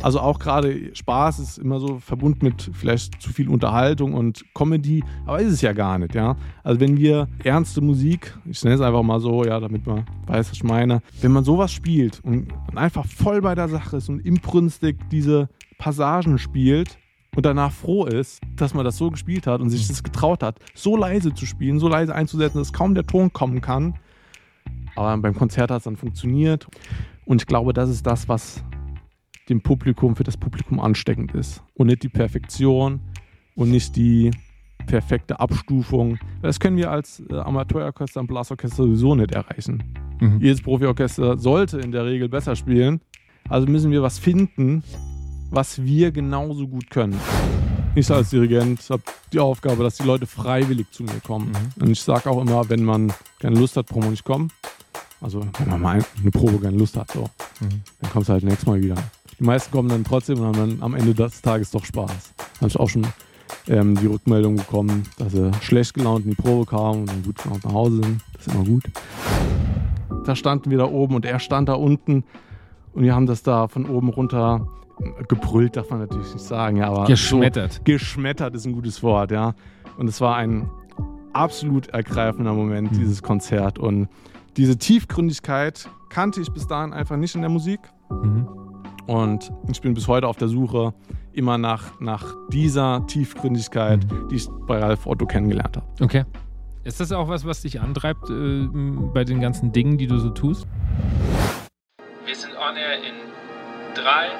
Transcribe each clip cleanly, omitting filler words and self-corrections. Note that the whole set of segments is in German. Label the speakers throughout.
Speaker 1: Also auch gerade Spaß ist immer so verbunden mit vielleicht zu viel Unterhaltung und Comedy, aber ist es ja gar nicht, ja. Also wenn wir ernste Musik, ich nenne es einfach mal so, ja, damit man weiß, was ich meine, wenn man sowas spielt und einfach voll bei der Sache ist und inbrünstig diese Passagen spielt und danach froh ist, dass man das so gespielt hat und sich das getraut hat, so leise zu spielen, so leise einzusetzen, dass kaum der Ton kommen kann. Aber beim Konzert hat es dann funktioniert und ich glaube, das ist das, was für das Publikum ansteckend ist. Und nicht die Perfektion und nicht die perfekte Abstufung. Das können wir als Amateurorchester und Blasorchester sowieso nicht erreichen. Jedes Profiorchester sollte in der Regel besser spielen. Also müssen wir was finden, was wir genauso gut können. Ich als Dirigent habe die Aufgabe, dass die Leute freiwillig zu mir kommen. Und ich sage auch immer, wenn man keine Lust hat, braucht man nicht kommen. Also wenn man mal eine Probe keine Lust hat, so, dann kommst du halt nächstes Mal wieder. Die meisten kommen dann trotzdem und haben dann am Ende des Tages doch Spaß. Da habe ich auch schon die Rückmeldung bekommen, dass sie schlecht gelaunt in die Probe kamen und dann gut gelaunt nach Hause sind. Das ist immer gut. Da standen wir da oben und er stand da unten und wir haben das da von oben runter gebrüllt, darf man natürlich nicht sagen. Ja, aber
Speaker 2: geschmettert.
Speaker 1: So, geschmettert ist ein gutes Wort, ja. Und es war ein absolut ergreifender Moment, dieses Konzert. Und diese Tiefgründigkeit kannte ich bis dahin einfach nicht in der Musik. Und ich bin bis heute auf der Suche immer nach dieser Tiefgründigkeit, die ich bei Ralf Otto kennengelernt habe.
Speaker 2: Okay. Ist das auch was dich antreibt bei den ganzen Dingen, die du so tust?
Speaker 3: Wir sind on air in 3,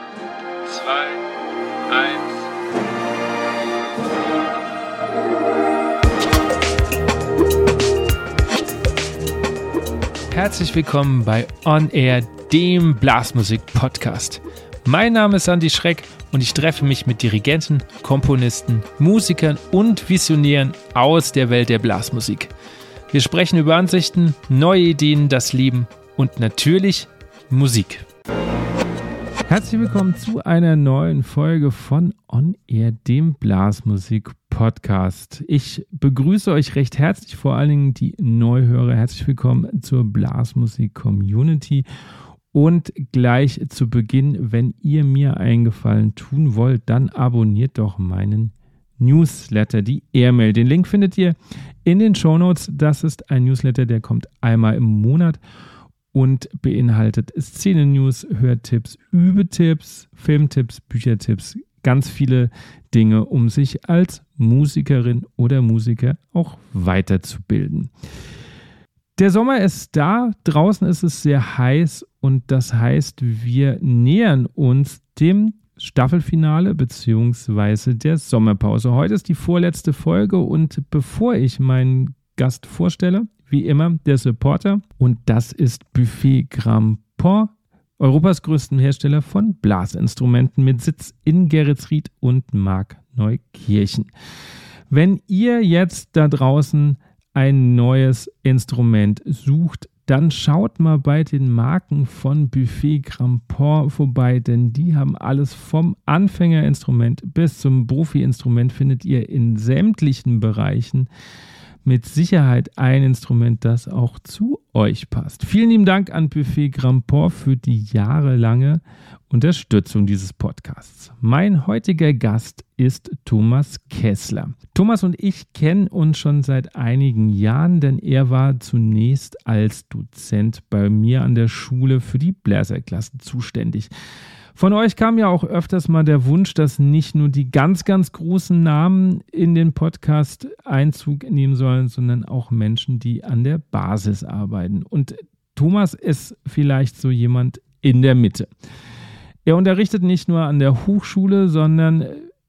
Speaker 3: 2, 1.
Speaker 2: Herzlich willkommen bei On Air, dem Blasmusik-Podcast. Mein Name ist Andi Schreck und ich treffe mich mit Dirigenten, Komponisten, Musikern und Visionären aus der Welt der Blasmusik. Wir sprechen über Ansichten, neue Ideen, das Leben und natürlich Musik. Herzlich willkommen zu einer neuen Folge von On Air, dem Blasmusik-Podcast. Ich begrüße euch recht herzlich, vor allen Dingen die Neuhörer. Herzlich willkommen zur Blasmusik-Community. Und gleich zu Beginn, wenn ihr mir einen Gefallen tun wollt, dann abonniert doch meinen Newsletter, die Airmail. Den Link findet ihr in den Shownotes. Das ist ein Newsletter, der kommt einmal im Monat und beinhaltet Szenen-News, Hörtipps, Übetipps, Filmtipps, Büchertipps, ganz viele Dinge, um sich als Musikerin oder Musiker auch weiterzubilden. Der Sommer ist da, draußen ist es sehr heiß und das heißt, wir nähern uns dem Staffelfinale bzw. der Sommerpause. Heute ist die vorletzte Folge und bevor ich meinen Gast vorstelle, wie immer der Supporter und das ist Buffet Grandport, Europas größten Hersteller von Blasinstrumenten mit Sitz in Geretsried und Markneukirchen. Wenn ihr jetzt da draußen ein neues Instrument sucht, dann schaut mal bei den Marken von Buffet Grandport vorbei, denn die haben alles vom Anfängerinstrument bis zum Profi-Instrument findet ihr in sämtlichen Bereichen mit Sicherheit ein Instrument, das auch zu euch passt. Vielen lieben Dank an Buffet Grandport für die jahrelange Unterstützung dieses Podcasts. Mein heutiger Gast ist Thomas Kessler. Thomas und ich kennen uns schon seit einigen Jahren, denn er war zunächst als Dozent bei mir an der Schule für die Bläserklassen zuständig. Von euch kam ja auch öfters mal der Wunsch, dass nicht nur die ganz, ganz großen Namen in den Podcast Einzug nehmen sollen, sondern auch Menschen, die an der Basis arbeiten. Und Thomas ist vielleicht so jemand in der Mitte. Er unterrichtet nicht nur an der Hochschule, sondern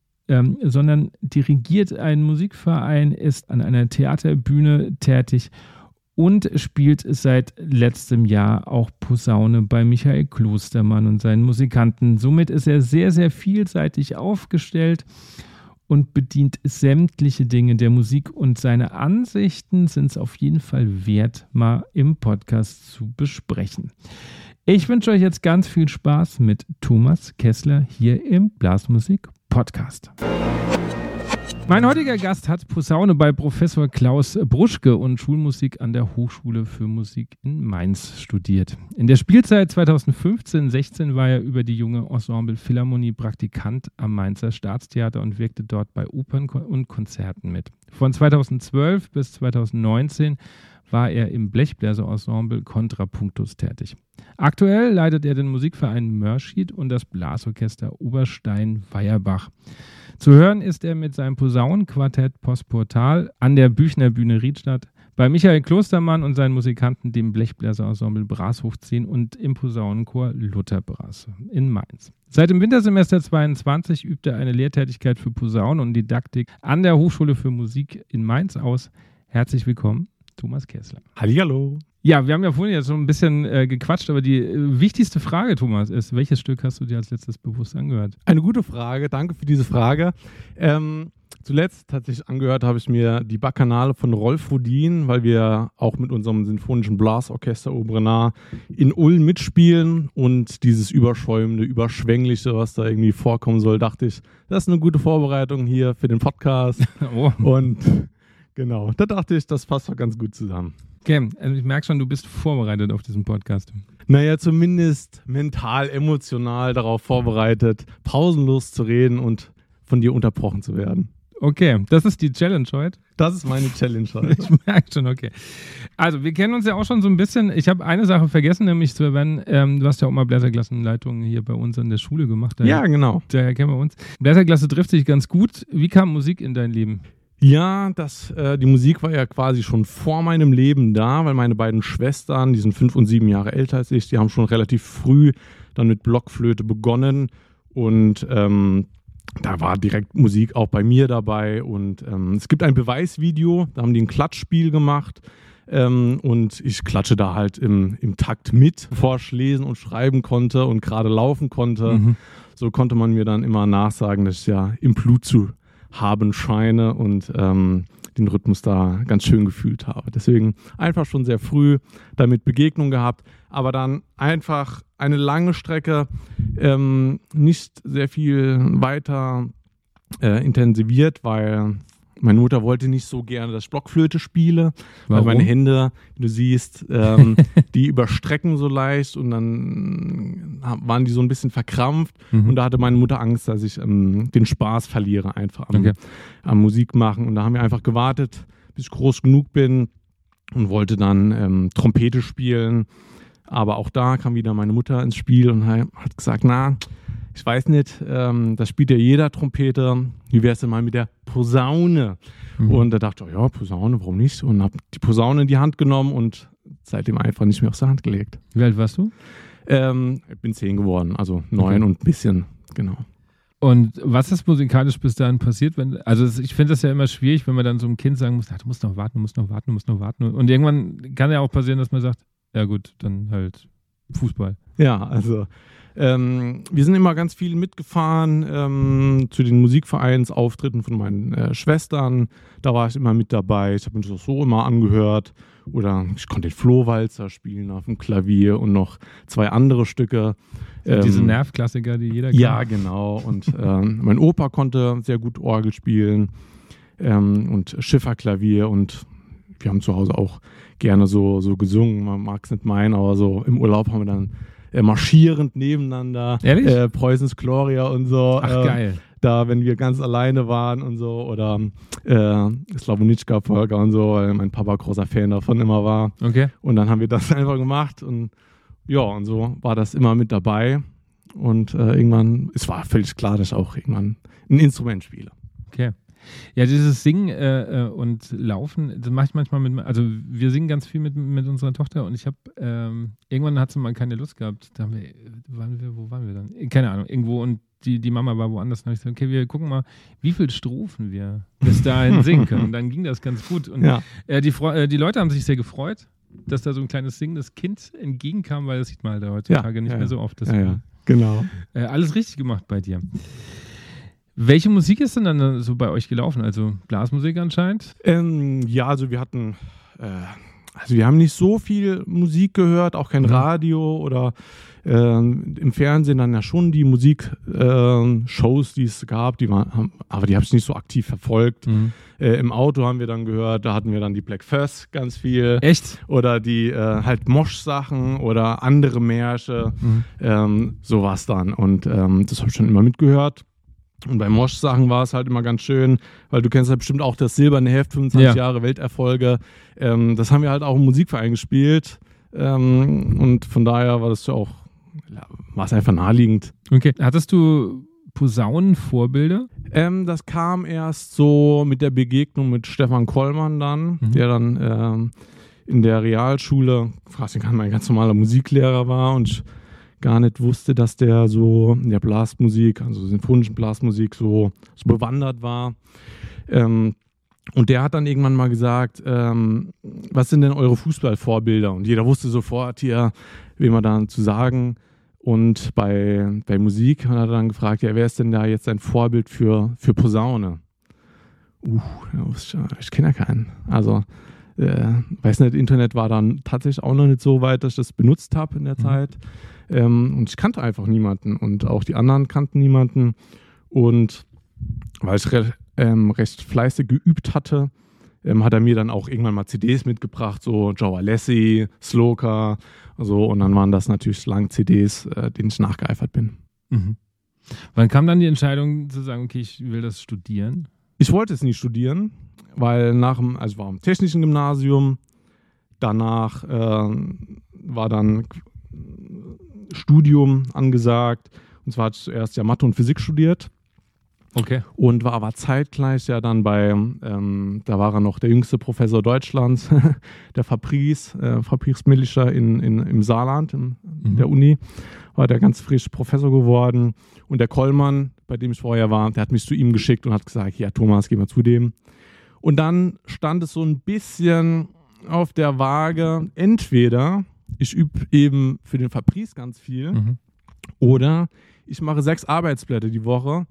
Speaker 2: dirigiert einen Musikverein, ist an einer Theaterbühne tätig und spielt seit letztem Jahr auch Posaune bei Michael Klostermann und seinen Musikanten. Somit ist er sehr, sehr vielseitig aufgestellt und bedient sämtliche Dinge der Musik. Und seine Ansichten sind es auf jeden Fall wert, mal im Podcast zu besprechen. Ich wünsche euch jetzt ganz viel Spaß mit Thomas Kessler hier im Blasmusik-Podcast. Mein heutiger Gast hat Posaune bei Professor Klaus Bruschke und Schulmusik an der Hochschule für Musik in Mainz studiert. In der Spielzeit 2015-16 war er über die junge Ensemble Philharmonie Praktikant am Mainzer Staatstheater und wirkte dort bei Opern und Konzerten mit. Von 2012 bis 2019 war er im Blechbläser-Ensemble Contrapunctus tätig. Aktuell leitet er den Musikverein Mörschied und das Blasorchester Oberstein-Weierbach. Zu hören ist er mit seinem Posaunenquartett Postportal an der Büchner Bühne Riedstadt, bei Michael Klostermann und seinen Musikanten, dem Blechbläser-Ensemble Brashof 10 und im Posaunenchor Luther-Bras in Mainz. Seit dem Wintersemester 22 übt er eine Lehrtätigkeit für Posaune und Didaktik an der Hochschule für Musik in Mainz aus. Herzlich willkommen, Thomas Kessler.
Speaker 1: Hallihallo.
Speaker 2: Ja, wir haben ja vorhin jetzt so ein bisschen gequatscht, aber die wichtigste Frage, Thomas, ist, welches Stück hast du dir als letztes bewusst angehört?
Speaker 1: Eine gute Frage, danke für diese Frage. Zuletzt tatsächlich angehört habe ich mir die Bacchanale von Rolf Rudin, weil wir auch mit unserem Sinfonischen Blasorchester Obrenard in Ulm mitspielen und dieses Überschäumende, Überschwängliche, was da irgendwie vorkommen soll, dachte ich, das ist eine gute Vorbereitung hier für den Podcast.
Speaker 2: Oh.
Speaker 1: Und genau, da dachte ich, das passt doch ganz gut zusammen.
Speaker 2: Okay, also ich merke schon, du bist vorbereitet auf diesen Podcast.
Speaker 1: Naja, zumindest mental, emotional darauf vorbereitet, pausenlos zu reden und von dir unterbrochen zu werden.
Speaker 2: Okay, das ist die Challenge heute.
Speaker 1: Das ist meine Challenge heute.
Speaker 2: Ich merke schon, okay. Also, wir kennen uns ja auch schon so ein bisschen. Ich habe eine Sache vergessen, nämlich zu erwähnen, du hast ja auch mal Bläserklassenleitung hier bei uns an der Schule gemacht.
Speaker 1: Ja, genau.
Speaker 2: Daher kennen wir uns. Bläserklasse trifft sich ganz gut. Wie kam Musik in dein Leben?
Speaker 1: Ja, die Musik war ja quasi schon vor meinem Leben da, weil meine beiden Schwestern, die sind 5 und 7 Jahre älter als ich, die haben schon relativ früh dann mit Blockflöte begonnen und da war direkt Musik auch bei mir dabei und es gibt ein Beweisvideo, da haben die ein Klatschspiel gemacht und ich klatsche da halt im Takt mit, bevor ich lesen und schreiben konnte und gerade laufen konnte. Mhm. So konnte man mir dann immer nachsagen, dass ich ja im Blut zu haben scheine und den Rhythmus da ganz schön gefühlt habe. Deswegen einfach schon sehr früh damit Begegnung gehabt, aber dann einfach eine lange Strecke nicht sehr viel weiter intensiviert, weil meine Mutter wollte nicht so gerne, dass ich Blockflöte spiele, weil meine Hände, wie du siehst, die überstrecken so leicht und dann waren die so ein bisschen verkrampft und da hatte meine Mutter Angst, dass ich den Spaß verliere einfach am Musik machen und da haben wir einfach gewartet, bis ich groß genug bin und wollte dann Trompete spielen, aber auch da kam wieder meine Mutter ins Spiel und hat gesagt, na, ich weiß nicht, das spielt ja jeder Trompete. Wie wär's denn mal mit der Posaune? Und da dachte ich, ja, Posaune, warum nicht? Und habe die Posaune in die Hand genommen und seitdem einfach nicht mehr aus der Hand gelegt.
Speaker 2: Wie alt warst du?
Speaker 1: Ich bin 10 geworden, also 9 und ein bisschen, genau.
Speaker 2: Und was ist musikalisch bis dahin passiert? Ich finde das ja immer schwierig, wenn man dann so einem Kind sagen muss, du musst noch warten. Und irgendwann kann ja auch passieren, dass man sagt, ja gut, dann halt Fußball.
Speaker 1: Ja, also wir sind immer ganz viel mitgefahren zu den Musikvereinsauftritten von meinen Schwestern. Da war ich immer mit dabei. Ich habe mir das so immer angehört. Oder ich konnte den Flohwalzer spielen auf dem Klavier und noch 2 andere Stücke.
Speaker 2: Diese Nervklassiker, die jeder kennt.
Speaker 1: Ja, genau. Und mein Opa konnte sehr gut Orgel spielen und Schifferklavier. Und wir haben zu Hause auch gerne so gesungen. Man mag es nicht meinen, aber so im Urlaub haben wir dann marschierend nebeneinander.
Speaker 2: Ehrlich?
Speaker 1: Preußens Gloria und so.
Speaker 2: Ach, geil.
Speaker 1: Da, wenn wir ganz alleine waren und so. Oder Slavonitschka-Polka und so, weil mein Papa großer Fan davon immer war.
Speaker 2: Okay.
Speaker 1: Und dann haben wir das einfach gemacht. Und ja, und so war das immer mit dabei. Und irgendwann, es war völlig klar, dass ich auch irgendwann ein Instrument spiele.
Speaker 2: Okay. Ja, dieses Singen und Laufen, das mache ich manchmal also wir singen ganz viel mit unserer Tochter und ich habe, irgendwann hat sie mal keine Lust gehabt. Da haben wo waren wir dann? Keine Ahnung, irgendwo und die Mama war woanders. Dann habe ich gesagt, okay, wir gucken mal, wie viele Strophen wir bis dahin singen können. Und dann ging das ganz gut. Und die Leute haben sich sehr gefreut, dass da so ein kleines singendes Kind entgegenkam, weil das sieht man halt heutzutage nicht mehr so oft.
Speaker 1: Ja, genau.
Speaker 2: Alles richtig gemacht bei dir. Welche Musik ist denn dann so bei euch gelaufen? Also Blasmusik anscheinend?
Speaker 1: Ja, also wir hatten Also wir haben nicht so viel Musik gehört, auch kein Radio oder im Fernsehen dann ja schon die Musikshows, die es gab, aber die habe ich nicht so aktiv verfolgt. Im Auto haben wir dann gehört, da hatten wir dann die Black Fuss ganz viel.
Speaker 2: Echt?
Speaker 1: Oder die halt Mosch-Sachen oder andere Märsche, sowas dann. Und das habe ich schon immer mitgehört. Und bei Mosch-Sachen war es halt immer ganz schön, weil du kennst ja bestimmt auch das Silberne Heft, 25 Jahre Welterfolge. Das haben wir halt auch im Musikverein gespielt. Und von daher war das ja auch, war es einfach naheliegend.
Speaker 2: Okay. Hattest du Posaunenvorbilder?
Speaker 1: Das kam erst so mit der Begegnung mit Stefan Kollmann dann, der dann in der Realschule, mein ganz normaler Musiklehrer war und ich gar nicht wusste, dass der so in der Blasmusik, also sinfonischen Blasmusik so bewandert war. Und der hat dann irgendwann mal gesagt, was sind denn eure Fußballvorbilder? Und jeder wusste sofort hier, wen wir dann zu sagen. Und bei Musik hat er dann gefragt, ja, wer ist denn da jetzt ein Vorbild für Posaune? Ich kenne ja keinen. Also, weiß nicht, Internet war dann tatsächlich auch noch nicht so weit, dass ich das benutzt habe in der Zeit. Und ich kannte einfach niemanden und auch die anderen kannten niemanden. Und weil ich recht fleißig geübt hatte, hat er mir dann auch irgendwann mal CDs mitgebracht, so Joe Alessi, Sloka, so, und dann waren das natürlich lang CDs, denen ich nachgeeifert bin.
Speaker 2: Wann kam dann die Entscheidung zu sagen, okay, ich will das studieren?
Speaker 1: Ich wollte es nie studieren, weil ich war im technischen Gymnasium, danach war dann Studium angesagt, und zwar hatte ich zuerst ja Mathe und Physik studiert.
Speaker 2: Okay.
Speaker 1: Und war aber zeitgleich ja dann da war er noch der jüngste Professor Deutschlands, der Fabrice Millischer im Saarland, in der Uni, war der ganz frisch Professor geworden. Und der Kollmann, bei dem ich vorher war, der hat mich zu ihm geschickt und hat gesagt, ja Thomas, geh mal zu dem. Und dann stand es so ein bisschen auf der Waage, entweder ich übe eben für den Fabrice ganz viel oder ich mache 6 Arbeitsblätter die Woche,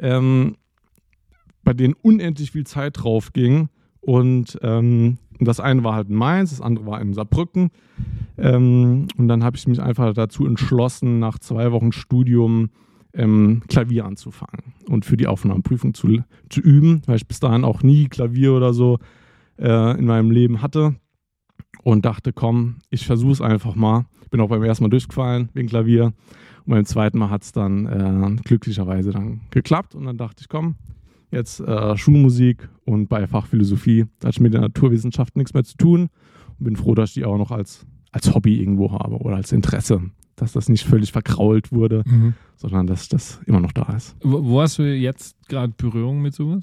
Speaker 1: bei denen unendlich viel Zeit drauf ging. Und das eine war halt in Mainz, das andere war in Saarbrücken. Und dann habe ich mich einfach dazu entschlossen, nach 2 Wochen Studium Klavier anzufangen und für die Aufnahmeprüfung zu üben, weil ich bis dahin auch nie Klavier oder so in meinem Leben hatte. Und dachte, komm, ich versuche es einfach mal. Bin auch beim ersten Mal durchgefallen wegen Klavier. Und beim zweiten Mal hat es dann glücklicherweise dann geklappt. Und dann dachte ich, komm, jetzt Schulmusik und bei Fachphilosophie. Da hatte ich mit der Naturwissenschaft nichts mehr zu tun. Und bin froh, dass ich die auch noch als Hobby irgendwo habe oder als Interesse. Dass das nicht völlig verkrault wurde, sondern dass das immer noch da ist.
Speaker 2: Wo hast du jetzt gerade Berührung mit sowas?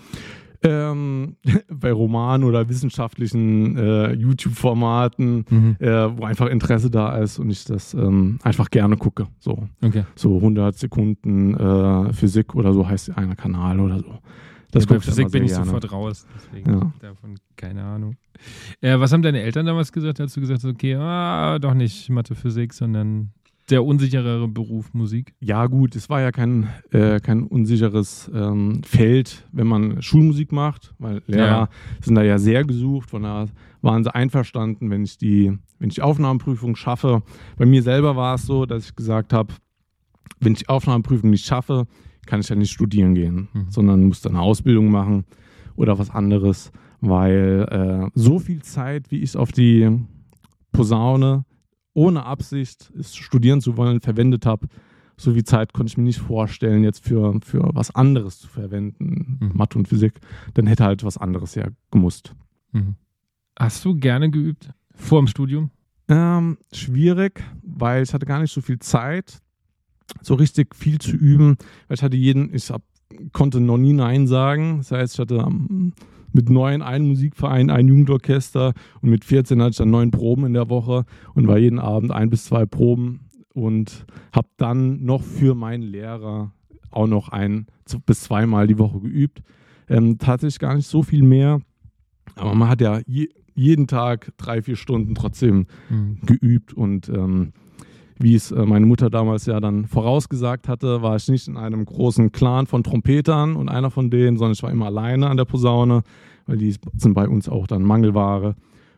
Speaker 1: Bei Romanen oder wissenschaftlichen YouTube-Formaten, wo einfach Interesse da ist und ich das einfach gerne gucke. So 100 Sekunden Physik oder so heißt einer Kanal oder so. Das
Speaker 2: bei Physik bin ich sofort raus, deswegen davon keine Ahnung. Was haben deine Eltern damals gesagt, als du gesagt hast, okay, doch nicht Mathe, Physik, sondern der unsicherere Beruf Musik? Ja gut, es war ja kein unsicheres Feld, wenn man Schulmusik macht, weil Lehrer sind da ja sehr gesucht, von daher waren sie einverstanden, wenn ich die Aufnahmeprüfung schaffe. Bei mir selber war es so, dass ich gesagt habe, wenn ich die Aufnahmeprüfung nicht schaffe, kann ich ja nicht studieren gehen, sondern muss dann eine Ausbildung machen oder was anderes, weil so viel Zeit, wie ich auf die Posaune ohne Absicht, es studieren zu wollen, verwendet habe, so viel Zeit konnte ich mir nicht vorstellen, jetzt für was anderes zu verwenden, Mathe und Physik, dann hätte halt was anderes ja gemusst. Hast du gerne geübt vor dem Studium?
Speaker 1: Schwierig, weil ich hatte gar nicht so viel Zeit, so richtig viel zu üben, weil ich konnte noch nie Nein sagen, das heißt, ich hatte mit 9 einen Musikverein, ein Jugendorchester und mit 14 hatte ich dann 9 Proben in der Woche und war jeden Abend 1 bis 2 Proben und habe dann noch für meinen Lehrer auch noch 1 bis 2 Mal die Woche geübt. Tatsächlich gar nicht so viel mehr, aber man hat ja jeden Tag 3-4 Stunden trotzdem geübt und wie es meine Mutter damals ja dann vorausgesagt hatte, war ich nicht in einem großen Clan von Trompetern und einer von denen, sondern ich war immer alleine an der Posaune, weil die sind bei uns auch dann Mangelware.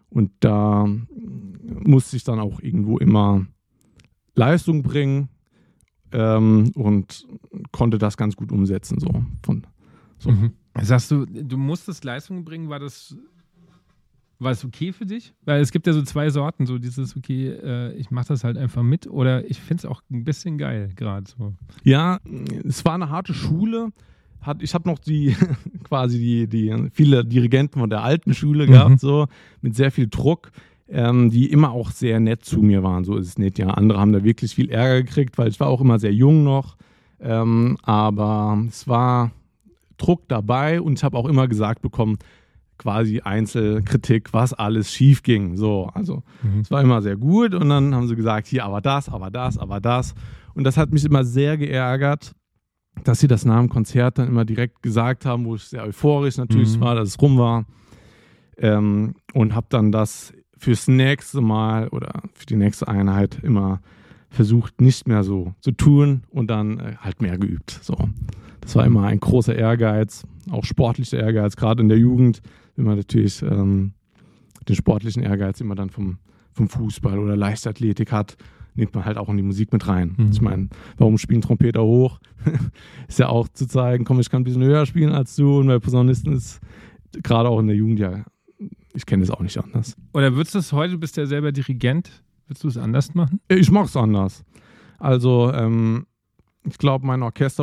Speaker 1: Und da musste ich dann auch irgendwo immer Leistung bringen und konnte das ganz gut umsetzen. So.
Speaker 2: Mhm. Sagst du, du musstest Leistung bringen, war es okay für dich? Weil es gibt ja so zwei Sorten, so dieses, okay, ich mache das halt einfach mit oder ich finde es auch ein bisschen geil gerade so.
Speaker 1: Ja, es war eine harte Schule. Ich habe noch quasi die viele Dirigenten von der alten Schule gehabt, so mit sehr viel Druck, die immer auch sehr nett zu mir waren, so ist es nicht. Ja, andere haben da wirklich viel Ärger gekriegt, weil ich war auch immer sehr jung noch, aber es war Druck dabei und ich habe auch immer gesagt bekommen, quasi Einzelkritik, was alles schief ging. So, also es war immer sehr gut und dann haben sie gesagt, hier, aber das. Und das hat mich immer sehr geärgert, dass sie das nach dem Konzert dann immer direkt gesagt haben, wo ich sehr euphorisch natürlich war, dass es rum war. Und habe dann das fürs nächste Mal oder für die nächste Einheit immer versucht, nicht mehr so zu tun und dann halt mehr geübt. So. Das war immer ein großer Ehrgeiz, auch sportlicher Ehrgeiz, gerade in der Jugend, wenn man natürlich den sportlichen Ehrgeiz immer dann vom Fußball oder Leichtathletik hat, nimmt man halt auch in die Musik mit rein. Ich meine, warum spielen Trompeter hoch? Ist ja auch zu zeigen, komm, ich kann ein bisschen höher spielen als du und bei Posaunisten ist gerade auch in der Jugend ja, ich kenne es auch nicht anders.
Speaker 2: Oder würdest du es heute, du bist ja selber Dirigent, würdest du es anders machen?
Speaker 1: Ich mache es anders. Also ich glaube, meine Orchester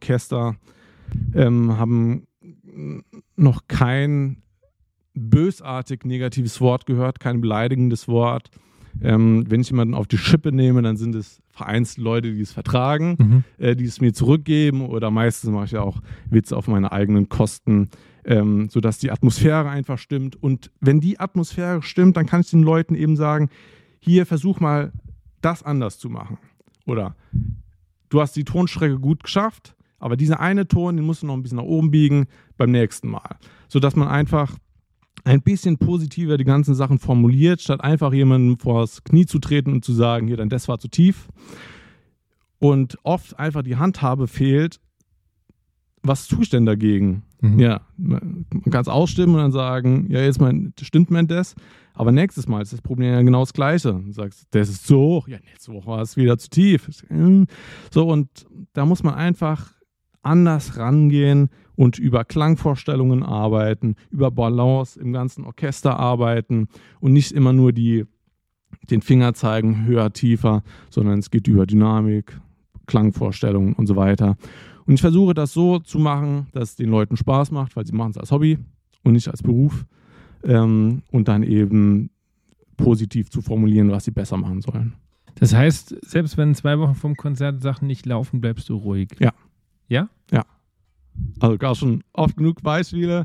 Speaker 1: haben noch kein bösartig negatives Wort gehört, kein beleidigendes Wort. Wenn ich jemanden auf die Schippe nehme, dann sind es vereinzelt Leute, die es vertragen, die es mir zurückgeben oder meistens mache ich ja auch Witze auf meine eigenen Kosten, sodass die Atmosphäre einfach stimmt. Und wenn die Atmosphäre stimmt, dann kann ich den Leuten eben sagen, hier, versuch mal das anders zu machen. Oder du hast die Tonstrecke gut geschafft, aber dieser eine Ton, den musst du noch ein bisschen nach oben biegen beim nächsten Mal. Sodass man einfach ein bisschen positiver die ganzen Sachen formuliert, statt einfach jemandem vors Knie zu treten und zu sagen, hier, dann das war zu tief. Und oft einfach die Handhabe fehlt, was tue ich denn dagegen? Ja, man kann es ausstimmen und dann sagen, ja, jetzt stimmt man das, aber nächstes Mal ist das Problem ja genau das Gleiche. Du sagst, das ist zu hoch, ja, nächste Woche war es wieder zu tief. So, und da muss man einfach anders rangehen und über Klangvorstellungen arbeiten, über Balance im ganzen Orchester arbeiten und nicht immer nur den Finger zeigen, höher, tiefer, sondern es geht über Dynamik, Klangvorstellungen und so weiter. Und ich versuche das so zu machen, dass es den Leuten Spaß macht, weil sie machen es als Hobby und nicht als Beruf und dann eben positiv zu formulieren, was sie besser machen sollen.
Speaker 2: Das heißt, selbst wenn 2 Wochen vom Konzert Sachen nicht laufen, bleibst du ruhig?
Speaker 1: Ja.
Speaker 2: Ja?
Speaker 1: Ja. Also gar schon oft genug Beispiele.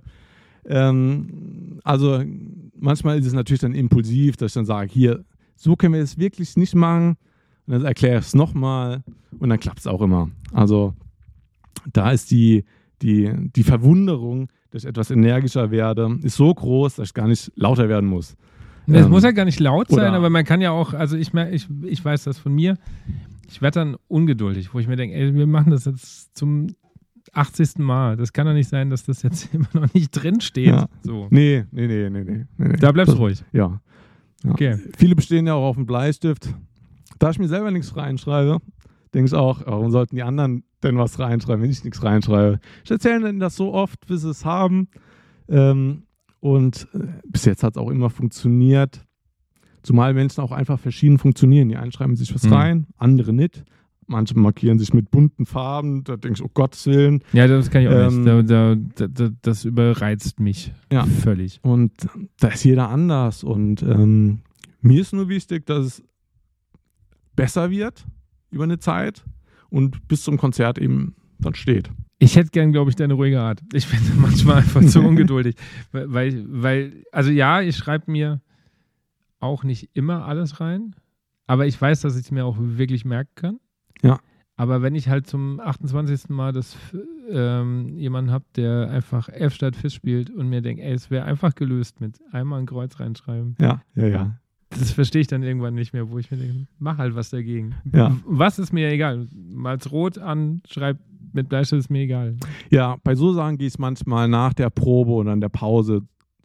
Speaker 1: Also manchmal ist es natürlich dann impulsiv, dass ich dann sage, hier, so können wir es wirklich nicht machen. Und dann erkläre ich es nochmal und dann klappt es auch immer. Also da ist die Verwunderung, dass ich etwas energischer werde, ist so groß, dass ich gar nicht lauter werden muss.
Speaker 2: Es muss ja gar nicht laut sein, aber man kann ja auch, also ich weiß das von mir, ich werde dann ungeduldig, wo ich mir denke, ey, wir machen das jetzt zum 80. Mal. Das kann doch nicht sein, dass das jetzt immer noch nicht drin steht.
Speaker 1: Ja.
Speaker 2: So.
Speaker 1: Nee.
Speaker 2: Da bleibst du ruhig.
Speaker 1: Ja.
Speaker 2: Okay.
Speaker 1: Viele bestehen ja auch auf dem Bleistift. Da ich mir selber nichts reinschreibe, denke ich auch, warum sollten die anderen denn was reinschreiben, wenn ich nichts reinschreibe? Ich erzähle ihnen das so oft, bis sie es haben. Und bis jetzt hat es auch immer funktioniert. Zumal Menschen auch einfach verschieden funktionieren. Die einen schreiben sich was rein, andere nicht. Manche markieren sich mit bunten Farben. Da denke ich, oh Gottes Willen.
Speaker 2: Ja, das kann ich auch nicht. Das überreizt mich völlig.
Speaker 1: Und da ist jeder anders. Und mir ist nur wichtig, dass es besser wird über eine Zeit und bis zum Konzert eben dann steht.
Speaker 2: Ich hätte gern, glaube ich, deine ruhige Art. Ich bin manchmal einfach zu ungeduldig. Weil, also ja, ich schreibe mir auch nicht immer alles rein, aber ich weiß, dass ich es mir auch wirklich merken kann.
Speaker 1: Ja.
Speaker 2: Aber wenn ich halt zum 28. Mal jemanden habe, der einfach F statt Fis spielt und mir denkt, ey, es wäre einfach gelöst mit einmal ein Kreuz reinschreiben.
Speaker 1: Ja.
Speaker 2: Das verstehe ich dann irgendwann nicht mehr, wo ich mir denke, mach halt was dagegen.
Speaker 1: Ja.
Speaker 2: Was ist mir egal? Mal's rot an, schreib mit Bleistift, ist mir egal.
Speaker 1: Ja, bei so Sachen gehe ich manchmal nach der Probe und an der Pause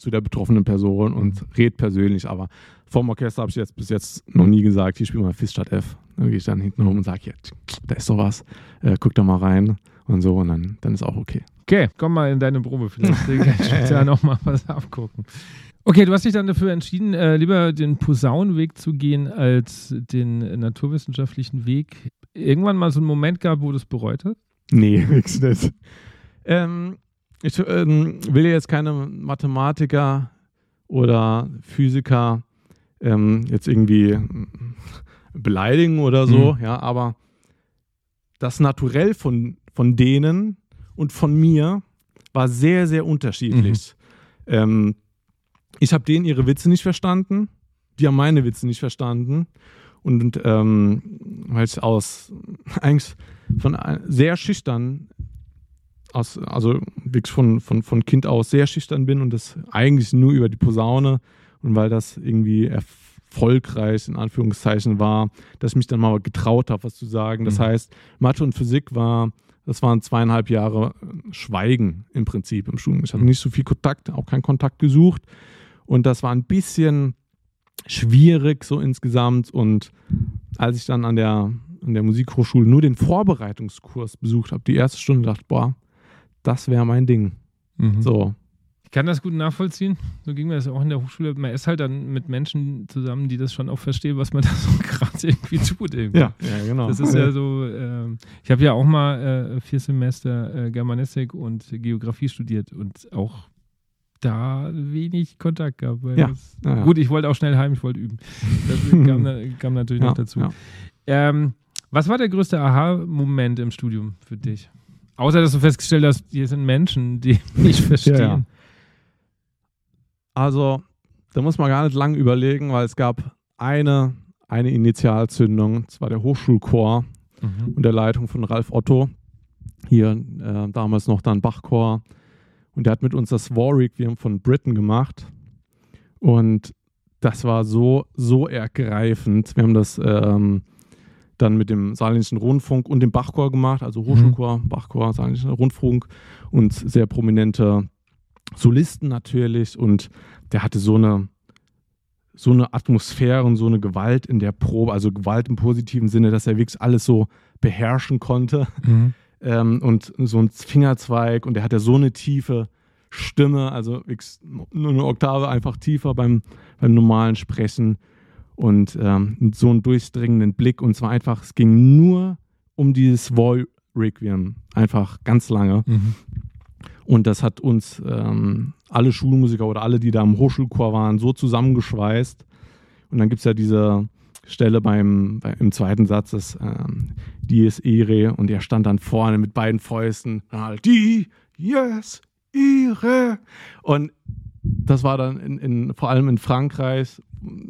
Speaker 1: zu der betroffenen Person und rede persönlich. Aber vorm Orchester habe ich bis jetzt noch nie gesagt, hier spiel mal Fis statt F. Dann gehe ich dann hinten rum und sage, ja, da ist doch was, guck da mal rein und so und dann ist auch okay.
Speaker 2: Okay, komm mal in deine Probe, vielleicht kann ich da noch mal was abgucken. Okay, du hast dich dann dafür entschieden, lieber den Posaunenweg zu gehen als den naturwissenschaftlichen Weg. Irgendwann mal so einen Moment gab, wo du es bereut hast?
Speaker 1: Nee, nix nicht. Ich will jetzt keine Mathematiker oder Physiker jetzt irgendwie beleidigen oder so, ja, aber das Naturell von denen und von mir war sehr, sehr unterschiedlich. Ich habe denen ihre Witze nicht verstanden, die haben meine Witze nicht verstanden und weil ich eigentlich von sehr schüchtern also wirklich von Kind aus sehr schüchtern bin und das eigentlich nur über die Posaune und weil das irgendwie erfolgreich in Anführungszeichen war, dass ich mich dann mal getraut habe, was zu sagen. Das heißt, Mathe und Physik das waren 2,5 Jahre Schweigen im Prinzip im Studium. Ich hatte nicht so viel Kontakt, auch keinen Kontakt gesucht und das war ein bisschen schwierig so insgesamt und als ich dann an der Musikhochschule nur den Vorbereitungskurs besucht habe, die erste Stunde dachte, boah, das wäre mein Ding. So.
Speaker 2: Ich kann das gut nachvollziehen. So ging mir das auch in der Hochschule. Man ist halt dann mit Menschen zusammen, die das schon auch verstehen, was man da so gerade irgendwie tut. Irgendwie.
Speaker 1: Ja, genau.
Speaker 2: Das ist ja so, ich habe ja auch mal 4 Semester Germanistik und Geografie studiert und auch da wenig Kontakt gehabt. Gut, ich wollte auch schnell heim, ich wollte üben. Das kam natürlich noch dazu. Ja. Was war der größte Aha-Moment im Studium für dich? Außer, dass du festgestellt hast, hier sind Menschen, die mich verstehen.
Speaker 1: Ja. Also, da muss man gar nicht lange überlegen, weil es gab eine Initialzündung, das war der Hochschulchor unter der Leitung von Ralf Otto. Hier damals noch dann Bachchor. Und der hat mit uns das War Requiem von Britten gemacht. Und das war so ergreifend. Wir haben das dann mit dem Saarländischen Rundfunk und dem Bachchor gemacht, also Hochschulchor, Bachchor, Saarländischer Rundfunk und sehr prominente Solisten natürlich. Und der hatte so eine Atmosphäre und so eine Gewalt in der Probe, also Gewalt im positiven Sinne, dass er wirklich alles so beherrschen konnte. Und so ein Fingerzweig und der hat ja so eine tiefe Stimme, also nur eine Oktave einfach tiefer beim normalen Sprechen und so einen durchdringenden Blick und zwar einfach, es ging nur um dieses War Requiem, einfach ganz lange. Und das hat uns alle Schulmusiker oder alle, die da im Hochschulchor waren, so zusammengeschweißt. Und dann gibt es ja diese Stelle im zweiten Satz, das Dies Irae, und er stand dann vorne mit beiden Fäusten, Dies Irae. Und das war dann vor allem in Frankreich,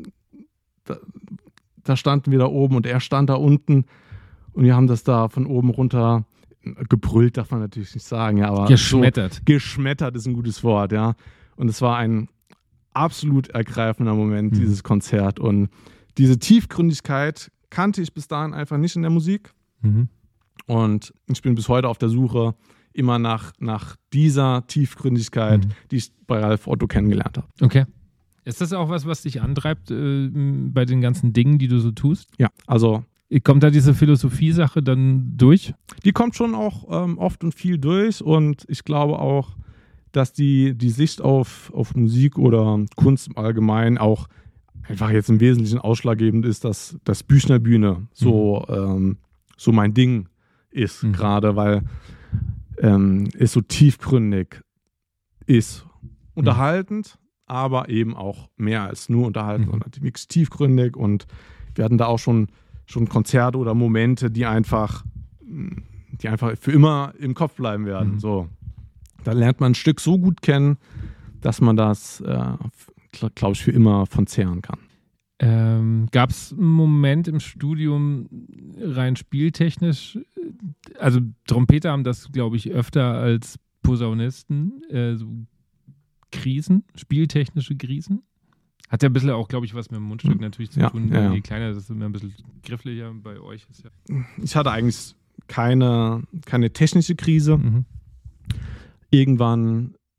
Speaker 1: da standen wir da oben und er stand da unten und wir haben das da von oben runter gebrüllt, darf man natürlich nicht sagen, ja, aber
Speaker 2: geschmettert.
Speaker 1: So, geschmettert ist ein gutes Wort, ja. Und es war ein absolut ergreifender Moment, dieses Konzert. Und diese Tiefgründigkeit kannte ich bis dahin einfach nicht in der Musik. Und ich bin bis heute auf der Suche immer nach dieser Tiefgründigkeit, die ich bei Ralf Otto kennengelernt habe.
Speaker 2: Okay. Ist das auch was dich antreibt bei den ganzen Dingen, die du so tust?
Speaker 1: Ja, also
Speaker 2: kommt da diese Philosophie-Sache dann durch?
Speaker 1: Die kommt schon auch oft und viel durch und ich glaube auch, dass die Sicht auf Musik oder Kunst im Allgemeinen auch einfach jetzt im Wesentlichen ausschlaggebend ist, dass das Büchner Bühne so mein Ding ist, gerade weil es so tiefgründig ist. Unterhaltend, aber eben auch mehr als nur unterhalten, sondern wirklich tiefgründig und wir hatten da auch schon Konzerte oder Momente, die einfach für immer im Kopf bleiben werden. So. Da lernt man ein Stück so gut kennen, dass man das, glaube ich, für immer von zehren kann.
Speaker 2: Gab es einen Moment im Studium rein spieltechnisch, also Trompeter haben das, glaube ich, öfter als Posaunisten, so Krisen, spieltechnische Krisen? Hat ja ein bisschen auch, glaube ich, was mit dem Mundstück natürlich zu tun. Je kleiner, das ist immer ein bisschen grifflicher bei euch. Ist ja.
Speaker 1: Ich hatte eigentlich keine technische Krise. Irgendwann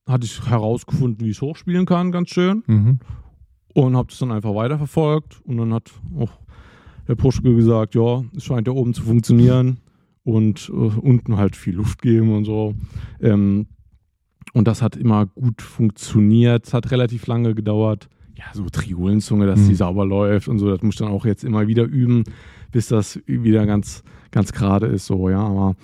Speaker 1: hatte ich herausgefunden, wie ich hochspielen kann, ganz schön. Und habe das dann einfach weiterverfolgt. Und dann hat auch der Puschke gesagt, ja, es scheint da oben zu funktionieren und unten halt viel Luft geben und so. Und das hat immer gut funktioniert. Es hat relativ lange gedauert. Ja, so Triolenzunge, dass die sauber läuft und so. Das muss ich dann auch jetzt immer wieder üben, bis das wieder ganz, ganz gerade ist. So, ja, aber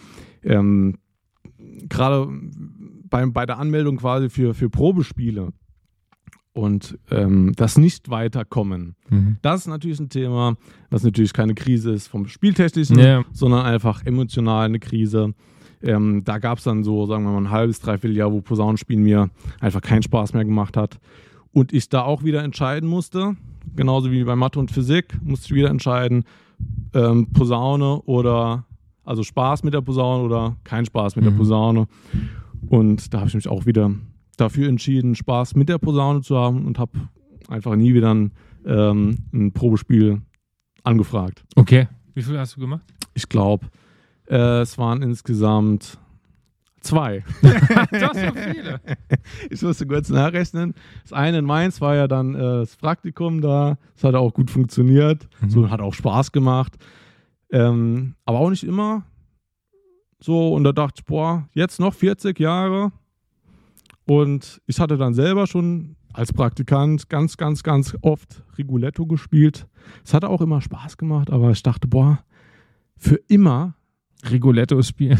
Speaker 1: gerade bei der Anmeldung quasi für Probespiele und das Nicht-Weiterkommen, das ist natürlich ein Thema, was natürlich keine Krise ist vom Spieltechnischen, sondern einfach emotional eine Krise. Da gab es dann so, sagen wir mal, ein halbes, dreiviertel Jahr, wo Posaunenspielen mir einfach keinen Spaß mehr gemacht hat. Und ich da auch wieder entscheiden musste, genauso wie bei Mathe und Physik, musste ich wieder entscheiden, Posaune oder, also Spaß mit der Posaune oder kein Spaß mit der Posaune. Und da habe ich mich auch wieder dafür entschieden, Spaß mit der Posaune zu haben und habe einfach nie wieder ein Probespiel angefragt.
Speaker 2: Okay. Wie viel hast du gemacht?
Speaker 1: Ich glaube, es waren insgesamt 2.
Speaker 2: Das sind viele.
Speaker 1: Ich musste kurz nachrechnen. Das eine in Mainz war ja dann das Praktikum da. Das hat auch gut funktioniert. So, hat auch Spaß gemacht. Aber auch nicht immer. So, und da dachte ich, boah, jetzt noch 40 Jahre. Und ich hatte dann selber schon als Praktikant ganz, ganz, ganz oft Rigoletto gespielt. Es hat auch immer Spaß gemacht, aber ich dachte, boah, für immer
Speaker 2: Rigoletto spielen.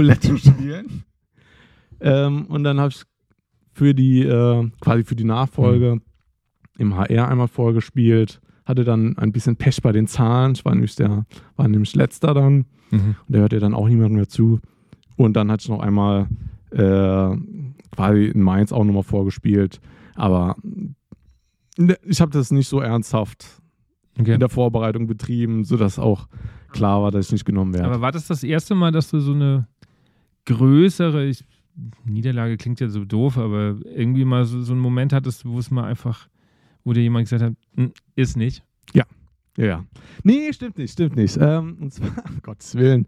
Speaker 1: Und dann habe ich quasi für die Nachfolge im HR einmal vorgespielt, hatte dann ein bisschen Pech bei den Zahlen. Ich war nämlich letzter dann. Und der hört ja dann auch niemand mehr zu. Und dann hatte ich noch einmal quasi in Mainz auch nochmal vorgespielt. Aber ich habe das nicht so ernsthaft in der Vorbereitung betrieben, sodass auch klar war, dass ich nicht genommen werde.
Speaker 2: Aber war das erste Mal, dass du so eine größere, Niederlage klingt ja so doof, aber irgendwie mal so einen Moment hattest, wo es mal einfach, wo dir jemand gesagt hat, ist nicht?
Speaker 1: Ja. Nee, stimmt nicht. Und zwar, um Gottes Willen,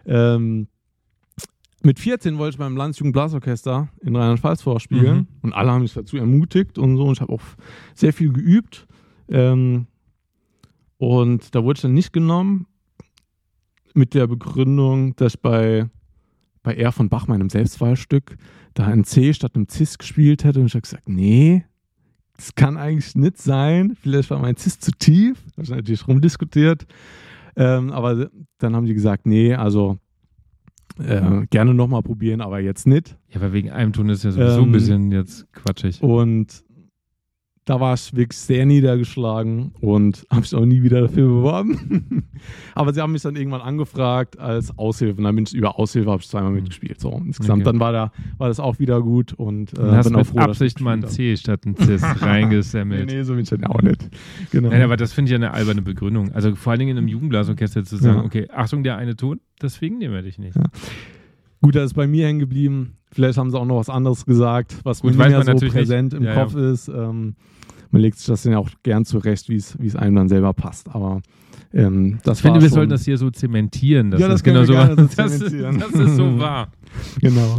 Speaker 1: mit 14 wollte ich beim Landesjugendblasorchester in Rheinland-Pfalz vorspielen und alle haben mich dazu ermutigt und so und ich habe auch sehr viel geübt und da wurde ich dann nicht genommen mit der Begründung, dass ich bei R von Bach, meinem Selbstwahlstück, da ein C statt einem Cis gespielt hätte und ich habe gesagt, nee, das kann eigentlich nicht sein. Vielleicht war mein Cis zu tief. Da habe ich natürlich rumdiskutiert. Aber dann haben die gesagt, nee, also gerne nochmal probieren, aber jetzt nicht.
Speaker 2: Ja, aber wegen einem Ton ist ja sowieso ein bisschen jetzt quatschig.
Speaker 1: Und da war ich wirklich sehr niedergeschlagen und habe mich auch nie wieder dafür beworben. Aber sie haben mich dann irgendwann angefragt als Aushilfe. Und dann bin ich über Aushilfe, habe ich zweimal mitgespielt. So, insgesamt dann war das auch wieder gut. Und
Speaker 2: hast
Speaker 1: bin
Speaker 2: mit
Speaker 1: auch froh,
Speaker 2: Absicht mal ein C statt ein Cis reingesemmelt.
Speaker 1: Nee, so bin ich dann auch nicht. Genau.
Speaker 2: Nein, aber das finde ich ja eine alberne Begründung. Also vor allen Dingen in einem Jugendblasorchester zu sagen, okay, Achtung, der eine Ton, deswegen nehmen wir dich nicht.
Speaker 1: Ja. Gut, das ist bei mir hängen geblieben. Vielleicht haben sie auch noch was anderes gesagt, was mir nicht mehr so präsent im Kopf ist. Man legt sich das dann ja auch gern zurecht, wie es einem dann selber passt. Aber
Speaker 2: ich finde, wir sollten das hier so zementieren.
Speaker 1: Ja, das genau so.
Speaker 2: Das ist so wahr.
Speaker 1: Genau.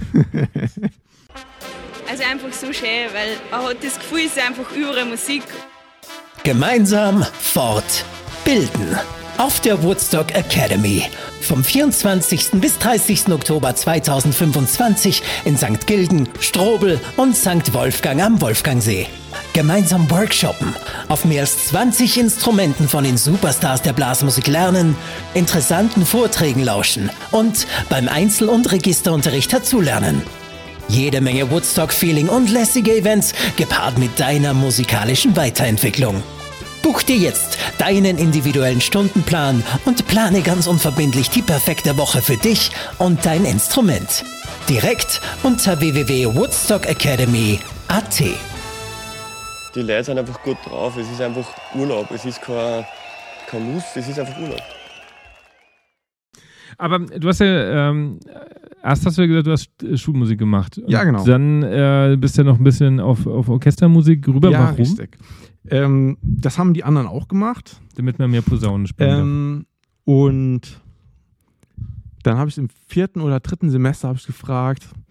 Speaker 4: Also einfach so schön, weil man hat das Gefühl, es ist einfach überall Musik.
Speaker 5: Gemeinsam fortbilden. Auf der Woodstock Academy. Vom 24. bis 30. Oktober 2025 in St. Gilgen, Strobel und St. Wolfgang am Wolfgangsee. Gemeinsam workshoppen, auf mehr als 20 Instrumenten von den Superstars der Blasmusik lernen, interessanten Vorträgen lauschen und beim Einzel- und Registerunterricht dazulernen. Jede Menge Woodstock-Feeling und lässige Events gepaart mit deiner musikalischen Weiterentwicklung. Buch dir jetzt deinen individuellen Stundenplan und plane ganz unverbindlich die perfekte Woche für dich und dein Instrument. Direkt unter www.woodstockacademy.at.
Speaker 6: Die Leute sind einfach gut drauf, es ist einfach Urlaub, es ist kein Muss, es ist einfach Urlaub.
Speaker 2: Aber du hast ja, erst hast du ja gesagt, du hast Schulmusik gemacht.
Speaker 1: Ja, genau.
Speaker 2: Dann bist du ja noch ein bisschen auf Orchestermusik rüber.
Speaker 1: Ja,
Speaker 2: warum?
Speaker 1: Richtig. Das haben die anderen auch gemacht.
Speaker 2: Damit man mehr Posaunen spielen darf.
Speaker 1: Und dann habe ich im 4. oder 3. Semester gefragt,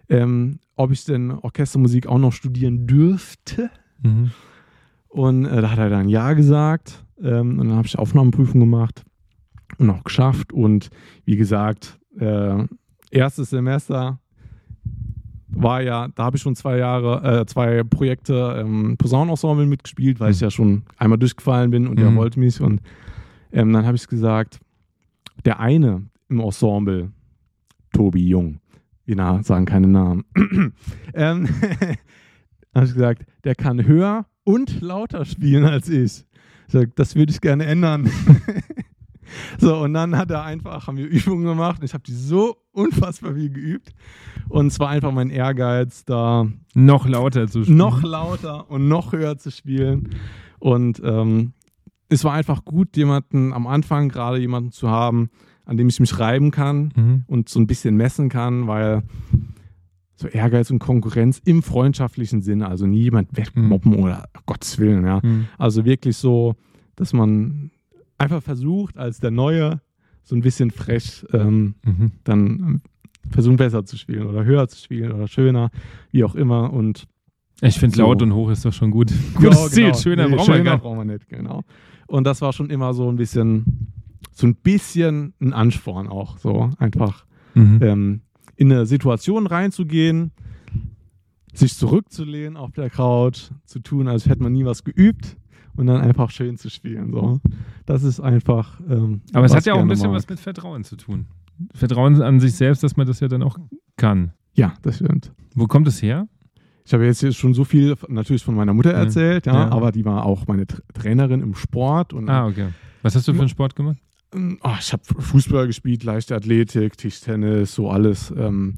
Speaker 1: ob ich denn Orchestermusik auch noch studieren dürfte.
Speaker 2: Mhm.
Speaker 1: Und da hat er dann Ja gesagt. Und dann habe ich Aufnahmeprüfung gemacht und auch geschafft. Und wie gesagt, erstes Semester war ja, da habe ich schon 2 Projekte Posaunenensemble mitgespielt, weil ich ja schon einmal durchgefallen bin und der wollte mich. Und dann habe ich gesagt, der eine im Ensemble, Tobi Jung, wir sagen keine Namen, habe ich gesagt, der kann höher und lauter spielen als ich. Ich sage, das würde ich gerne ändern. So, und dann haben wir Übungen gemacht und ich habe die so unfassbar viel geübt. Und es war einfach mein Ehrgeiz, da
Speaker 2: noch lauter zu spielen.
Speaker 1: Noch lauter und noch höher zu spielen. Und es war einfach gut, am Anfang gerade jemanden zu haben, an dem ich mich reiben kann und so ein bisschen messen kann, weil so Ehrgeiz und Konkurrenz im freundschaftlichen Sinne, also nie jemand wegmobben oder Gottes Willen, ja. Also wirklich so, dass man einfach versucht, als der Neue so ein bisschen frech dann versuchen, besser zu spielen oder höher zu spielen oder schöner, wie auch immer. Und
Speaker 2: ich finde, laut und hoch ist doch schon gut. Gutes Ziel, schöner brauchen wir nicht.
Speaker 1: Genau. Und das war schon immer so ein bisschen ein Ansporn auch, so einfach in eine Situation reinzugehen, sich zurückzulehnen auf der Couch, zu tun, als hätte man nie was geübt und dann einfach schön zu spielen. So. Das ist einfach.
Speaker 2: Aber es hat ja auch ein bisschen was mit Vertrauen zu tun. Vertrauen an sich selbst, dass man das ja dann auch kann.
Speaker 1: Ja, das stimmt.
Speaker 2: Wo kommt es her?
Speaker 1: Ich habe jetzt schon so viel natürlich von meiner Mutter erzählt, ja, aber die war auch meine Trainerin im Sport. Und
Speaker 2: okay. Was hast du für einen Sport gemacht?
Speaker 1: Ich habe Fußball gespielt, Leichtathletik, Tischtennis, so alles.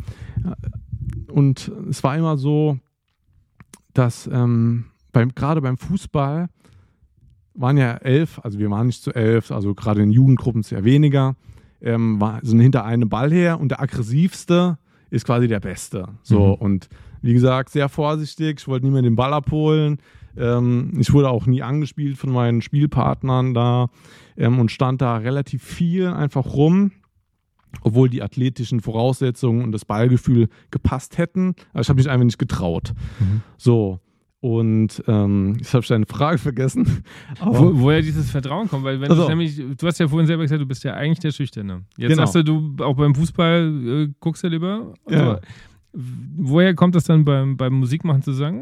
Speaker 1: Und es war immer so, dass gerade beim Fußball waren ja 11, also wir waren nicht zu 11, also gerade in Jugendgruppen sehr weniger, sind hinter einem Ball her und der aggressivste ist quasi der Beste. So, und wie gesagt, sehr vorsichtig, ich wollte nie mehr den Ball abholen. Ich wurde auch nie angespielt von meinen Spielpartnern da und stand da relativ viel einfach rum, obwohl die athletischen Voraussetzungen und das Ballgefühl gepasst hätten. Aber ich habe mich einfach nicht getraut. So, und jetzt habe ich deine Frage vergessen.
Speaker 2: Woher dieses Vertrauen kommt, weil wenn du hast ja vorhin selber gesagt, du bist ja eigentlich der Schüchterne. Jetzt sagst du auch beim Fußball guckst du lieber. Ja. Woher kommt das dann beim Musikmachen zu sagen,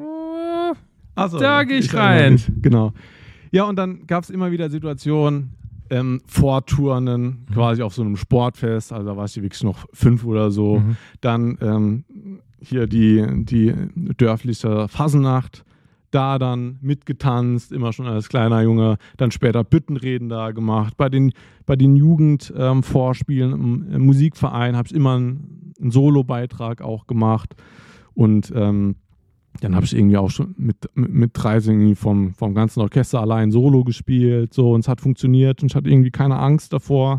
Speaker 2: da gehe ich rein?
Speaker 1: Genau. Ja, und dann gab es immer wieder Situationen, Vorturnen, quasi auf so einem Sportfest, also da war ich wirklich noch 5 oder so. Dann hier die dörfliche Fasnacht, da dann mitgetanzt, immer schon als kleiner Junge, dann später Büttenreden da gemacht. Bei den Jugendvorspielen im Musikverein habe ich immer einen Solobeitrag auch gemacht und dann habe ich irgendwie auch schon mit 13 vom ganzen Orchester allein Solo gespielt, so, und es hat funktioniert und ich hatte irgendwie keine Angst davor,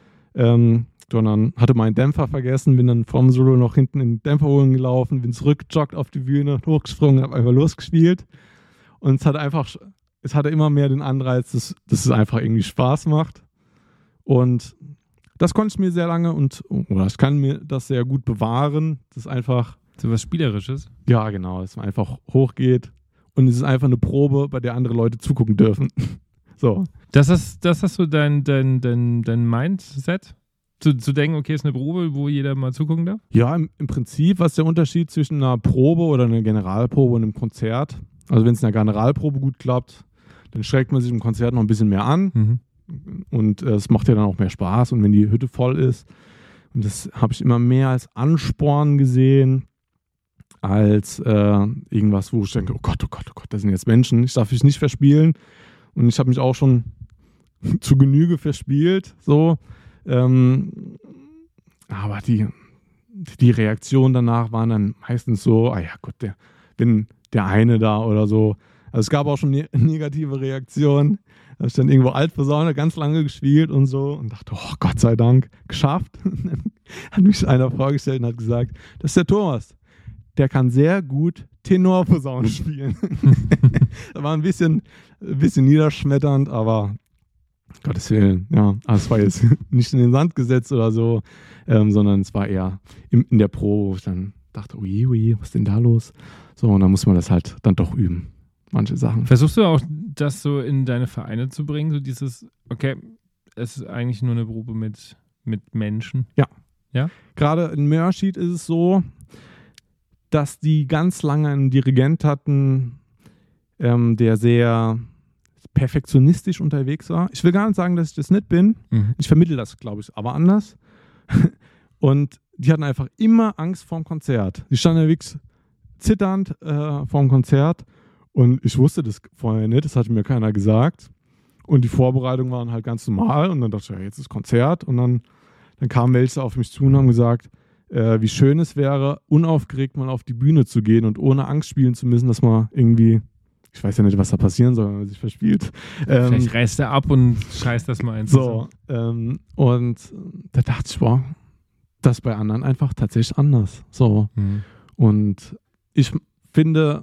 Speaker 1: sondern hatte meinen Dämpfer vergessen, bin dann vom Solo noch hinten in den Dämpfer holen gelaufen, bin zurückgejoggt auf die Bühne, hochgesprungen, habe einfach losgespielt und es hatte immer mehr den Anreiz, dass es einfach irgendwie Spaß macht und das konnte ich mir sehr lange oder ich kann mir das sehr gut bewahren, das ist einfach
Speaker 2: so was Spielerisches? Ja,
Speaker 1: genau, dass man einfach hochgeht und es ist einfach eine Probe, bei der andere Leute zugucken dürfen. So.
Speaker 2: Das ist so dein Mindset? Zu denken, okay, ist eine Probe, wo jeder mal zugucken darf?
Speaker 1: Ja, im Prinzip, was ist der Unterschied zwischen einer Probe oder einer Generalprobe und einem Konzert? Also wenn es in einer Generalprobe gut klappt, dann schreckt man sich im Konzert noch ein bisschen mehr an und es macht ja dann auch mehr Spaß und wenn die Hütte voll ist, und das habe ich immer mehr als Ansporn gesehen, als irgendwas, wo ich denke, oh Gott, das sind jetzt Menschen, ich darf mich nicht verspielen. Und ich habe mich auch schon zu Genüge verspielt, so. Aber die Reaktionen danach waren dann meistens so, ja Gott, wenn der eine da oder so. Also es gab auch schon negative Reaktionen. Da habe ich dann irgendwo Altposaune ganz lange gespielt und so und dachte, oh Gott sei Dank, geschafft. Und dann hat mich einer vorgestellt und hat gesagt, das ist der Thomas. Der kann sehr gut Tenorposaune spielen. Das war ein bisschen niederschmetternd, aber Gottes Willen, ja. Also es war jetzt nicht in den Sand gesetzt oder so, sondern es war eher in der Probe, wo ich dann dachte, oje, was ist denn da los? So, und dann muss man das halt dann doch üben, manche Sachen.
Speaker 2: Versuchst du auch, das so in deine Vereine zu bringen, so dieses, okay, es ist eigentlich nur eine Probe mit Menschen? Ja?
Speaker 1: Gerade in Mörrschied ist es so, dass die ganz lange einen Dirigent hatten, der sehr perfektionistisch unterwegs war. Ich will gar nicht sagen, dass ich das nicht bin. Ich vermittle das, glaube ich, aber anders. Und die hatten einfach immer Angst vorm Konzert. Die standen unterwegs zitternd vorm Konzert und ich wusste das vorher nicht, das hatte mir keiner gesagt. Und die Vorbereitungen waren halt ganz normal und dann dachte ich, ja, jetzt ist Konzert und dann kamen welche auf mich zu und haben gesagt, wie schön es wäre, unaufgeregt mal auf die Bühne zu gehen und ohne Angst spielen zu müssen, dass man irgendwie, ich weiß ja nicht, was da passieren soll, wenn man sich verspielt.
Speaker 2: Vielleicht reißt er ab und scheißt das mal ein.
Speaker 1: So, und da dachte ich, boah, das ist bei anderen einfach tatsächlich anders. So. Und ich finde,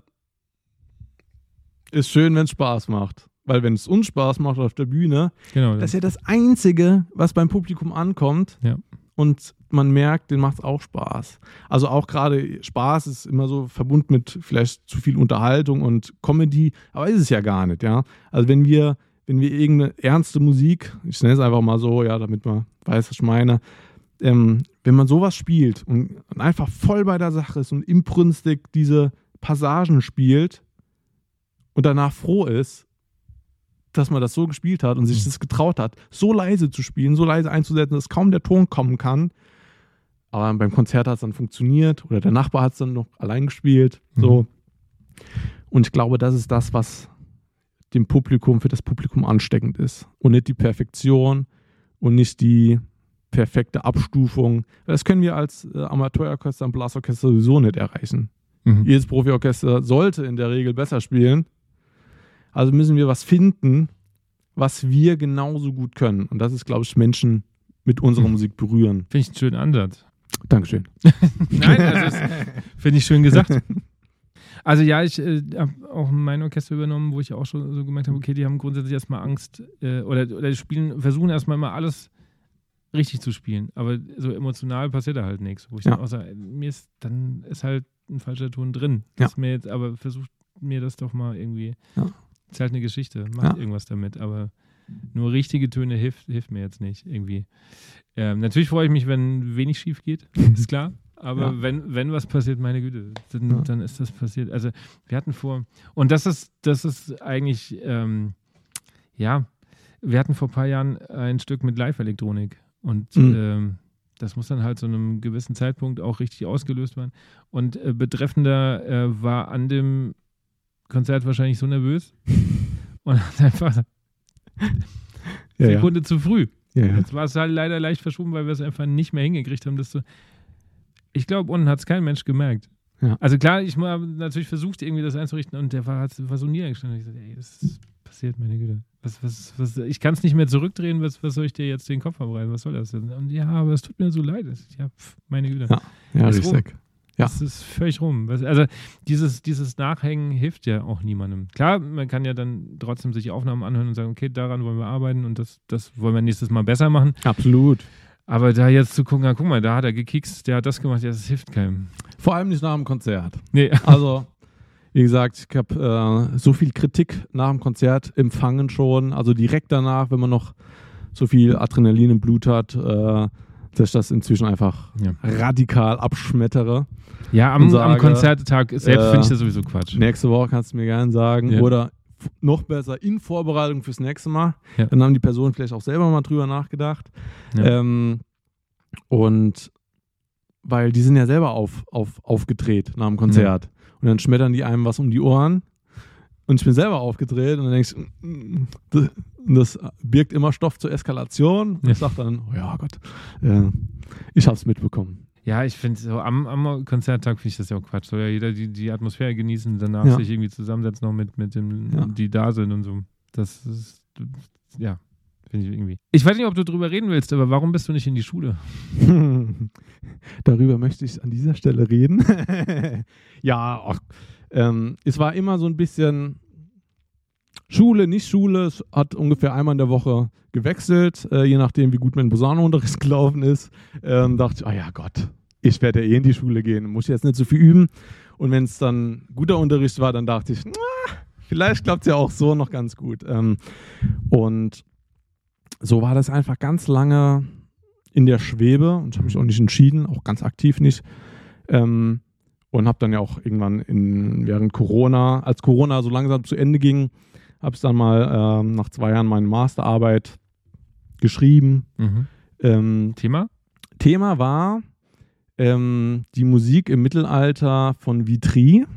Speaker 1: ist schön, wenn es Spaß macht. Weil wenn es uns Spaß macht auf der Bühne,
Speaker 2: genau,
Speaker 1: das ist ja das Einzige, was beim Publikum ankommt.
Speaker 2: Ja.
Speaker 1: Und man merkt, denen macht es auch Spaß. Also auch gerade Spaß ist immer so verbunden mit vielleicht zu viel Unterhaltung und Comedy, aber ist es ja gar nicht, ja. Also wenn wir irgendeine ernste Musik, ich nenne es einfach mal so, ja, damit man weiß, was ich meine, wenn man sowas spielt und einfach voll bei der Sache ist und inbrünstig diese Passagen spielt und danach froh ist, dass man das so gespielt hat und sich das getraut hat, so leise zu spielen, so leise einzusetzen, dass kaum der Ton kommen kann. Aber beim Konzert hat es dann funktioniert oder der Nachbar hat es dann noch allein gespielt. So. Und ich glaube, das ist das, was für das Publikum ansteckend ist. Und nicht die Perfektion und nicht die perfekte Abstufung. Das können wir als Amateurorchester und Blasorchester sowieso nicht erreichen. Jedes Profiorchester sollte in der Regel besser spielen. Also müssen wir was finden, was wir genauso gut können. Und das ist, glaube ich, Menschen mit unserer Musik berühren.
Speaker 2: Finde ich einen schönen Ansatz.
Speaker 1: Dankeschön.
Speaker 2: Nein, also finde ich schön gesagt. Also ja, ich habe auch mein Orchester übernommen, wo ich auch schon so gemerkt habe, okay, die haben grundsätzlich erstmal Angst oder versuchen erstmal immer alles richtig zu spielen. Aber so emotional passiert da halt nichts. Wo ich dann auch sage, dann ist halt ein falscher Ton drin. Aber versucht mir das doch mal irgendwie... Ja. Ist halt eine Geschichte, macht irgendwas damit, aber nur richtige Töne hilft mir jetzt nicht irgendwie. Natürlich freue ich mich, wenn wenig schief geht, ist klar, aber wenn was passiert, meine Güte, dann ist das passiert. Also wir hatten und das ist eigentlich, wir hatten vor ein paar Jahren ein Stück mit Live-Elektronik und das muss dann halt zu einem gewissen Zeitpunkt auch richtig ausgelöst werden und Betreffender war an dem Konzert wahrscheinlich so nervös und hat einfach Sekunde zu früh. Jetzt war es halt leider leicht verschoben, weil wir es einfach nicht mehr hingekriegt haben. Ich glaube, unten hat es kein Mensch gemerkt. Ja. Also klar, ich habe natürlich versucht, irgendwie das einzurichten und der war so niedergestanden. Ich gesagt, das ist passiert, meine Güte. Was, ich kann es nicht mehr zurückdrehen, was soll ich dir jetzt den Kopf verbreiten? Was soll das denn? Und ja, aber es tut mir so leid. Meine Güte.
Speaker 1: Ja, richtig. Ja.
Speaker 2: Das ist völlig rum. Also dieses Nachhängen hilft ja auch niemandem. Klar, man kann ja dann trotzdem sich Aufnahmen anhören und sagen, okay, daran wollen wir arbeiten und das wollen wir nächstes Mal besser machen.
Speaker 1: Absolut.
Speaker 2: Aber da jetzt zu gucken, guck mal, da hat er gekekst, der hat das gemacht, das hilft keinem.
Speaker 1: Vor allem nicht nach dem Konzert.
Speaker 2: Nee.
Speaker 1: Also, wie gesagt, ich habe so viel Kritik nach dem Konzert empfangen schon. Also direkt danach, wenn man noch so viel Adrenalin im Blut hat, dass ich das inzwischen einfach radikal abschmettere.
Speaker 2: Ja, am Konzerttag selbst finde ich das sowieso Quatsch.
Speaker 1: Nächste Woche kannst du mir gerne sagen. Ja. Oder noch besser in Vorbereitung fürs nächste Mal. Ja. Dann haben die Personen vielleicht auch selber mal drüber nachgedacht. Ja. Und weil die sind ja selber aufgedreht nach dem Konzert. Ja. Und dann schmettern die einem was um die Ohren. Und ich bin selber aufgedreht und dann denkst du, das birgt immer Stoff zur Eskalation. Und ich sage dann, oh ja Gott, ich habe es mitbekommen.
Speaker 2: Ja, ich finde so am Konzerttag finde ich das ja auch Quatsch. Soll ja jeder die Atmosphäre genießen, danach sich irgendwie zusammensetzen, noch mit dem, die da sind und so. Das ist, finde ich irgendwie. Ich weiß nicht, ob du drüber reden willst, aber warum bist du nicht in die Schule?
Speaker 1: Darüber möchte ich an dieser Stelle reden. Es war immer so ein bisschen Schule, nicht Schule. Es hat ungefähr einmal in der Woche gewechselt, je nachdem, wie gut mein Posaunenunterricht gelaufen ist. Dachte ich, ja Gott, ich werde ja eh in die Schule gehen, muss jetzt nicht so viel üben. Und wenn es dann guter Unterricht war, dann dachte ich, vielleicht klappt es ja auch so noch ganz gut. Und so war das einfach ganz lange in der Schwebe und ich habe mich auch nicht entschieden, auch ganz aktiv nicht. Und habe dann ja auch irgendwann während Corona, als Corona so langsam zu Ende ging, habe ich dann mal nach 2 Jahren meine Masterarbeit geschrieben. Thema war die Musik im Mittelalter von Vitry.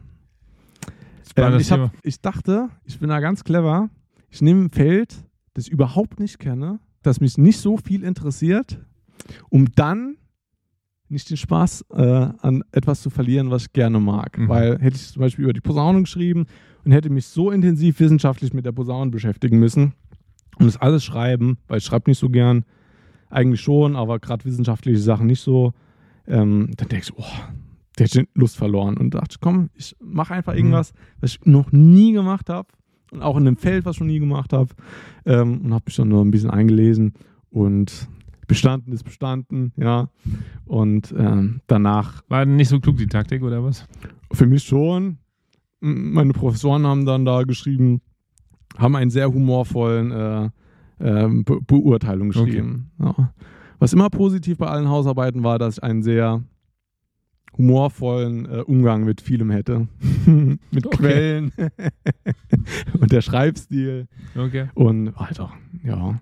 Speaker 1: Ich dachte, ich bin da ganz clever. Ich nehme ein Feld, das ich überhaupt nicht kenne, das mich nicht so viel interessiert, um dann nicht den Spaß an etwas zu verlieren, was ich gerne mag. Weil hätte ich zum Beispiel über die Posaune geschrieben und hätte mich so intensiv wissenschaftlich mit der Posaune beschäftigen müssen und das alles schreiben, weil ich schreibe nicht so gern, eigentlich schon, aber gerade wissenschaftliche Sachen nicht so, dann denke ich, der hat Lust verloren und dachte, komm, ich mache einfach irgendwas, was ich noch nie gemacht habe und auch in einem Feld, was ich noch nie gemacht habe und habe mich dann nur ein bisschen eingelesen und bestanden ist bestanden, ja. Und danach...
Speaker 2: War nicht so klug die Taktik, oder was?
Speaker 1: Für mich schon. Meine Professoren haben dann da geschrieben, haben einen sehr humorvollen Beurteilung geschrieben. Okay. Ja. Was immer positiv bei allen Hausarbeiten war, dass ich einen sehr humorvollen Umgang mit vielem hätte. Mit Quellen und der Schreibstil. Okay. Und Alter, ja.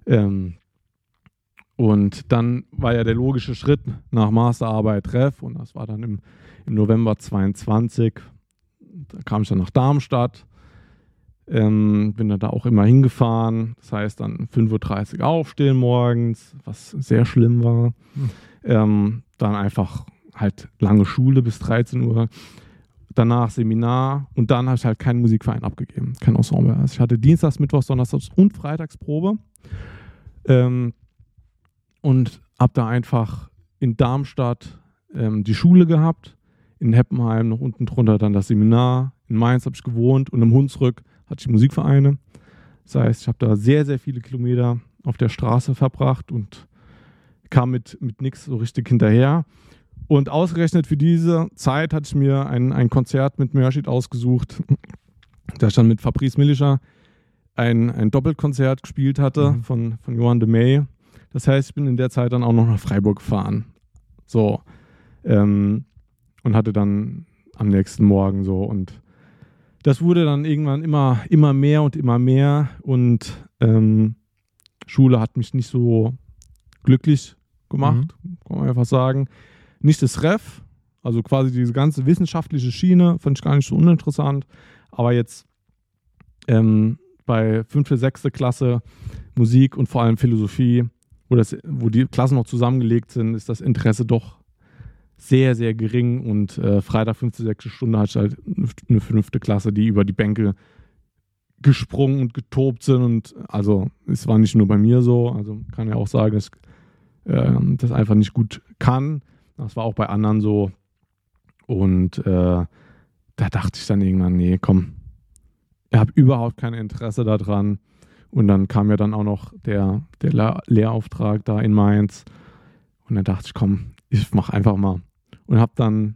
Speaker 1: Und dann war ja der logische Schritt nach Masterarbeit Ref und das war dann im November 22. Da kam ich dann nach Darmstadt, bin dann da auch immer hingefahren. Das heißt dann 5:30 Uhr aufstehen morgens, was sehr schlimm war. Dann einfach halt lange Schule bis 13 Uhr. Danach Seminar und dann habe ich halt keinen Musikverein abgegeben, kein Ensemble. Also ich hatte Dienstags, Mittwochs, Donnerstags und Freitagsprobe. Und habe da einfach in Darmstadt die Schule gehabt, in Heppenheim noch unten drunter dann das Seminar, in Mainz habe ich gewohnt und im Hunsrück hatte ich Musikvereine. Das heißt, ich habe da sehr, sehr viele Kilometer auf der Straße verbracht und kam mit nichts so richtig hinterher. Und ausgerechnet für diese Zeit hatte ich mir ein Konzert mit Mörschid ausgesucht, da ich dann mit Fabrice Millischer ein Doppelkonzert gespielt hatte von Johann de May. Das heißt, ich bin in der Zeit dann auch noch nach Freiburg gefahren. So. Und hatte dann am nächsten Morgen so. Und das wurde dann irgendwann immer mehr und immer mehr. Und Schule hat mich nicht so glücklich gemacht, kann man einfach sagen. Nicht das Ref, also quasi diese ganze wissenschaftliche Schiene, fand ich gar nicht so uninteressant. Aber jetzt bei 5., 6. Klasse Musik und vor allem Philosophie, wo die Klassen noch zusammengelegt sind, ist das Interesse doch sehr, sehr gering. Und Freitag 5., 6. Stunde hatte ich halt eine 5. Klasse, die über die Bänke gesprungen und getobt sind. Und also es war nicht nur bei mir so, also kann ja auch sagen, dass das einfach nicht gut kann. Das war auch bei anderen so. Und da dachte ich dann irgendwann, nee, komm, ich habe überhaupt kein Interesse daran. Und dann kam ja dann auch noch der Lehrauftrag da in Mainz. Und dann dachte ich, komm, ich mache einfach mal. Und habe dann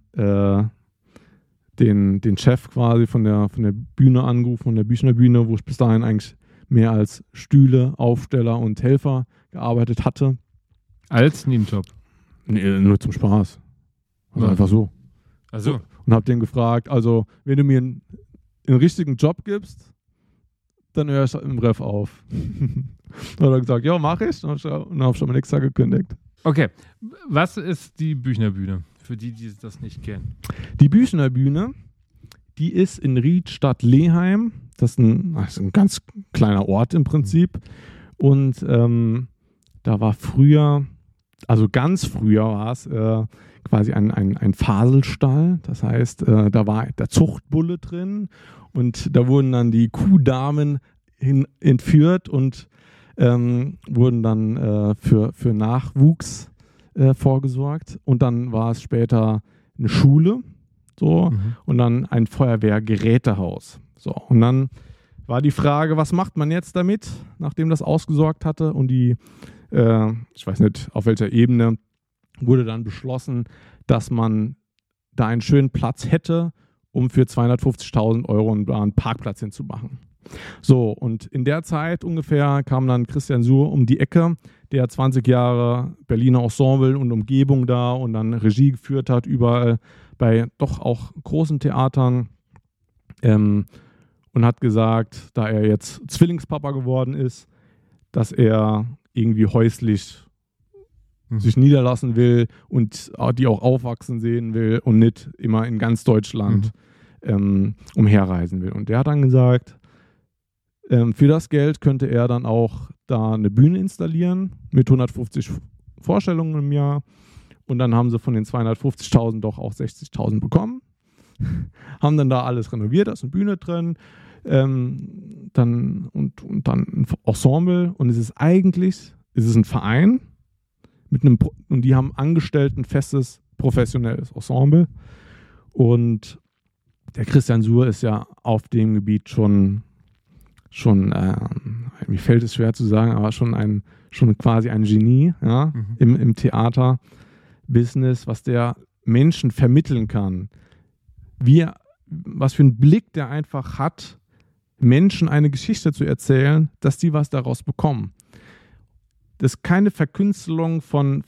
Speaker 1: den Chef quasi von der Bühne angerufen, von der Büchner Bühne, wo ich bis dahin eigentlich mehr als Stühle, Aufsteller und Helfer gearbeitet hatte.
Speaker 2: Als Nebenjob?
Speaker 1: Nee, nur zum Spaß. Also einfach so.
Speaker 2: Also.
Speaker 1: Und habe den gefragt, also wenn du mir einen richtigen Job gibst, dann höre ich im Ref auf. Dann hat er gesagt, ja, mache ich. Und dann habe ich schon mal nächstes Jahr gekündigt.
Speaker 2: Okay, was ist die Büchner Bühne, für die das nicht kennen?
Speaker 1: Die Büchner Bühne, die ist in Riedstadt-Leheim. Das ist ein ganz kleiner Ort im Prinzip. Und da war früher, also ganz früher war es quasi ein Faselstall. Das heißt, da war der Zuchtbulle drin und da wurden dann die Kuhdamen entführt und wurden dann für Nachwuchs vorgesorgt. Und dann war es später eine Schule so, und dann ein Feuerwehrgerätehaus. So, und dann war die Frage, was macht man jetzt damit, nachdem das ausgesorgt hatte und die, ich weiß nicht auf welcher Ebene, wurde dann beschlossen, dass man da einen schönen Platz hätte, um für 250.000 € einen Parkplatz hinzumachen. So, und in der Zeit ungefähr kam dann Christian Suhr um die Ecke, der 20 Jahre Berliner Ensemble und Umgebung da und dann Regie geführt hat, überall bei doch auch großen Theatern, und hat gesagt, da er jetzt Zwillingspapa geworden ist, dass er irgendwie häuslich sich niederlassen will und die auch aufwachsen sehen will und nicht immer in ganz Deutschland umherreisen will. Und der hat dann gesagt, für das Geld könnte er dann auch da eine Bühne installieren mit 150 Vorstellungen im Jahr. Und dann haben sie von den 250.000 doch auch 60.000 bekommen. Haben dann da alles renoviert, da ist eine Bühne drin, dann ein Ensemble. Und es ist ein Verein und die haben angestellt ein festes, professionelles Ensemble. Und der Christian Suhr ist ja auf dem Gebiet schon mir fällt es schwer zu sagen, aber schon quasi ein Genie, ja, im Theaterbusiness, was der Menschen vermitteln kann. Was für einen Blick der einfach hat, Menschen eine Geschichte zu erzählen, dass die was daraus bekommen. Das ist keine Verkünstelung von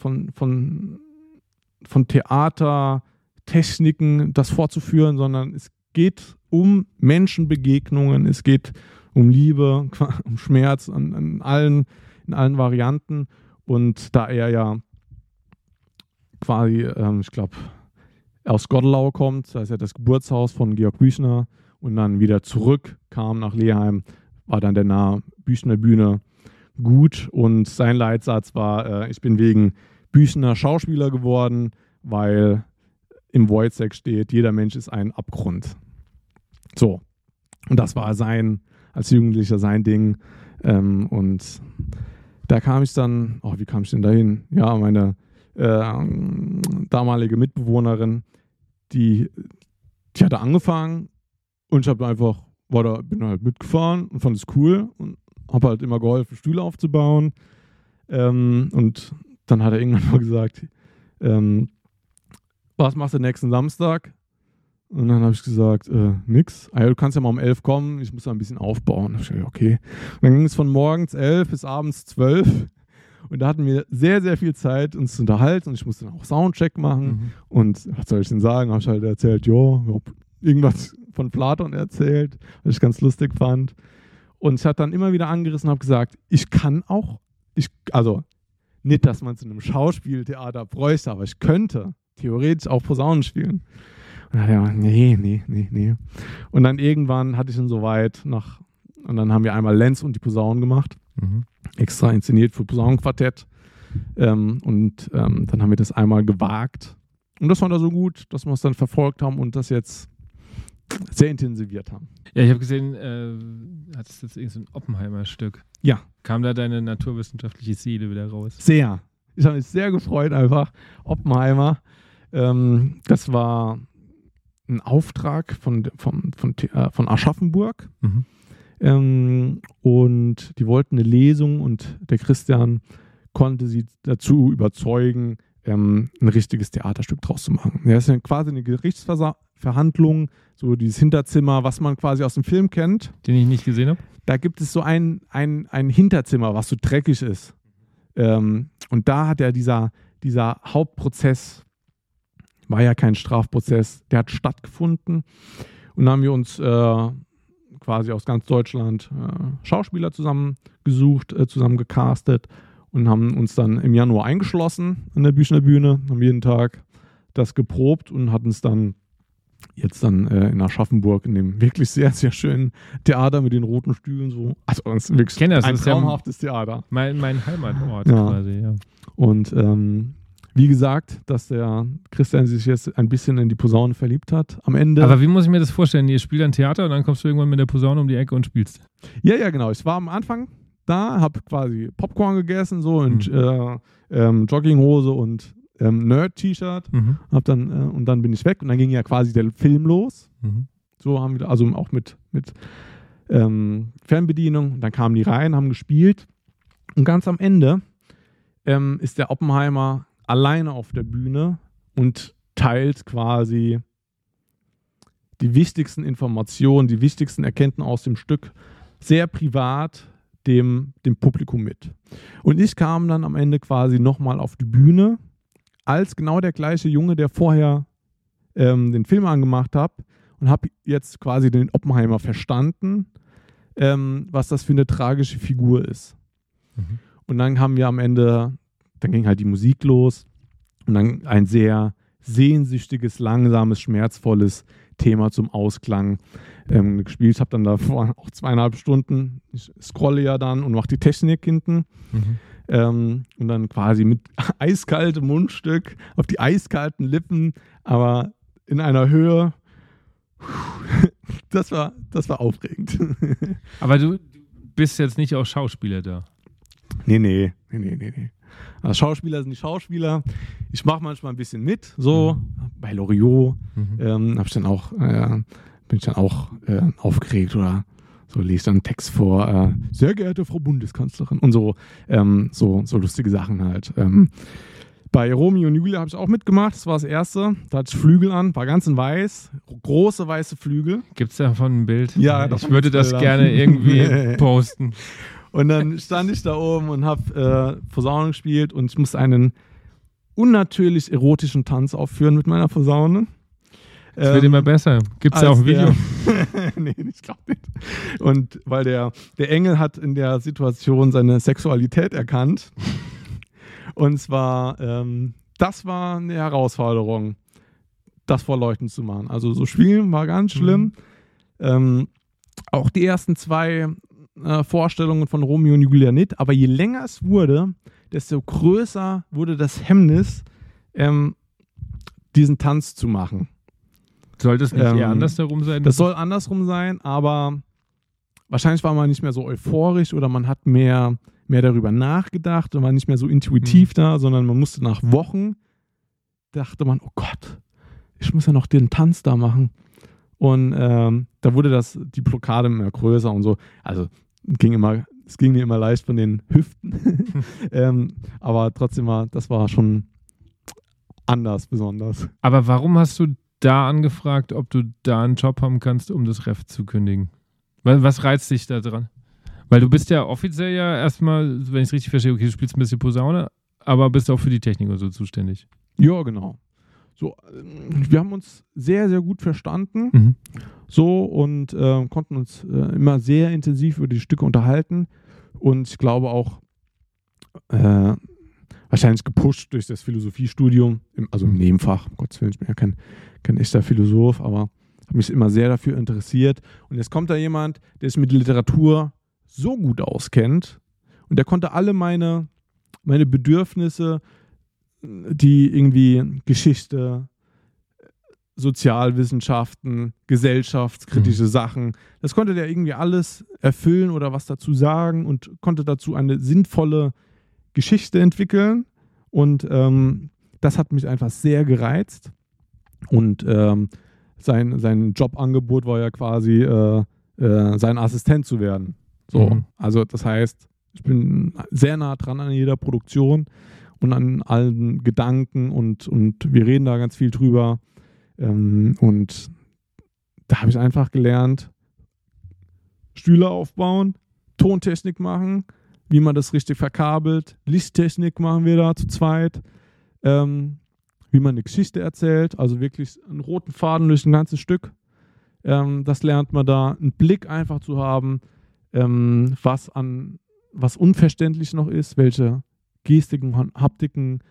Speaker 1: Theatertechniken, das vorzuführen, sondern es geht um Menschenbegegnungen, es geht um Liebe, um Schmerz in allen Varianten. Und da er ja quasi, ich glaube, aus Gottelau kommt, das ist ja das Geburtshaus von Georg Büchner, und dann wieder zurückkam nach Leheim, war dann der Name Büchner Bühne gut. Und sein Leitsatz war, ich bin wegen Büchner Schauspieler geworden, weil im Wojciech steht, jeder Mensch ist ein Abgrund. So, und das war als Jugendlicher sein Ding. Und da kam ich dann, wie kam ich denn dahin? Ja, meine damalige Mitbewohnerin, die hatte angefangen und ich habe einfach, bin halt mitgefahren und fand es cool und habe halt immer geholfen, Stühle aufzubauen. Und dann hat er irgendwann mal gesagt, was machst du nächsten Samstag? Und dann habe ich gesagt, nix. Du kannst ja mal um 11 kommen, ich muss da ein bisschen aufbauen. Da habe ich gesagt, okay. Und dann ging es von morgens 11 bis abends 12. Und da hatten wir sehr, sehr viel Zeit, uns zu unterhalten. Und ich musste dann auch Soundcheck machen. Und was soll ich denn sagen? Habe ich halt erzählt, irgendwas von Platon erzählt, was ich ganz lustig fand. Und ich habe dann immer wieder angerissen und habe gesagt, also nicht, dass man zu einem Schauspieltheater bräuchte, aber ich könnte theoretisch auch Posaunen spielen. Und dann hat er gesagt, nee. Und dann irgendwann hatte ich ihn soweit und dann haben wir einmal Lenz und die Posaunen gemacht, extra inszeniert für Posaunenquartett. Dann haben wir das einmal gewagt. Und das fand er so gut, dass wir es dann verfolgt haben und das jetzt sehr intensiviert haben.
Speaker 2: Ja, ich habe gesehen, hattest jetzt irgend so ein Oppenheimer-Stück.
Speaker 1: Ja.
Speaker 2: Kam da deine naturwissenschaftliche Seele wieder raus?
Speaker 1: Sehr. Ich habe mich sehr gefreut einfach. Oppenheimer, das war ein Auftrag von Aschaffenburg. Und die wollten eine Lesung und der Christian konnte sie dazu überzeugen, ein richtiges Theaterstück draus zu machen. Ja, das ist ja quasi eine Gerichtsverhandlung, so dieses Hinterzimmer, was man quasi aus dem Film kennt.
Speaker 2: Den ich nicht gesehen habe.
Speaker 1: Da gibt es so ein Hinterzimmer, was so dreckig ist. Und da hat ja dieser Hauptprozess, war ja kein Strafprozess, der hat stattgefunden. Und dann haben wir uns quasi aus ganz Deutschland Schauspieler zusammengesucht, zusammen gecastet und haben uns dann im Januar eingeschlossen an der Büchner Bühne, haben jeden Tag das geprobt und hatten es dann jetzt in Aschaffenburg in dem wirklich sehr, sehr schönen Theater mit den roten Stühlen so. Also es ist wirklich ein traumhaftes Theater.
Speaker 2: Mein Heimatort quasi, ja.
Speaker 1: Und wie gesagt, dass der Christian sich jetzt ein bisschen in die Posaune verliebt hat am Ende.
Speaker 2: Aber wie muss ich mir das vorstellen? Ihr spielt ein Theater und dann kommst du irgendwann mit der Posaune um die Ecke und spielst.
Speaker 1: Ja, genau. Ich war am Anfang da, habe quasi Popcorn gegessen so und Jogginghose und Nerd-T-Shirt. Und dann bin ich weg und dann ging ja quasi der Film los. So haben wir, also auch mit Fernbedienung. Und dann kamen die rein, haben gespielt und ganz am Ende ist der Oppenheimer alleine auf der Bühne und teilt quasi die wichtigsten Informationen, die wichtigsten Erkenntnisse aus dem Stück sehr privat dem Publikum mit. Und ich kam dann am Ende quasi nochmal auf die Bühne als genau der gleiche Junge, der vorher den Film angemacht hat und habe jetzt quasi den Oppenheimer verstanden, was das für eine tragische Figur ist. Mhm. Und dann haben wir am Ende, dann ging halt die Musik los und dann ein sehr sehnsüchtiges, langsames, schmerzvolles Thema zum Ausklang gespielt. Ich habe dann davor auch 2,5 Stunden, ich scrolle ja dann und mache die Technik hinten und dann quasi mit eiskaltem Mundstück auf die eiskalten Lippen, aber in einer Höhe, das war aufregend.
Speaker 2: Aber du bist jetzt nicht auch Schauspieler da? Nee. Also Schauspieler sind die Schauspieler. Ich mache manchmal ein bisschen mit, so bei Loriot bin ich dann auch aufgeregt oder so, lese dann einen Text vor, sehr geehrte Frau Bundeskanzlerin und so, so lustige Sachen halt. Bei Romeo und Julia habe ich auch mitgemacht, das war das erste, da hatte ich Flügel an, war ganz in weiß, große weiße Flügel. Gibt es davon ein Bild?
Speaker 1: Ja,
Speaker 2: ich würde das gerne irgendwie posten.
Speaker 1: Und dann stand ich da oben und habe Posaune gespielt und ich musste einen unnatürlich erotischen Tanz aufführen mit meiner Posaune.
Speaker 2: Das wird immer besser. Gibt es ja auch ein Video?
Speaker 1: Nee, ich glaube nicht. Und weil der Engel hat in der Situation seine Sexualität erkannt. Und zwar, das war eine Herausforderung, das vor Leuten zu machen. Also so spielen war ganz schlimm. Auch die ersten 2 Vorstellungen von Romeo und Julia nicht, aber je länger es wurde, desto größer wurde das Hemmnis, diesen Tanz zu machen.
Speaker 2: Soll das nicht eher andersherum sein?
Speaker 1: Das soll andersrum sein, aber wahrscheinlich war man nicht mehr so euphorisch oder man hat mehr darüber nachgedacht und war nicht mehr so intuitiv da, sondern man musste nach Wochen, dachte man, oh Gott, ich muss ja noch den Tanz da machen. Und da wurde die Blockade immer größer und so. Also es ging mir immer leicht von den Hüften. Aber trotzdem das war schon anders, besonders.
Speaker 2: Aber warum hast du da angefragt, ob du da einen Job haben kannst, um das Ref zu kündigen? Was reizt dich da dran? Weil du bist ja offiziell ja erstmal, wenn ich es richtig verstehe, okay, du spielst ein bisschen Posaune, aber bist auch für die Technik und so zuständig.
Speaker 1: Ja, genau. So, wir haben uns sehr, sehr gut verstanden so und konnten uns immer sehr intensiv über die Stücke unterhalten und ich glaube auch wahrscheinlich gepusht durch das Philosophiestudium, also im Nebenfach, um Gottes Willen, ich bin ja kein echter Philosoph, aber habe mich immer sehr dafür interessiert und jetzt kommt da jemand, der sich mit Literatur so gut auskennt und der konnte alle meine Bedürfnisse, die irgendwie Geschichte, Sozialwissenschaften, gesellschaftskritische Sachen, das konnte der irgendwie alles erfüllen oder was dazu sagen und konnte dazu eine sinnvolle Geschichte entwickeln und das hat mich einfach sehr gereizt und sein Jobangebot war ja quasi sein Assistent zu werden. So, also das heißt, ich bin sehr nah dran an jeder Produktion und an allen Gedanken und wir reden da ganz viel drüber. Und da habe ich einfach gelernt, Stühle aufbauen, Tontechnik machen, wie man das richtig verkabelt, Lichttechnik machen wir da zu zweit, wie man eine Geschichte erzählt, also wirklich einen roten Faden durch ein ganzes Stück. Das lernt man da, einen Blick einfach zu haben, was unverständlich noch ist, welche Gestiken und Haptiken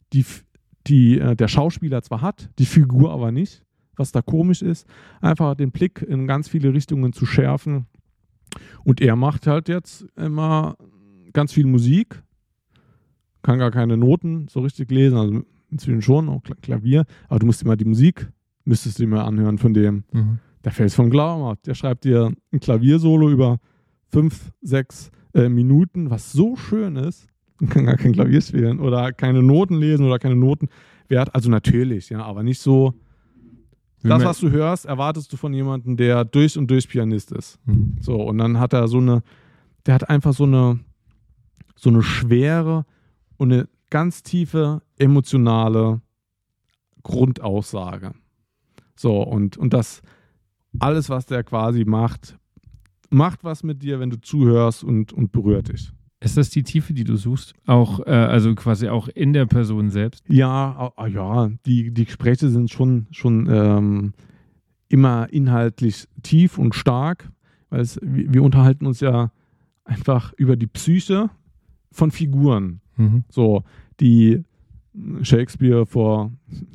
Speaker 1: der Schauspieler zwar hat, die Figur aber nicht, was da komisch ist, einfach den Blick in ganz viele Richtungen zu schärfen. Und er macht halt jetzt immer ganz viel Musik, kann gar keine Noten so richtig lesen, also inzwischen schon, auch Klavier, aber du musst immer die Musik, müsstest du immer anhören von dem, der fällt vom Glauben ab. Der schreibt dir ein Klaviersolo über 5-6 Minuten, was so schön ist, und kann gar kein Klavier spielen oder keine Noten lesen oder keine Noten wert. Also natürlich, ja, aber nicht so. Das, was du hörst, erwartest du von jemandem, der durch und durch Pianist ist. So, und dann hat er der hat einfach so eine Schwere und eine ganz tiefe emotionale Grundaussage. So, und das alles, was der quasi macht was mit dir, wenn du zuhörst und berührt dich.
Speaker 2: Ist das die Tiefe, die du suchst? Auch, also quasi auch in der Person selbst?
Speaker 1: Ja, die Gespräche sind schon immer inhaltlich tief und stark, weil wir unterhalten uns ja einfach über die Psyche von Figuren. So, die Shakespeare vor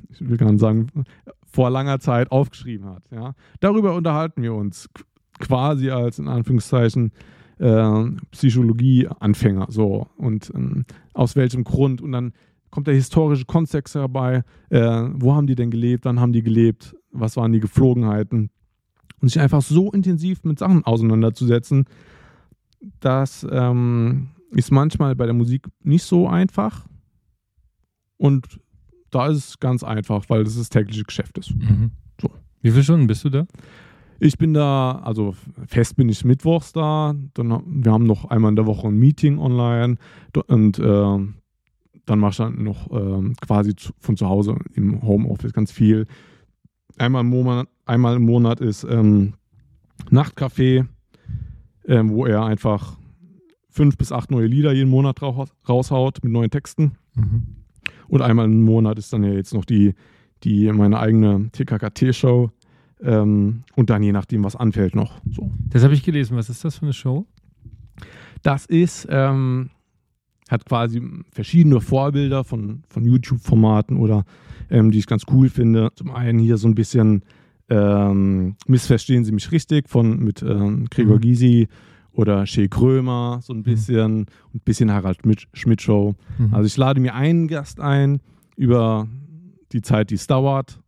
Speaker 1: langer Zeit aufgeschrieben hat. Ja? Darüber unterhalten wir uns quasi als, in Anführungszeichen, Psychologie-Anfänger. So. Und aus welchem Grund? Und dann kommt der historische Kontext herbei. Wo haben die denn gelebt? Wann haben die gelebt? Was waren die Gepflogenheiten? Und sich einfach so intensiv mit Sachen auseinanderzusetzen, das ist manchmal bei der Musik nicht so einfach. Und da ist es ganz einfach, weil das das tägliche Geschäft ist. So.
Speaker 2: Wie viele Stunden bist du da?
Speaker 1: Ich bin da, also fest bin ich mittwochs da. Wir haben noch einmal in der Woche ein Meeting online. Und dann mache ich dann noch quasi von zu Hause im Homeoffice ganz viel. Einmal im Monat ist Nachtcafé, wo er einfach 5 bis 8 neue Lieder jeden Monat raushaut mit neuen Texten. Und einmal im Monat ist dann ja jetzt noch meine eigene TKKT-Show. Und dann je nachdem, was anfällt noch. So.
Speaker 2: Das habe ich gelesen. Was ist das für eine Show?
Speaker 1: Das ist, hat quasi verschiedene Vorbilder von YouTube-Formaten oder die ich ganz cool finde. Zum einen hier so ein bisschen Missverstehen Sie mich richtig mit Gregor Gysi oder Shea Krömer, so ein bisschen Harald Schmidt-Show. Also ich lade mir einen Gast ein über die Zeit, die es dauert.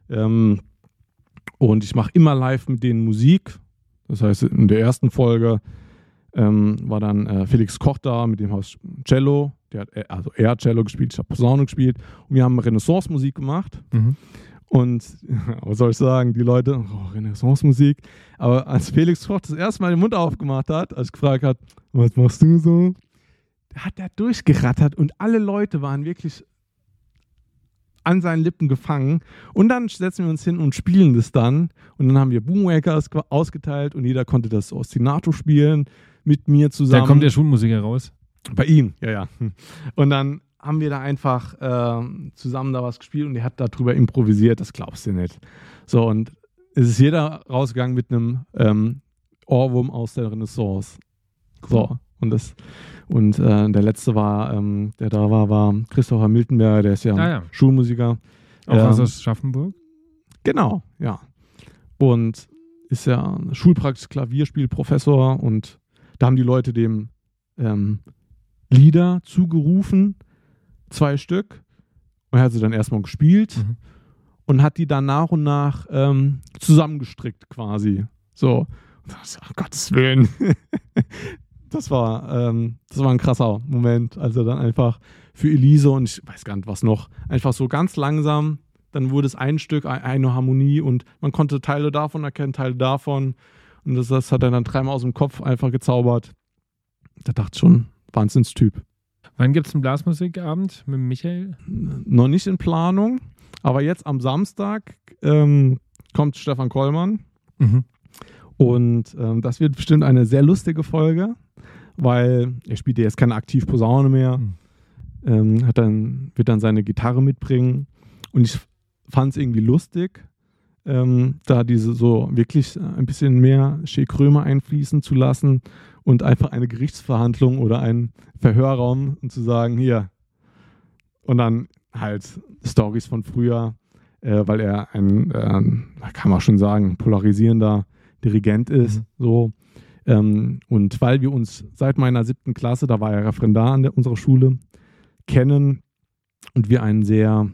Speaker 1: Und ich mache immer live mit denen Musik. Das heißt, in der ersten Folge war dann Felix Koch da, mit dem Haus Cello. Er hat Cello gespielt, ich habe Posaune gespielt. Und wir haben Renaissance-Musik gemacht. Und was soll ich sagen, die Leute, Renaissance-Musik. Aber als Felix Koch das erste Mal den Mund aufgemacht hat, als ich gefragt hat, was machst du so? Hat er durchgerattert und alle Leute waren wirklich an seinen Lippen gefangen. Und dann setzen wir uns hin und spielen das dann. Und dann haben wir Boomwakers ausgeteilt und jeder konnte das Ostinato spielen mit mir zusammen.
Speaker 2: Da kommt der Schulmusiker raus.
Speaker 1: Bei ihm, ja. Und dann haben wir da einfach zusammen da was gespielt und der hat darüber improvisiert, das glaubst du nicht. So, und es ist jeder rausgegangen mit einem Ohrwurm aus der Renaissance. Cool. So, und der letzte der da war Christopher Miltenberger, der ist ja Schulmusiker.
Speaker 2: Auch aus Aschaffenburg?
Speaker 1: Genau, ja. Und ist ja Schulpraxis Klavierspielprofessor und da haben die Leute dem Lieder zugerufen, 2 Stück. Und er hat sie dann erstmal gespielt und hat die dann nach und nach zusammengestrickt quasi. So. Um Gottes Willen. Das war ein krasser Moment. Also dann einfach für Elise und ich weiß gar nicht was noch, einfach so ganz langsam, dann wurde es ein Stück, eine Harmonie und man konnte Teile davon erkennen, Teile davon. Und das hat er dann 3-mal aus dem Kopf einfach gezaubert. Da dachte ich schon, Wahnsinnstyp.
Speaker 2: Wann gibt es einen Blasmusikabend mit Michael?
Speaker 1: Noch nicht in Planung, aber jetzt am Samstag kommt Stefan Kollmann. Und das wird bestimmt eine sehr lustige Folge, weil er spielt ja jetzt keine aktiv Posaune mehr, wird dann seine Gitarre mitbringen und ich fand es irgendwie lustig, da diese so wirklich ein bisschen mehr Shea Krömer einfließen zu lassen und einfach eine Gerichtsverhandlung oder einen Verhörraum und zu sagen, hier, und dann halt Storys von früher, weil er kann man schon sagen, polarisierender Dirigent ist, so. Und weil wir uns seit meiner 7. Klasse, da war er Referendar an unserer Schule, kennen und wir einen sehr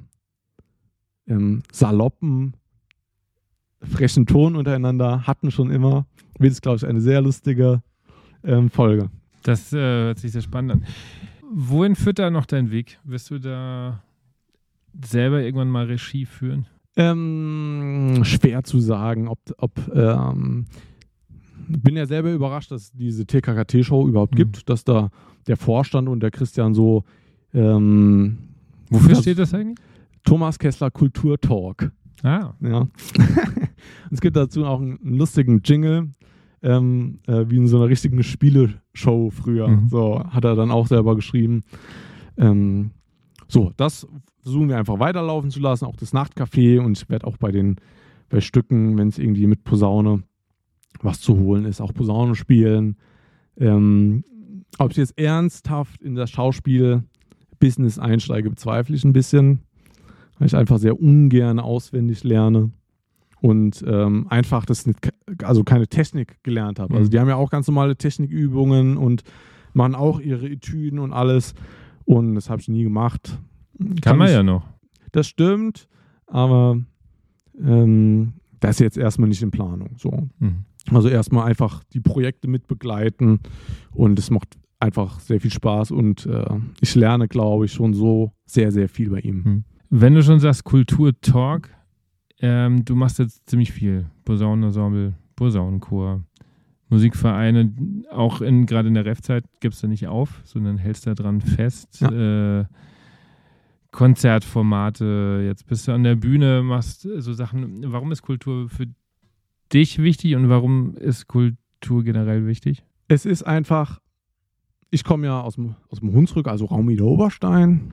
Speaker 1: saloppen, frechen Ton untereinander hatten schon immer, wird es, glaube ich, eine sehr lustige Folge.
Speaker 2: Das hört sich sehr spannend an. Wohin führt da noch dein Weg? Wirst du da selber irgendwann mal Regie führen?
Speaker 1: Schwer zu sagen, bin ja selber überrascht, dass es diese TKKT-Show überhaupt gibt, dass da der Vorstand und der Christian so
Speaker 2: Wofür steht das eigentlich?
Speaker 1: Thomas Kessler Kulturtalk.
Speaker 2: Ah.
Speaker 1: Ja. Es gibt dazu auch einen lustigen Jingle, wie in so einer richtigen Spieleshow früher. So hat er dann auch selber geschrieben. So, das versuchen wir einfach weiterlaufen zu lassen, auch das Nachtcafé, und ich werde auch bei Stücken, wenn es irgendwie mit Posaune was zu holen ist, auch Posaune spielen. Ob ich jetzt ernsthaft in das Schauspiel-Business einsteige, bezweifle ich ein bisschen, weil ich einfach sehr ungern auswendig lerne und einfach keine Technik gelernt habe. Also die haben ja auch ganz normale Technikübungen und machen auch ihre Etüden und alles, und das habe ich nie gemacht.
Speaker 2: Kann man ja noch.
Speaker 1: Das stimmt, aber das ist jetzt erstmal nicht in Planung. So. Also erstmal einfach die Projekte mit begleiten, und es macht einfach sehr viel Spaß, und ich lerne, glaube ich, schon so sehr, sehr viel bei ihm.
Speaker 2: Wenn du schon sagst Kulturtalk, du machst jetzt ziemlich viel. Posaunenensemble, Posaunenchor, Musikvereine, auch gerade in der Ref-Zeit gibst du nicht auf, sondern hältst da dran fest. Ja. Konzertformate, jetzt bist du an der Bühne, machst so Sachen. Warum ist Kultur für dich wichtig und warum ist Kultur generell wichtig?
Speaker 1: Es ist einfach, ich komme ja aus dem Hunsrück, also Raum Idar-Oberstein,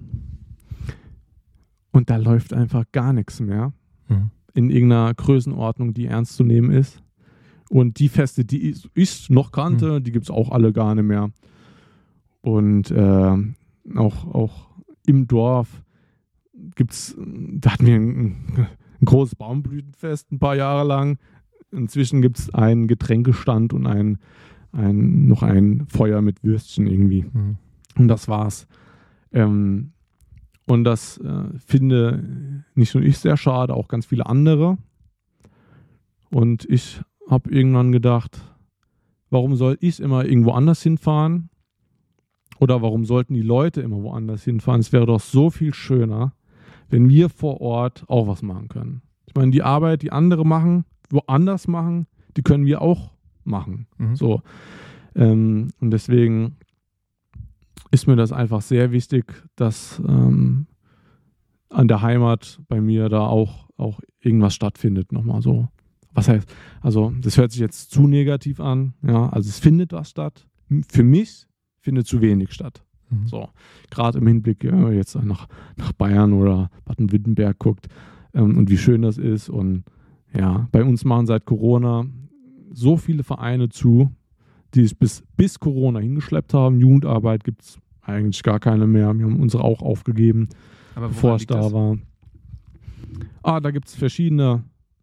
Speaker 1: und da läuft einfach gar nichts mehr in irgendeiner Größenordnung, die ernst zu nehmen ist. Und die Feste, die ich noch kannte, die gibt es auch alle gar nicht mehr. Und auch im Dorf da hatten wir ein großes Baumblütenfest ein paar Jahre lang. Inzwischen gibt es einen Getränkestand und noch ein Feuer mit Würstchen irgendwie. Und das war's. Und das finde nicht nur ich sehr schade, auch ganz viele andere. Und ich habe irgendwann gedacht, warum soll ich immer irgendwo anders hinfahren? Oder warum sollten die Leute immer woanders hinfahren? Es wäre doch so viel schöner, wenn wir vor Ort auch was machen können. Ich meine, die Arbeit, die andere woanders machen, die können wir auch machen. So. Und deswegen ist mir das einfach sehr wichtig, dass an der Heimat bei mir da auch irgendwas stattfindet. Nochmal so. Was heißt, also das hört sich jetzt zu negativ an. Ja, also es findet was statt. Für mich findet zu wenig statt. So, gerade im Hinblick, wenn man jetzt nach Bayern oder Baden-Württemberg guckt und wie schön das ist. Und ja, bei uns machen seit Corona so viele Vereine zu, die es bis Corona hingeschleppt haben. Jugendarbeit gibt es eigentlich gar keine mehr. Wir haben unsere auch aufgegeben, bevor es da war. Da gibt es verschiedene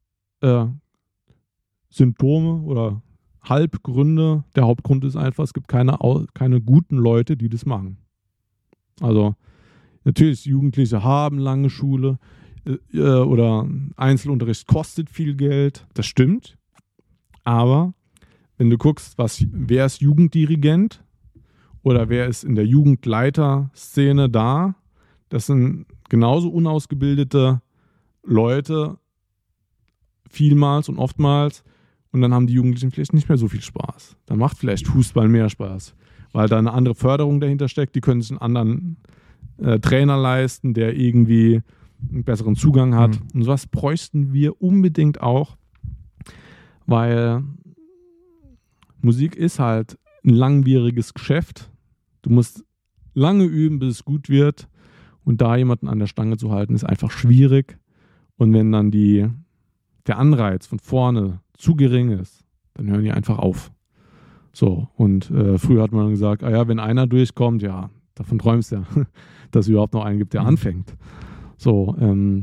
Speaker 1: Symptome oder Halbgründe. Der Hauptgrund ist einfach, es gibt keine guten Leute, die das machen. Also natürlich, Jugendliche haben lange Schule oder Einzelunterricht kostet viel Geld. Das stimmt. Aber wenn du guckst, wer ist Jugenddirigent oder wer ist in der Jugendleiterszene da, das sind genauso unausgebildete Leute vielmals und oftmals. Und dann haben die Jugendlichen vielleicht nicht mehr so viel Spaß. Dann macht vielleicht Fußball mehr Spaß, weil da eine andere Förderung dahinter steckt. Die können sich einen anderen Trainer leisten, der irgendwie einen besseren Zugang hat. Und sowas bräuchten wir unbedingt auch, weil Musik ist halt ein langwieriges Geschäft. Du musst lange üben, bis es gut wird. Und da jemanden an der Stange zu halten, ist einfach schwierig. Und wenn dann der Anreiz von vorne zu gering ist, dann hören die einfach auf. So, und früher hat man gesagt, wenn einer durchkommt, ja, davon träumst du ja, dass es überhaupt noch einen gibt, der anfängt. So,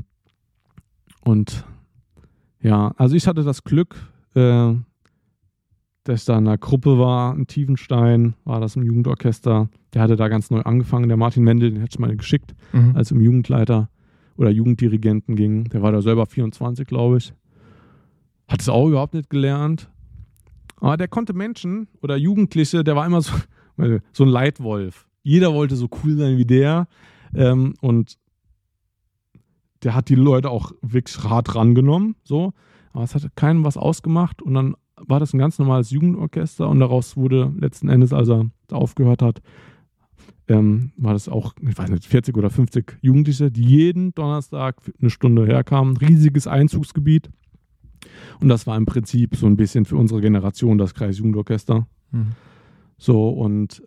Speaker 1: und ja, also ich hatte das Glück, dass ich da in einer Gruppe war, in Tiefenstein, war das im Jugendorchester, der hatte da ganz neu angefangen, der Martin Wendel, den hätte ich mal geschickt, als es um Jugendleiter oder Jugenddirigenten ging. Der war da selber 24, glaube ich. Hat es auch überhaupt nicht gelernt. Aber der konnte Menschen oder Jugendliche, der war immer so ein Leitwolf. Jeder wollte so cool sein wie der. Und der hat die Leute auch wirklich hart rangenommen. So. Aber es hat keinem was ausgemacht. Und dann war das ein ganz normales Jugendorchester. Und daraus wurde letzten Endes, als er da aufgehört hat, war das auch, ich weiß nicht, 40 oder 50 Jugendliche, die jeden Donnerstag für eine Stunde herkamen. Riesiges Einzugsgebiet. Und das war im Prinzip so ein bisschen für unsere Generation das Kreisjugendorchester. So, und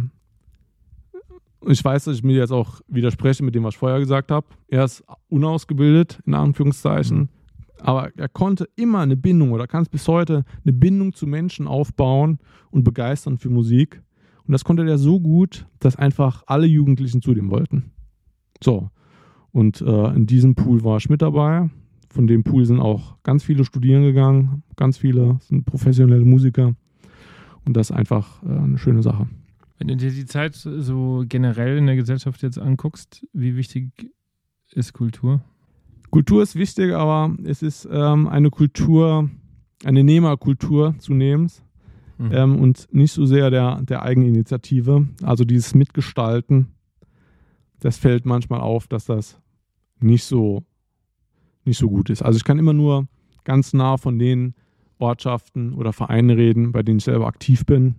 Speaker 1: ich weiß, dass ich mir jetzt auch widerspreche mit dem, was ich vorher gesagt habe. Er ist unausgebildet, in Anführungszeichen. Aber er konnte immer eine Bindung oder kann es bis heute eine Bindung zu Menschen aufbauen und begeistern für Musik. Und das konnte er so gut, dass einfach alle Jugendlichen zu dem wollten. So. Und in diesem Pool war ich mit dabei. Von dem Pool sind auch ganz viele studieren gegangen. Ganz viele sind professionelle Musiker. Und das ist einfach eine schöne Sache.
Speaker 2: Wenn du dir die Zeit so generell in der Gesellschaft jetzt anguckst, wie wichtig ist Kultur?
Speaker 1: Kultur ist wichtig, aber es ist eine Kultur, eine Nehmerkultur zunehmend. Und nicht so sehr der Eigeninitiative, also dieses Mitgestalten, das fällt manchmal auf, dass das nicht so gut ist. Also ich kann immer nur ganz nah von den Ortschaften oder Vereinen reden, bei denen ich selber aktiv bin,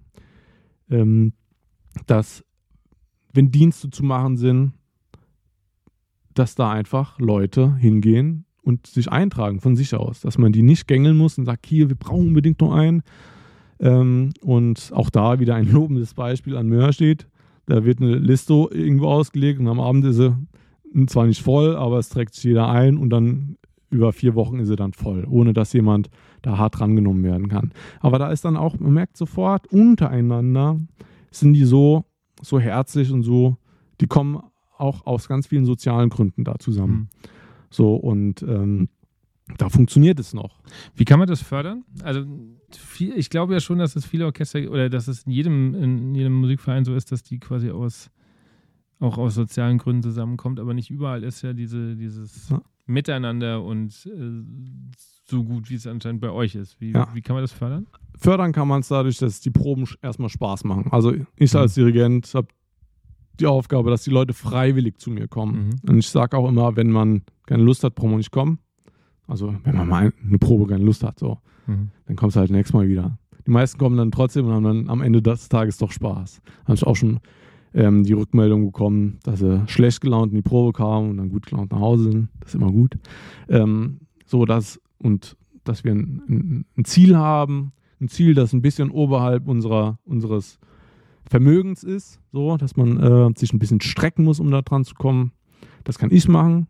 Speaker 1: dass, wenn Dienste zu machen sind, dass da einfach Leute hingehen und sich eintragen von sich aus, dass man die nicht gängeln muss und sagt, hier, wir brauchen unbedingt noch einen. Und auch da wieder ein lobendes Beispiel an Mörstedt. Da wird eine Liste irgendwo ausgelegt und am Abend ist sie zwar nicht voll, aber es trägt sich jeder ein und dann über 4 Wochen ist sie dann voll, ohne dass jemand da hart drangenommen werden kann. Aber da ist dann auch, man merkt sofort, untereinander sind die so herzlich und so, die kommen auch aus ganz vielen sozialen Gründen da zusammen. So, und da funktioniert es noch.
Speaker 2: Wie kann man das fördern? Also ich glaube ja schon, dass es viele Orchester oder dass es in jedem Musikverein so ist, dass die quasi auch aus sozialen Gründen zusammenkommt, aber nicht überall ist ja dieses Miteinander und so gut, wie es anscheinend bei euch ist. Wie kann man das fördern?
Speaker 1: Fördern kann man es dadurch, dass die Proben erstmal Spaß machen. Also ich als Dirigent habe die Aufgabe, dass die Leute freiwillig zu mir kommen. Und ich sage auch immer, wenn man keine Lust hat, braucht man nicht kommen. Also wenn man mal eine Probe keine Lust hat, so, dann kommst du halt nächstes Mal wieder. Die meisten kommen dann trotzdem und haben dann am Ende des Tages doch Spaß. Habe ich auch schon die Rückmeldung bekommen, dass sie schlecht gelaunt in die Probe kamen und dann gut gelaunt nach Hause sind. Das ist immer gut. Dass wir ein Ziel haben, ein Ziel, das ein bisschen oberhalb unseres Vermögens ist, so, dass man sich ein bisschen strecken muss, um da dran zu kommen. Das kann ich machen.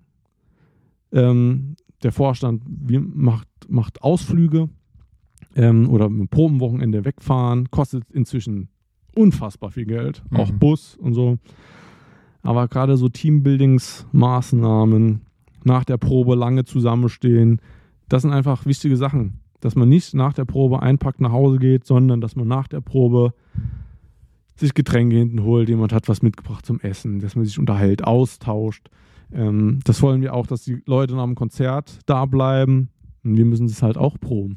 Speaker 1: Der Vorstand macht Ausflüge oder mit dem Probenwochenende wegfahren, kostet inzwischen unfassbar viel Geld, auch Bus und so. Aber gerade so Teambuildingsmaßnahmen, nach der Probe lange zusammenstehen, das sind einfach wichtige Sachen. Dass man nicht nach der Probe einpackt, nach Hause geht, sondern dass man nach der Probe sich Getränke hinten holt, jemand hat was mitgebracht zum Essen, dass man sich unterhält, austauscht. Das wollen wir auch, dass die Leute nach dem Konzert da bleiben. Und wir müssen das halt auch proben.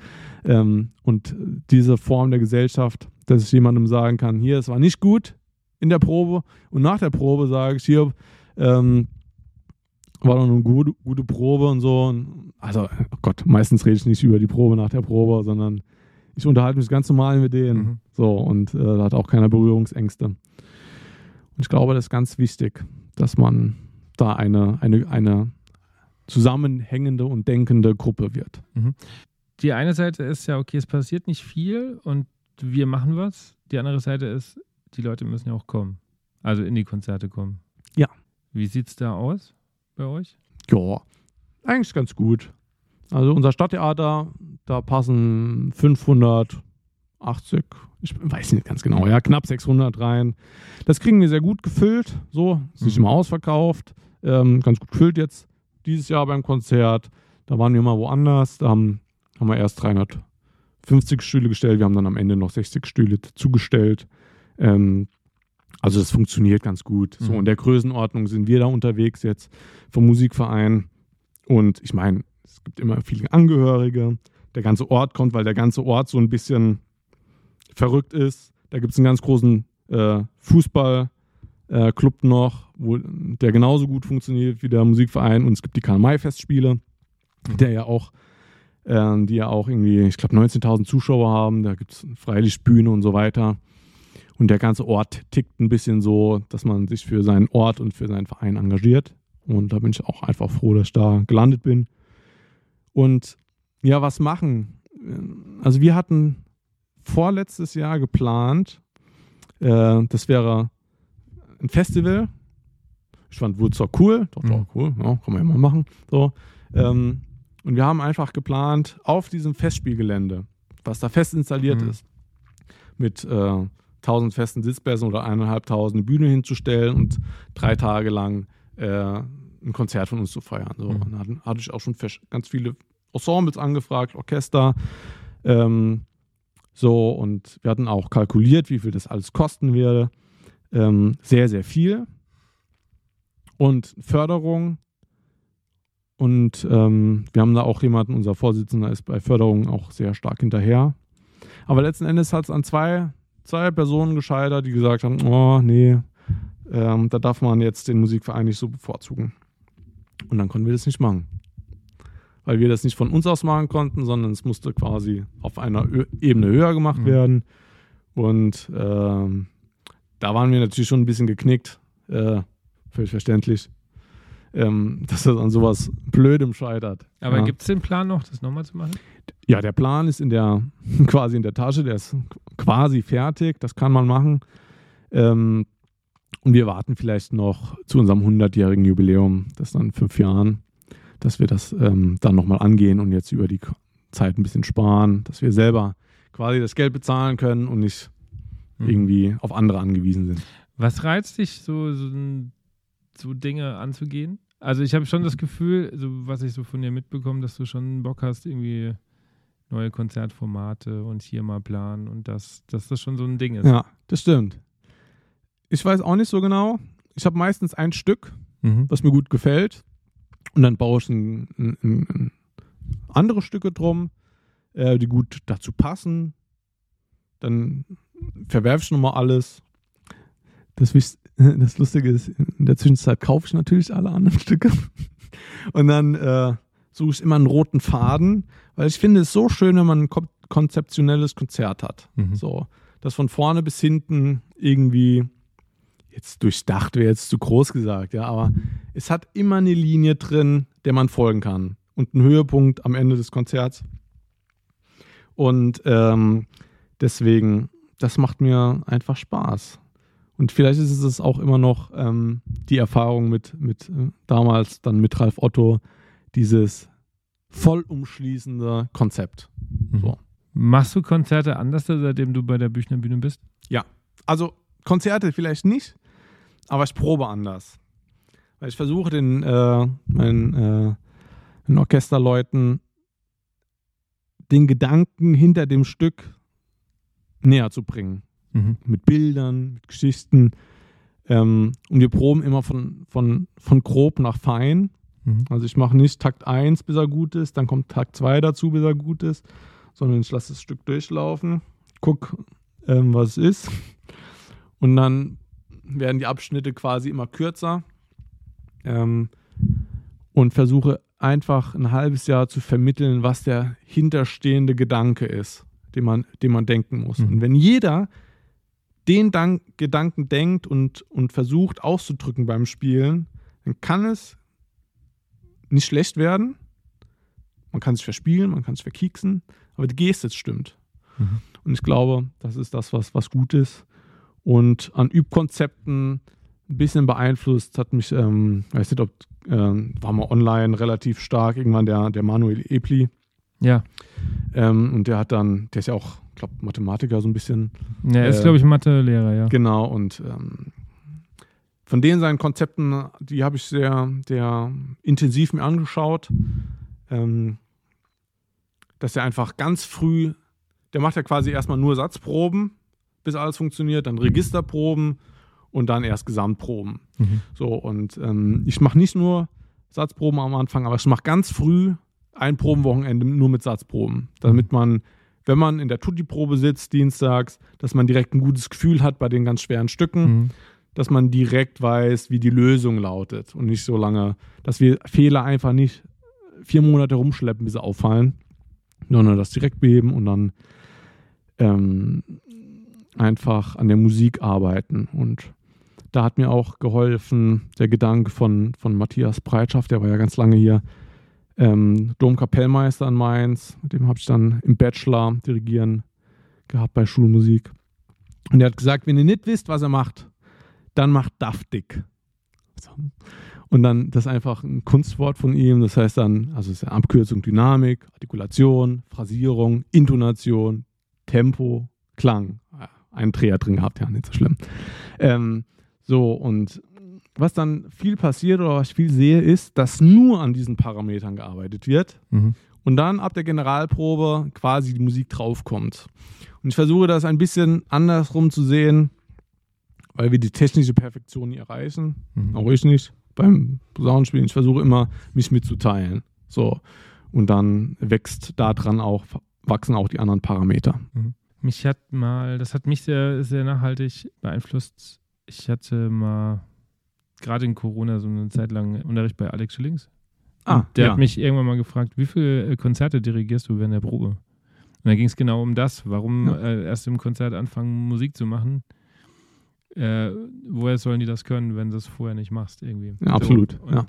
Speaker 1: Und diese Form der Gesellschaft, dass ich jemandem sagen kann, hier, es war nicht gut in der Probe und nach der Probe sage ich, hier, war doch eine gute Probe und so. Und also, oh Gott, meistens rede ich nicht über die Probe nach der Probe, sondern ich unterhalte mich ganz normal mit denen. So, und da hat auch keiner Berührungsängste. Und ich glaube, das ist ganz wichtig, dass man da eine zusammenhängende und denkende Gruppe wird.
Speaker 2: Die eine Seite ist ja, okay, es passiert nicht viel und wir machen was. Die andere Seite ist, die Leute müssen ja auch kommen. Also in die Konzerte kommen.
Speaker 1: Ja.
Speaker 2: Wie sieht es da aus bei euch?
Speaker 1: Ja, eigentlich ganz gut. Also unser Stadttheater, da passen 580, ich weiß nicht ganz genau, ja, knapp 600 rein. Das kriegen wir sehr gut gefüllt, so, ist nicht immer ausverkauft, ganz gut gefüllt jetzt dieses Jahr beim Konzert. Da waren wir mal woanders, da haben wir erst 350 Stühle gestellt, wir haben dann am Ende noch 60 Stühle zugestellt. Also das funktioniert ganz gut. So in der Größenordnung sind wir da unterwegs jetzt vom Musikverein. Und ich meine, es gibt immer viele Angehörige. Der ganze Ort kommt, weil der ganze Ort so ein bisschen verrückt ist. Da gibt es einen ganz großen Fußballclub noch, der genauso gut funktioniert wie der Musikverein. Und es gibt die Karl-May-Festspiele, die ja auch irgendwie, ich glaube, 19.000 Zuschauer haben. Da gibt es Freilichtbühne und so weiter. Und der ganze Ort tickt ein bisschen so, dass man sich für seinen Ort und für seinen Verein engagiert. Und da bin ich auch einfach froh, dass ich da gelandet bin. Und ja, was machen? Also wir hatten vorletztes Jahr geplant, das wäre ein Festival. Ich fand Woodstock cool. Dachte auch cool, ja, kann man ja mal machen. So. Und wir haben einfach geplant, auf diesem Festspielgelände, was da fest installiert ist, mit 1000 festen Sitzplätzen oder 1500 eine Bühne hinzustellen und 3 Tage lang ein Konzert von uns zu feiern. So. Und dann hatte ich auch schon ganz viele Ensembles angefragt, Orchester. So, und wir hatten auch kalkuliert, wie viel das alles kosten würde. Sehr, sehr viel. Und Förderung. Und wir haben da auch jemanden, unser Vorsitzender ist bei Förderung auch sehr stark hinterher. Aber letzten Endes hat es an zwei Personen gescheitert, die gesagt haben, oh nee, da darf man jetzt den Musikverein nicht so bevorzugen. Und dann konnten wir das nicht machen. Weil wir das nicht von uns aus machen konnten, sondern es musste quasi auf einer Ebene höher gemacht werden. Und da waren wir natürlich schon ein bisschen geknickt, völlig verständlich, dass das an sowas Blödem scheitert.
Speaker 2: Aber
Speaker 1: ja.
Speaker 2: gibt es den Plan noch, das nochmal zu machen?
Speaker 1: Ja, der Plan ist quasi in der Tasche, der ist quasi fertig, das kann man machen. Und wir warten vielleicht noch zu unserem 100-jährigen Jubiläum, das ist dann in 5 Jahren, dass wir das dann nochmal angehen und jetzt über die Zeit ein bisschen sparen, dass wir selber quasi das Geld bezahlen können und nicht irgendwie auf andere angewiesen sind.
Speaker 2: Was reizt dich, so Dinge anzugehen? Also ich habe schon das Gefühl, so was ich so von dir mitbekomme, dass du schon Bock hast, irgendwie neue Konzertformate und hier mal planen und dass das schon so ein Ding ist.
Speaker 1: Ja, das stimmt. Ich weiß auch nicht so genau. Ich habe meistens ein Stück, was mir gut gefällt. Und dann baue ich andere Stücke drum, die gut dazu passen. Dann verwerfe ich nochmal alles. Das Lustige ist, in der Zwischenzeit kaufe ich natürlich alle anderen Stücke. Und dann suche ich immer einen roten Faden, weil ich finde es so schön, wenn man ein konzeptionelles Konzert hat. So, das von vorne bis hinten irgendwie, jetzt durchdacht wäre jetzt zu groß gesagt, ja, aber es hat immer eine Linie drin, der man folgen kann. Und einen Höhepunkt am Ende des Konzerts. Und deswegen, das macht mir einfach Spaß. Und vielleicht ist es auch immer noch die Erfahrung mit damals dann mit Ralf Otto, dieses vollumschließende Konzept. So.
Speaker 2: Machst du Konzerte anders, seitdem du bei der Büchner Bühne bist?
Speaker 1: Ja, also Konzerte vielleicht nicht, aber ich probe anders. Weil ich versuche meinen Orchesterleuten den Gedanken hinter dem Stück näher zu bringen. Mit Bildern, mit Geschichten. Und wir proben immer von grob nach fein. Also ich mache nicht Takt 1, bis er gut ist, dann kommt Takt 2 dazu, bis er gut ist, sondern ich lasse das Stück durchlaufen, gucke, was es ist. Und dann werden die Abschnitte quasi immer kürzer und versuche einfach ein halbes Jahr zu vermitteln, was der hinterstehende Gedanke ist, den man denken muss. Und wenn jeder den Gedanken denkt und versucht auszudrücken beim Spielen, dann kann es nicht schlecht werden. Man kann sich verspielen, man kann sich verkieksen, aber die Geste stimmt. Und ich glaube, das ist das, was gut ist. Und an Übkonzepten ein bisschen beeinflusst hat mich, weiß nicht, war mal online relativ stark, irgendwann der Manuel Epli.
Speaker 2: Ja.
Speaker 1: Und der ist ja auch, ich glaube, Mathematiker so ein bisschen.
Speaker 2: Ja, er ist, glaube ich, Mathelehrer, ja.
Speaker 1: Genau, und von denen seinen Konzepten, die habe ich sehr, sehr intensiv mir angeschaut. Dass er einfach ganz früh, der macht ja quasi erstmal nur Satzproben, bis alles funktioniert, dann Registerproben und dann erst Gesamtproben. So, und ich mache nicht nur Satzproben am Anfang, aber ich mache ganz früh ein Probenwochenende nur mit Satzproben, damit man, wenn man in der Tutti-Probe sitzt, dienstags, dass man direkt ein gutes Gefühl hat bei den ganz schweren Stücken, dass man direkt weiß, wie die Lösung lautet und nicht so lange, dass wir Fehler einfach nicht 4 Monate rumschleppen, bis sie auffallen, sondern das direkt beheben und dann einfach an der Musik arbeiten. Und da hat mir auch geholfen der Gedanke von Matthias Breitschaft, der war ja ganz lange hier Domkapellmeister in Mainz. Mit dem habe ich dann im Bachelor dirigieren gehabt bei Schulmusik. Und er hat gesagt, wenn ihr nicht wisst, was er macht, dann macht Daftig. So. Und dann, das ist einfach ein Kunstwort von ihm, das heißt dann, also es ist eine Abkürzung Dynamik, Artikulation, Phrasierung, Intonation, Tempo, Klang. Ja, einen Dreher drin gehabt, ja, nicht so schlimm. So, und was dann viel passiert oder was ich viel sehe, ist, dass nur an diesen Parametern gearbeitet wird und dann ab der Generalprobe quasi die Musik draufkommt. Und ich versuche das ein bisschen andersrum zu sehen, weil wir die technische Perfektion nie erreichen, auch ich nicht beim Posaunenspielen. Ich versuche immer, mich mitzuteilen. So. Und dann wachsen auch die anderen Parameter.
Speaker 2: Das hat mich sehr, sehr nachhaltig beeinflusst. Ich hatte mal gerade in Corona so eine Zeit lang Unterricht bei Alex Schillings. Der hat mich irgendwann mal gefragt, wie viele Konzerte dirigierst du während der Probe? Und da ging es genau um das, warum erst im Konzert anfangen, Musik zu machen. Woher sollen die das können, wenn du es vorher nicht machst? Irgendwie.
Speaker 1: Ja, absolut.
Speaker 2: So,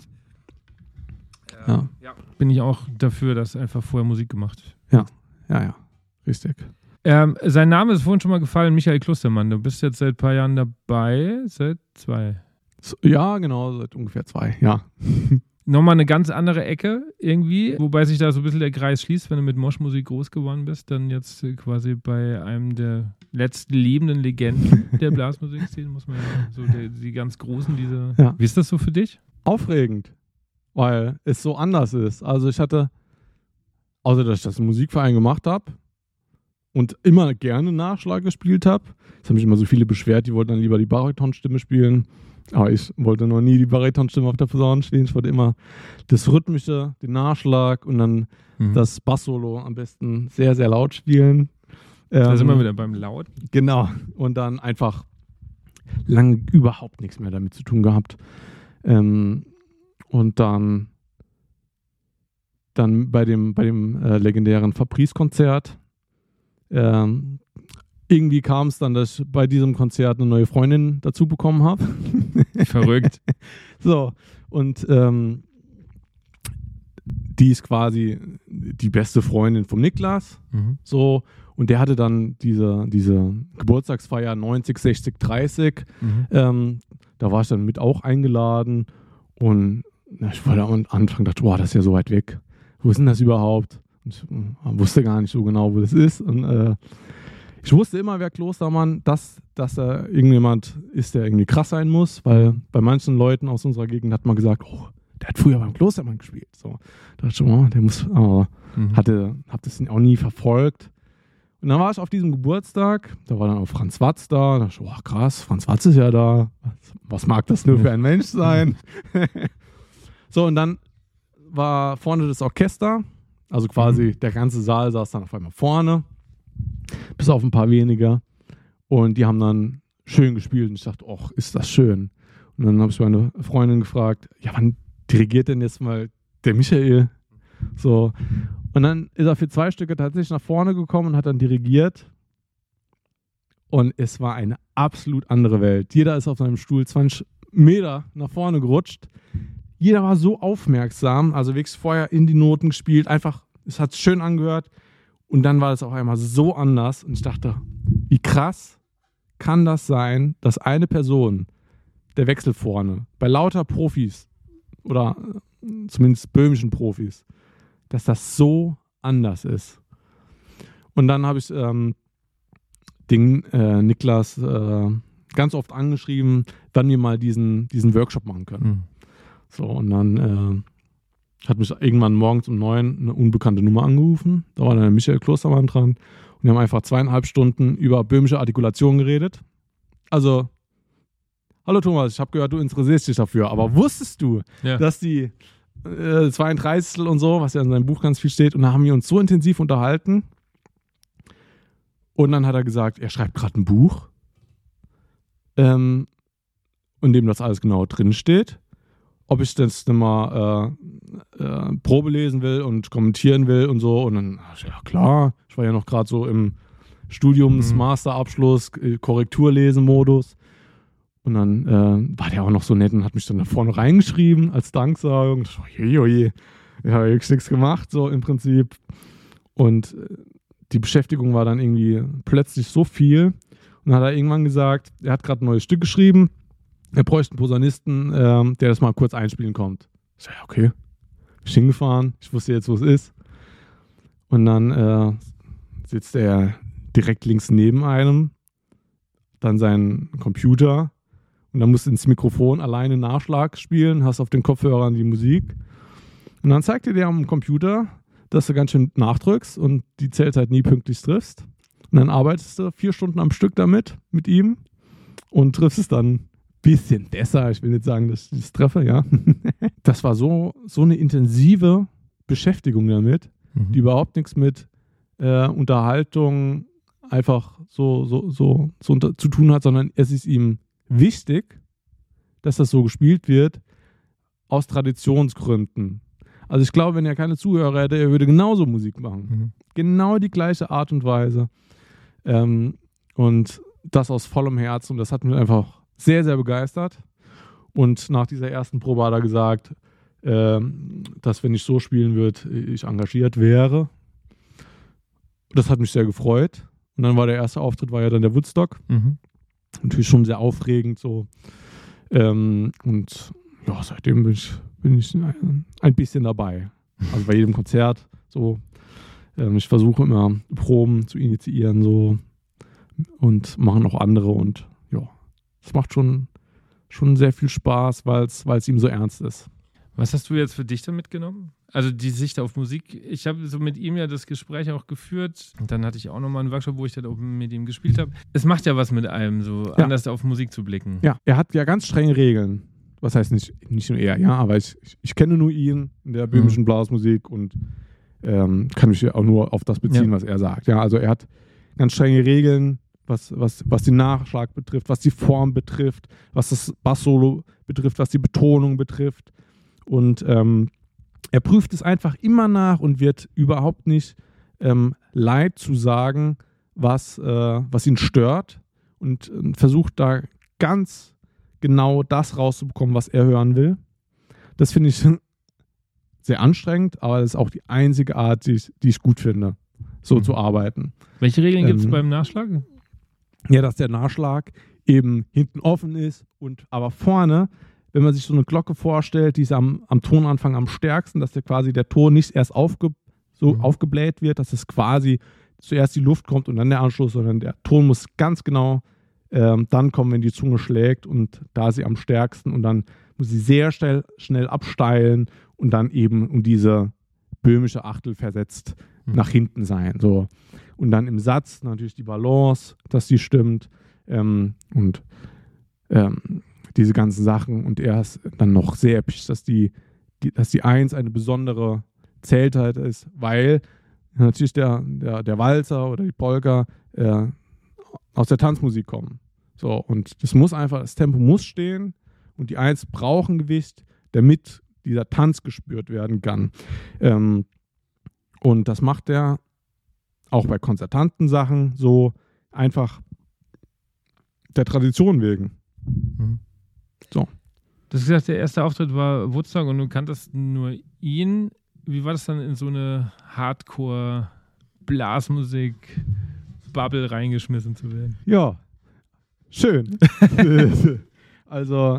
Speaker 2: bin ich auch dafür, dass einfach vorher Musik gemacht
Speaker 1: wird. Ja, richtig.
Speaker 2: Sein Name ist vorhin schon mal gefallen, Michael Klostermann. Du bist jetzt seit ein paar Jahren dabei, seit 2.
Speaker 1: Ja, genau, seit ungefähr 2, ja.
Speaker 2: Nochmal eine ganz andere Ecke irgendwie, wobei sich da so ein bisschen der Kreis schließt, wenn du mit Moshmusik groß geworden bist, dann jetzt quasi bei einem der letzten lebenden Legenden der Blasmusikszene, muss man ja so die ganz großen, diese. Ja. Wie ist das so für dich?
Speaker 1: Aufregend, weil es so anders ist. Also ich hatte, außer dass ich das im Musikverein gemacht habe und immer gerne Nachschlag gespielt habe, es haben mich immer so viele beschwert, die wollten dann lieber die Baritonstimme spielen. Aber ich wollte noch nie die Baritonstimme auf der Posaune spielen. Ich wollte immer das Rhythmische, den Nachschlag und dann das Bass-Solo am besten sehr, sehr laut spielen.
Speaker 2: Da sind wir wieder beim Laut.
Speaker 1: Genau. Und dann einfach lange überhaupt nichts mehr damit zu tun gehabt. Und dann bei dem legendären Fabrice-Konzert irgendwie kam es dann, dass ich bei diesem Konzert eine neue Freundin dazu bekommen habe.
Speaker 2: Verrückt.
Speaker 1: So, und die ist quasi die beste Freundin vom Niklas. So, und der hatte dann diese Geburtstagsfeier 90, 60, 30. Da war ich dann mit auch eingeladen. Und ich war da am Anfang dachte, boah, das ist ja so weit weg. Wo ist denn das überhaupt? Und ich wusste gar nicht so genau, wo das ist. Und ich wusste immer, wer Klostermann, dass er irgendjemand ist, der irgendwie krass sein muss, weil bei manchen Leuten aus unserer Gegend hat man gesagt, oh, der hat früher beim Klostermann gespielt. So, da dachte ich schon, oh, der muss, hab das auch nie verfolgt. Und dann war ich auf diesem Geburtstag, da war dann auch Franz Watz da dachte ich, oh krass, Franz Watz ist ja da. Was mag das nur für ein Mensch sein? So, und dann war vorne das Orchester, also quasi der ganze Saal saß dann auf einmal vorne. Bis auf ein paar weniger. Und die haben dann schön gespielt. Und ich dachte, ach, ist das schön. Und dann habe ich meine Freundin gefragt, ja, wann dirigiert denn jetzt mal der Michael? So. Und dann ist er für 2 Stücke tatsächlich nach vorne gekommen und hat dann dirigiert. Und es war eine absolut andere Welt. Jeder ist auf seinem Stuhl 20 Meter nach vorne gerutscht. Jeder war so aufmerksam, also wirklich vorher in die Noten gespielt. Einfach, es hat schön angehört. Und dann war es auf einmal so anders und ich dachte, wie krass kann das sein, dass eine Person, der Wechsel vorne, bei lauter Profis oder zumindest böhmischen Profis, dass das so anders ist. Und dann habe ich den Niklas ganz oft angeschrieben, wann wir mal diesen Workshop machen können. So, und dann hat mich irgendwann morgens um 9 eine unbekannte Nummer angerufen. Da war dann der Michael Klostermann dran. Und wir haben einfach 2,5 Stunden über böhmische Artikulation geredet. Also, hallo Thomas, ich habe gehört, du interessierst dich dafür. Aber wusstest du, dass die 32 und so, was ja in seinem Buch ganz viel steht, und da haben wir uns so intensiv unterhalten. Und dann hat er gesagt, er schreibt gerade ein Buch, in dem das alles genau drin steht. Ob ich das dann mal Probe lesen will und kommentieren will und so. Und dann, ja klar, ich war ja noch gerade so im Studiums, Masterabschluss, Korrekturlesemodus. Und dann war der auch noch so nett und hat mich dann da vorne reingeschrieben als Danksagung. Oje. Ich habe wirklich nichts gemacht, so im Prinzip. Und die Beschäftigung war dann irgendwie plötzlich so viel. Und dann hat er irgendwann gesagt, er hat gerade ein neues Stück geschrieben. Er bräuchte einen Posaunisten, der das mal kurz einspielen kommt. Ich sage, ja, okay. Ich bin hingefahren. Ich wusste jetzt, wo es ist. Und dann sitzt er direkt links neben einem. Dann sein Computer. Und dann musst du ins Mikrofon alleine Nachschlag spielen. Hast auf den Kopfhörern die Musik. Und dann zeigt er dir am Computer, dass du ganz schön nachdrückst und die Zählzeit nie pünktlich triffst. Und dann arbeitest du 4 Stunden am Stück mit ihm und triffst es dann ein bisschen besser. Ich will nicht sagen, dass ich das treffe, ja. Das war so eine intensive Beschäftigung damit, die überhaupt nichts mit Unterhaltung einfach so zu tun hat, sondern es ist ihm wichtig, dass das so gespielt wird, aus Traditionsgründen. Also ich glaube, wenn er keine Zuhörer hätte, er würde genauso Musik machen. Genau die gleiche Art und Weise. Und das aus vollem Herzen. Und das hat mich einfach sehr, sehr begeistert. Und nach dieser ersten Probe hat er gesagt, dass wenn ich so spielen würde, ich engagiert wäre. Das hat mich sehr gefreut. Und dann war der erste Auftritt, war ja dann der Woodstock. Natürlich schon sehr aufregend so. Und ja, seitdem bin ich ein bisschen dabei. Also bei jedem Konzert so. Ich versuche immer Proben zu initiieren so und machen auch andere und ja, es macht schon sehr viel Spaß, weil es ihm so ernst ist.
Speaker 2: Was hast du jetzt für dich da mitgenommen? Also die Sicht auf Musik. Ich habe so mit ihm ja das Gespräch auch geführt. Und dann hatte ich auch nochmal einen Workshop, wo ich dann auch mit ihm gespielt habe. Es macht ja was mit einem, so anders auf Musik zu blicken. Ja,
Speaker 1: er hat ja ganz strenge Regeln. Was heißt nicht nur er, ja, aber ich kenne nur ihn in der böhmischen Blasmusik und kann mich auch nur auf das beziehen, was er sagt. Ja, also er hat ganz strenge Regeln, was den Nachschlag betrifft, was die Form betrifft, was das Bass-Solo betrifft, was die Betonung betrifft. Und er prüft es einfach immer nach und wird überhaupt nicht leid zu sagen, was ihn stört und versucht da ganz genau das rauszubekommen, was er hören will. Das finde ich sehr anstrengend, aber das ist auch die einzige Art, die ich gut finde, so zu arbeiten.
Speaker 2: Welche Regeln gibt es beim Nachschlag?
Speaker 1: Ja, dass der Nachschlag eben hinten offen ist und aber vorne, wenn man sich so eine Glocke vorstellt, die ist am Tonanfang am stärksten, dass der Ton nicht erst aufgebläht wird, dass es quasi zuerst die Luft kommt und dann der Anschluss, sondern der Ton muss ganz genau dann kommen, wenn die Zunge schlägt und da ist sie am stärksten und dann muss sie sehr schnell absteilen und dann eben um diese böhmische Achtel versetzt nach hinten sein. So. Und dann im Satz natürlich die Balance, dass die stimmt und diese ganzen Sachen. Und er ist dann noch sehr episch, dass die 1 eine besondere Zählzeit ist, weil natürlich der Walzer oder die Polka aus der Tanzmusik kommen. So, und das Tempo muss stehen und die 1 braucht ein Gewicht, damit dieser Tanz gespürt werden kann. Und das macht er auch bei konzertanten Sachen so einfach der Tradition wegen. So.
Speaker 2: Du hast gesagt, der erste Auftritt war Woodstock und du kanntest nur ihn. Wie war das dann in so eine Hardcore-Blasmusik-Bubble reingeschmissen zu werden?
Speaker 1: Ja, schön. Also,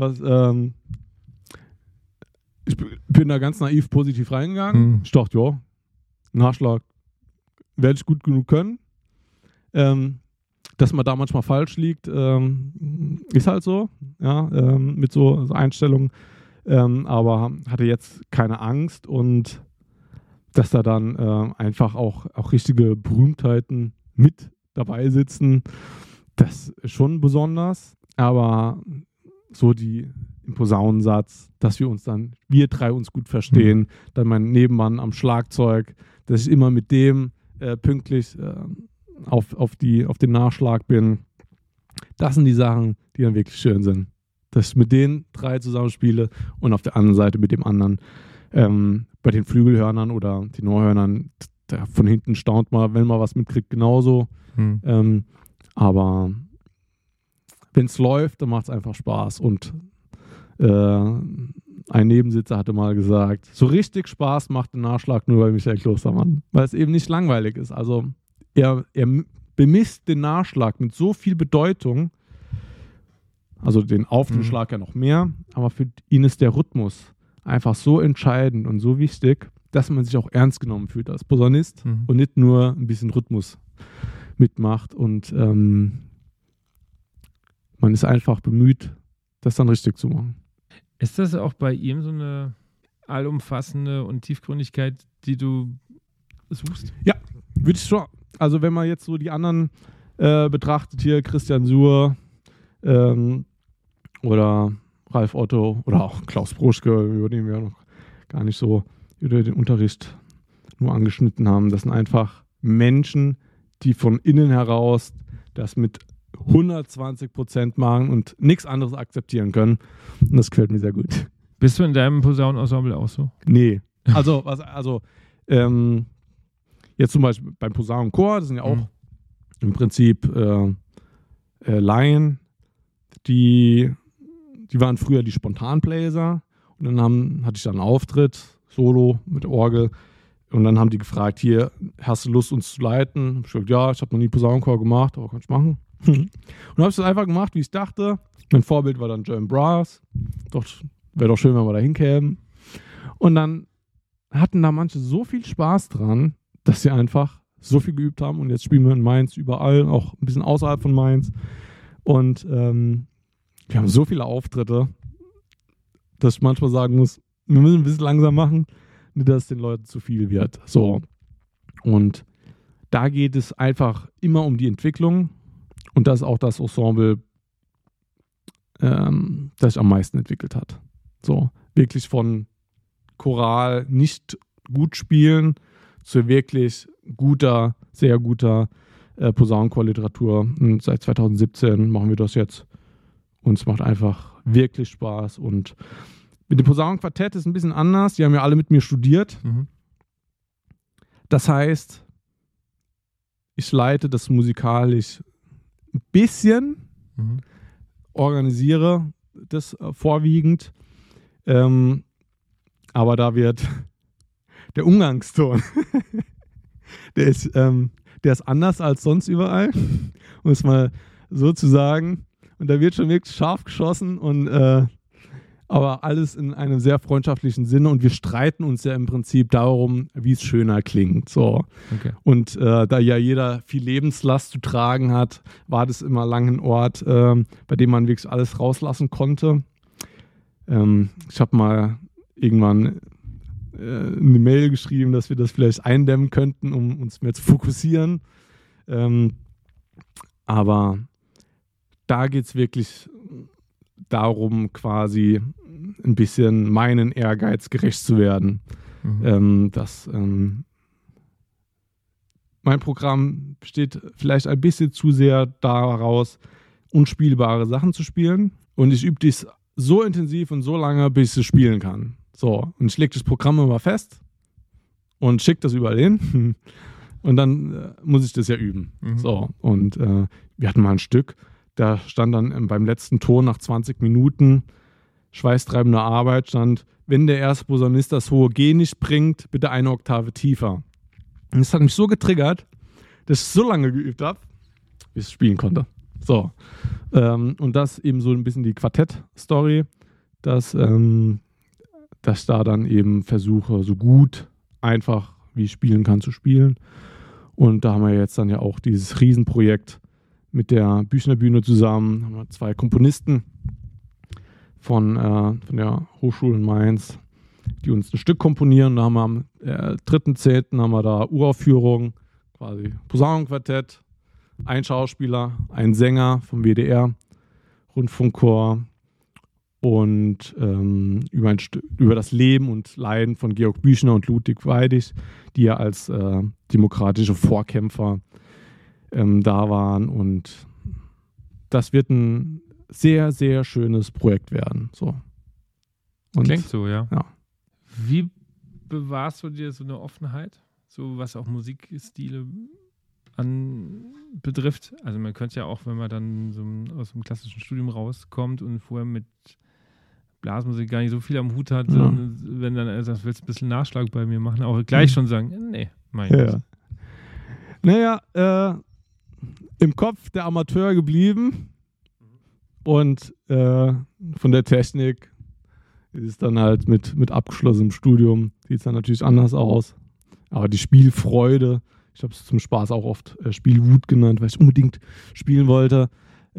Speaker 1: ich bin da ganz naiv positiv reingegangen. Ich dachte, ja, Nachschlag werde ich gut genug können. Dass man da manchmal falsch liegt, ist halt so, ja, mit so Einstellungen. Aber hatte jetzt keine Angst und dass da dann einfach auch richtige Berühmtheiten mit dabei sitzen, das ist schon besonders. Aber so im Posaunensatz, dass wir 3 uns gut verstehen, dann mein Nebenmann am Schlagzeug, dass ich immer mit dem pünktlich auf den Nachschlag bin. Das sind die Sachen, die dann wirklich schön sind. Dass ich mit den 3 zusammenspiele und auf der anderen Seite mit dem anderen. Bei den Flügelhörnern oder Tenorhörnern, der von hinten staunt man, wenn man was mitkriegt, genauso. Aber wenn es läuft, dann macht es einfach Spaß. Und ein Nebensitzer hatte mal gesagt, so richtig Spaß macht der Nachschlag nur bei Michael Klostermann, weil es eben nicht langweilig ist. Also er bemisst den Nachschlag mit so viel Bedeutung, also den auf den Schlag ja noch mehr, aber für ihn ist der Rhythmus einfach so entscheidend und so wichtig, dass man sich auch ernst genommen fühlt als Posaunist und nicht nur ein bisschen Rhythmus mitmacht. Und man ist einfach bemüht, das dann richtig zu machen.
Speaker 2: Ist das auch bei ihm so eine allumfassende und Tiefgründigkeit, die du suchst?
Speaker 1: Ja, würde ich schon. Also wenn man jetzt so die anderen betrachtet, hier Christian Suhr oder Ralf Otto oder auch Klaus Bruschke, über den wir noch gar nicht so über den Unterricht nur angeschnitten haben. Das sind einfach Menschen, die von innen heraus das mit 120% machen und nichts anderes akzeptieren können. Und das gefällt mir sehr gut.
Speaker 2: Bist du in deinem Posaunenensemble auch so?
Speaker 1: Nee. Also jetzt zum Beispiel beim Posaunenchor, das sind ja auch im Prinzip Laien, die waren früher die Spontanbläser und dann hatte ich dann einen Auftritt, Solo mit Orgel, und dann haben die gefragt, hier, hast du Lust, uns zu leiten? Ich habe gesagt, ja, ich habe noch nie Posaunenchor gemacht, aber kann ich machen. Und dann habe ich das einfach gemacht, wie ich dachte. Mein Vorbild war dann German Brass. Doch, wäre doch schön, wenn wir da hinkämen. Und dann hatten da manche so viel Spaß dran, dass sie einfach so viel geübt haben. Und jetzt spielen wir in Mainz überall, auch ein bisschen außerhalb von Mainz. Und wir haben so viele Auftritte, dass ich manchmal sagen muss, wir müssen ein bisschen langsam machen, nicht, dass es den Leuten zu viel wird. So. Und da geht es einfach immer um die Entwicklung. Und das ist auch das Ensemble, das sich am meisten entwickelt hat. So, wirklich von Choral nicht gut spielen zu wirklich guter, sehr guter Posaunenchor-Literatur. Und seit 2017 machen wir das jetzt. Und es macht einfach wirklich Spaß. Und mit dem Posaunenquartett ist es ein bisschen anders. Die haben ja alle mit mir studiert. Das heißt, ich leite das musikalisch ein bisschen, organisiere das vorwiegend, aber da wird der Umgangston, der ist anders als sonst überall, um es mal so zu sagen, und da wird schon wirklich scharf geschossen und aber alles in einem sehr freundschaftlichen Sinne, und wir streiten uns ja im Prinzip darum, wie es schöner klingt. So.
Speaker 2: Okay.
Speaker 1: Und da ja jeder viel Lebenslast zu tragen hat, war das immer lang ein Ort, bei dem man wirklich alles rauslassen konnte. Ich habe mal irgendwann eine Mail geschrieben, dass wir das vielleicht eindämmen könnten, um uns mehr zu fokussieren. Aber da geht es wirklich darum, quasi ein bisschen meinen Ehrgeiz gerecht zu werden. Dass mein Programm besteht vielleicht ein bisschen zu sehr daraus, unspielbare Sachen zu spielen. Und ich übe dies so intensiv und so lange, bis ich es spielen kann. So, und ich lege das Programm immer fest und schicke das überall hin. Und dann muss ich das ja üben. So, und wir hatten mal ein Stück, da stand dann beim letzten Ton nach 20 Minuten schweißtreibender Arbeit, stand, wenn der erste Posaunist das hohe G nicht bringt, bitte eine Oktave tiefer. Und das hat mich so getriggert, dass ich so lange geübt habe, bis ich spielen konnte. So. Und das eben so ein bisschen die Quartett-Story, dass ich da dann eben versuche, so gut einfach wie ich spielen kann, zu spielen. Und da haben wir jetzt dann ja auch dieses Riesenprojekt mit der Büchner Bühne zusammen, haben wir 2 Komponisten von der Hochschule in Mainz, die uns ein Stück komponieren. Da haben wir am 3.10. haben wir da Uraufführung, quasi Posaunenquartett, ein Schauspieler, ein Sänger vom WDR, Rundfunkchor und über das Leben und Leiden von Georg Büchner und Ludwig Weidig, die ja als demokratische Vorkämpfer da waren, und das wird ein sehr, sehr schönes Projekt werden. So. Und
Speaker 2: klingt so, ja.
Speaker 1: Ja.
Speaker 2: Wie bewahrst du dir so eine Offenheit? so was auch Musikstile betrifft. Also man könnte ja auch, wenn man dann so aus dem klassischen Studium rauskommt und vorher mit Blasmusik gar nicht so viel am Hut hat, wenn dann er sagt, willst du ein bisschen Nachschlag bei mir machen, auch gleich schon sagen, nee, mein Gott.
Speaker 1: Naja, im Kopf der Amateur geblieben und von der Technik ist es dann halt mit abgeschlossenem Studium, sieht es dann natürlich anders aus. Aber die Spielfreude, ich habe es zum Spaß auch oft Spielwut genannt, weil ich unbedingt spielen wollte,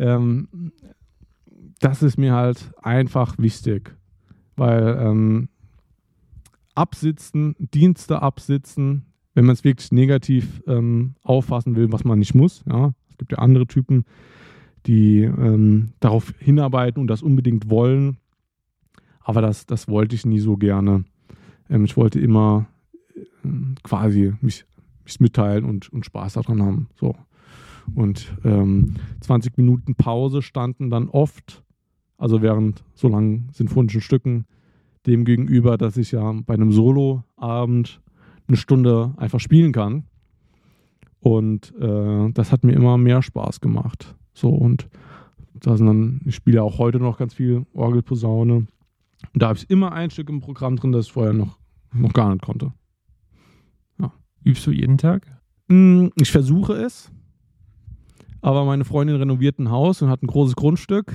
Speaker 1: das ist mir halt einfach wichtig. Weil absitzen, Dienste absitzen, wenn man es wirklich negativ auffassen will, was man nicht muss. Ja? Es gibt ja andere Typen, die darauf hinarbeiten und das unbedingt wollen. Aber das wollte ich nie so gerne. Ich wollte immer quasi mich mitteilen und Spaß daran haben. So. Und 20 Minuten Pause standen dann oft, also während so langen sinfonischen Stücken, dem gegenüber, dass ich ja bei einem Soloabend eine Stunde einfach spielen kann. Und das hat mir immer mehr Spaß gemacht. So, und da sind dann, ich spiele auch heute noch ganz viel Orgelposaune. Und da habe ich immer ein Stück im Programm drin, das ich vorher noch gar nicht konnte. Ja.
Speaker 2: Übst du jeden Tag?
Speaker 1: Ich versuche es. Aber meine Freundin renoviert ein Haus und hat ein großes Grundstück.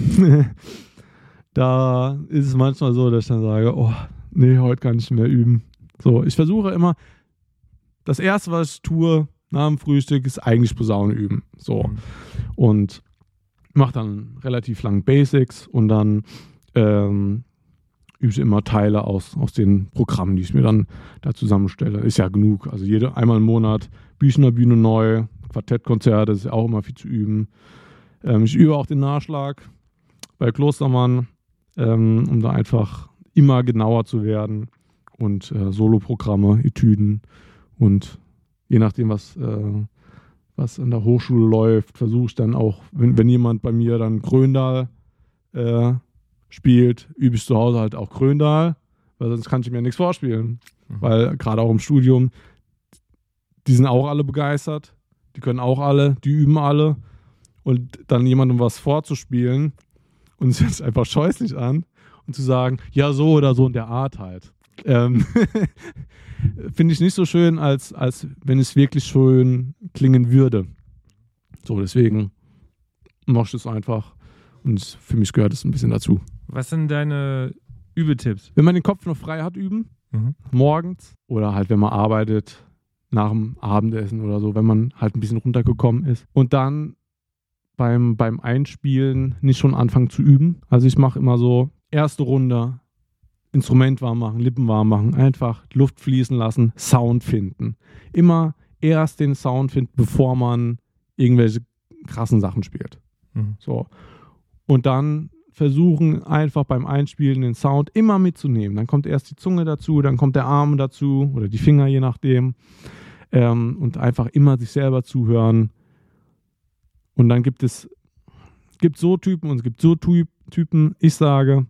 Speaker 1: Da ist es manchmal so, dass ich dann sage, oh, nee, heute kann ich nicht mehr üben. So, ich versuche immer, das Erste, was ich tue nach dem Frühstück, ist eigentlich Posaune üben. So. Und mache dann relativ lang Basics und dann übe ich immer Teile aus den Programmen, die ich mir dann da zusammenstelle. Ist ja genug. Also einmal im Monat Büchner Bühne neu, Quartettkonzerte, ist ja auch immer viel zu üben. Ich übe auch den Nachschlag bei Klostermann, um da einfach immer genauer zu werden. Und Soloprogramme, Etüden und je nachdem, was an der Hochschule läuft, versuche ich dann auch, wenn jemand bei mir dann Gröndal spielt, übe ich zu Hause halt auch Gröndal, weil sonst kann ich mir nichts vorspielen. Weil gerade auch im Studium, die sind auch alle begeistert, die können auch alle, die üben alle und dann jemandem was vorzuspielen und es hört sich einfach scheußlich an und zu sagen, ja so oder so in der Art halt. Finde ich nicht so schön, als wenn es wirklich schön klingen würde. So, deswegen mache ich es einfach und für mich gehört es ein bisschen dazu.
Speaker 2: Was sind deine Übetipps?
Speaker 1: Wenn man den Kopf noch frei hat, üben. Morgens oder halt, wenn man arbeitet, nach dem Abendessen oder so, wenn man halt ein bisschen runtergekommen ist. Und dann beim Einspielen nicht schon anfangen zu üben. Also ich mache immer so, erste Runde, Instrument warm machen, Lippen warm machen, einfach Luft fließen lassen, Sound finden. Immer erst den Sound finden, bevor man irgendwelche krassen Sachen spielt. So. Und dann versuchen einfach beim Einspielen den Sound immer mitzunehmen. Dann kommt erst die Zunge dazu, dann kommt der Arm dazu oder die Finger, je nachdem. Und einfach immer sich selber zuhören. Und dann gibt so Typen und es gibt so Typen. Ich sage,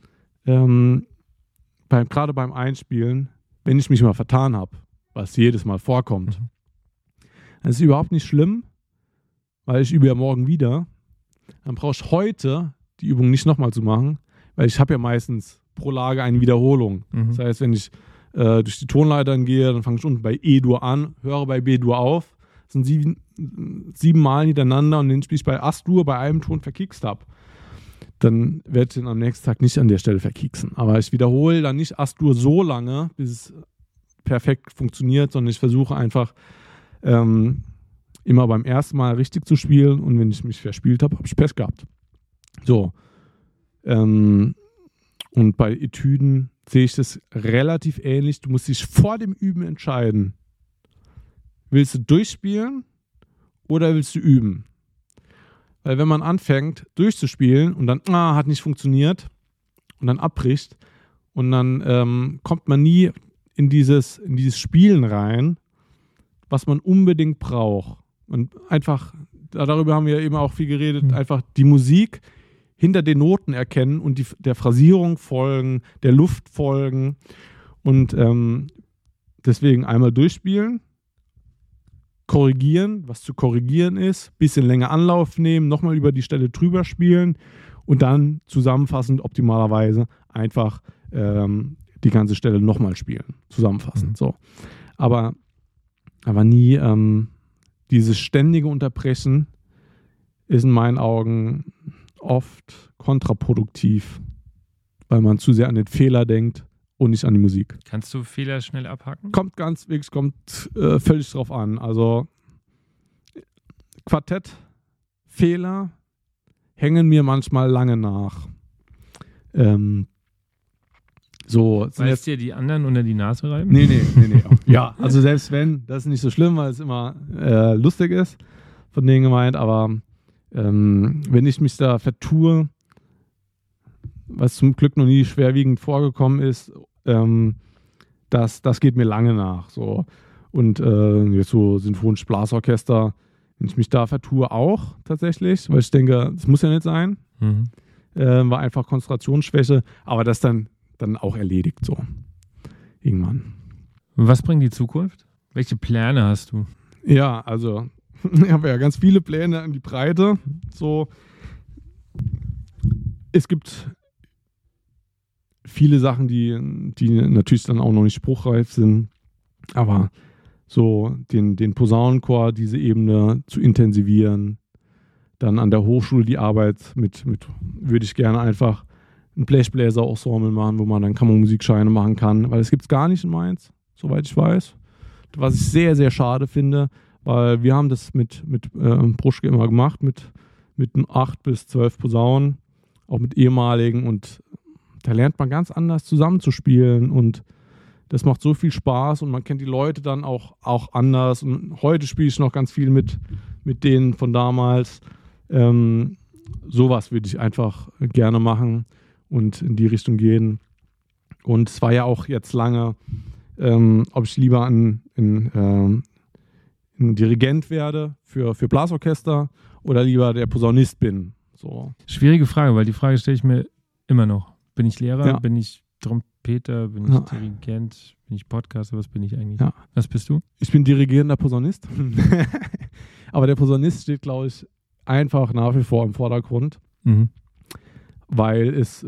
Speaker 1: gerade beim Einspielen, wenn ich mich mal vertan habe, was jedes Mal vorkommt, dann ist es überhaupt nicht schlimm, weil ich übe ja morgen wieder. Dann brauche ich heute die Übung nicht nochmal zu machen, weil ich habe ja meistens pro Lage eine Wiederholung. Das heißt, wenn ich durch die Tonleitern gehe, dann fange ich unten bei E-Dur an, höre bei B-Dur auf. Das sind 7 Mal hintereinander und den spiele ich bei As-Dur bei einem Ton verkickst habe. Dann werde ich den am nächsten Tag nicht an der Stelle verkieksen. Aber ich wiederhole dann nicht As-Dur so lange, bis es perfekt funktioniert, sondern ich versuche einfach immer beim ersten Mal richtig zu spielen und wenn ich mich verspielt habe, habe ich Pech gehabt. So. Und bei Etüden sehe ich das relativ ähnlich. Du musst dich vor dem Üben entscheiden. Willst du durchspielen oder willst du üben? Weil wenn man anfängt durchzuspielen und dann hat nicht funktioniert und dann abbricht und dann kommt man nie in dieses Spielen rein, was man unbedingt braucht. Und einfach, darüber haben wir eben auch viel geredet, einfach die Musik hinter den Noten erkennen und der Phrasierung folgen, der Luft folgen. Und deswegen einmal durchspielen, korrigieren, was zu korrigieren ist, bisschen länger Anlauf nehmen, nochmal über die Stelle drüber spielen und dann zusammenfassend optimalerweise einfach die ganze Stelle nochmal spielen. Zusammenfassend. So. Aber nie dieses ständige Unterbrechen ist in meinen Augen oft kontraproduktiv, weil man zu sehr an den Fehler denkt und nicht an die Musik.
Speaker 2: Kannst du Fehler schnell abhaken?
Speaker 1: Kommt völlig drauf an. Also Quartettfehler hängen mir manchmal lange nach.
Speaker 2: Weil es dir die anderen unter die Nase reiben?
Speaker 1: Nee. Ja, also selbst wenn, das ist nicht so schlimm, weil es immer lustig ist, von denen gemeint, aber wenn ich mich da vertue, was zum Glück noch nie schwerwiegend vorgekommen ist, das geht mir lange nach. So. Und jetzt so sinfonisches Blasorchester, wenn ich mich da vertue, auch tatsächlich, weil ich denke, das muss ja nicht sein. War einfach Konzentrationsschwäche, aber das dann auch erledigt so. Irgendwann.
Speaker 2: Was bringt die Zukunft? Welche Pläne hast du?
Speaker 1: Ja, also ich habe ja ganz viele Pläne in die Breite. So, es gibt viele Sachen, die natürlich dann auch noch nicht spruchreif sind, aber so den Posaunenchor, diese Ebene zu intensivieren, dann an der Hochschule die Arbeit mit würde ich gerne einfach ein Blechbläser-Ensemble machen, wo man dann Kammermusikscheine machen kann, weil es gibt es gar nicht in Mainz, soweit ich weiß. Was ich sehr, sehr schade finde, weil wir haben das mit Bruschke immer gemacht, mit 8 bis 12 Posaunen, auch mit ehemaligen, und da lernt man ganz anders zusammenzuspielen und das macht so viel Spaß und man kennt die Leute dann auch anders und heute spiele ich noch ganz viel mit denen von damals. Sowas würde ich einfach gerne machen und in die Richtung gehen. Und es war ja auch jetzt lange, ob ich lieber ein Dirigent werde für Blasorchester oder lieber der Posaunist bin. So.
Speaker 2: Schwierige Frage, weil die Frage stelle ich mir immer noch. Bin ich Lehrer?
Speaker 1: Ja.
Speaker 2: Bin ich Trompeter? Bin ich Dirigent? Bin ich Podcaster? Was bin ich eigentlich?
Speaker 1: Ja.
Speaker 2: Was bist du?
Speaker 1: Ich bin dirigierender Posaunist. Aber der Posaunist steht, glaube ich, einfach nach wie vor im Vordergrund, weil es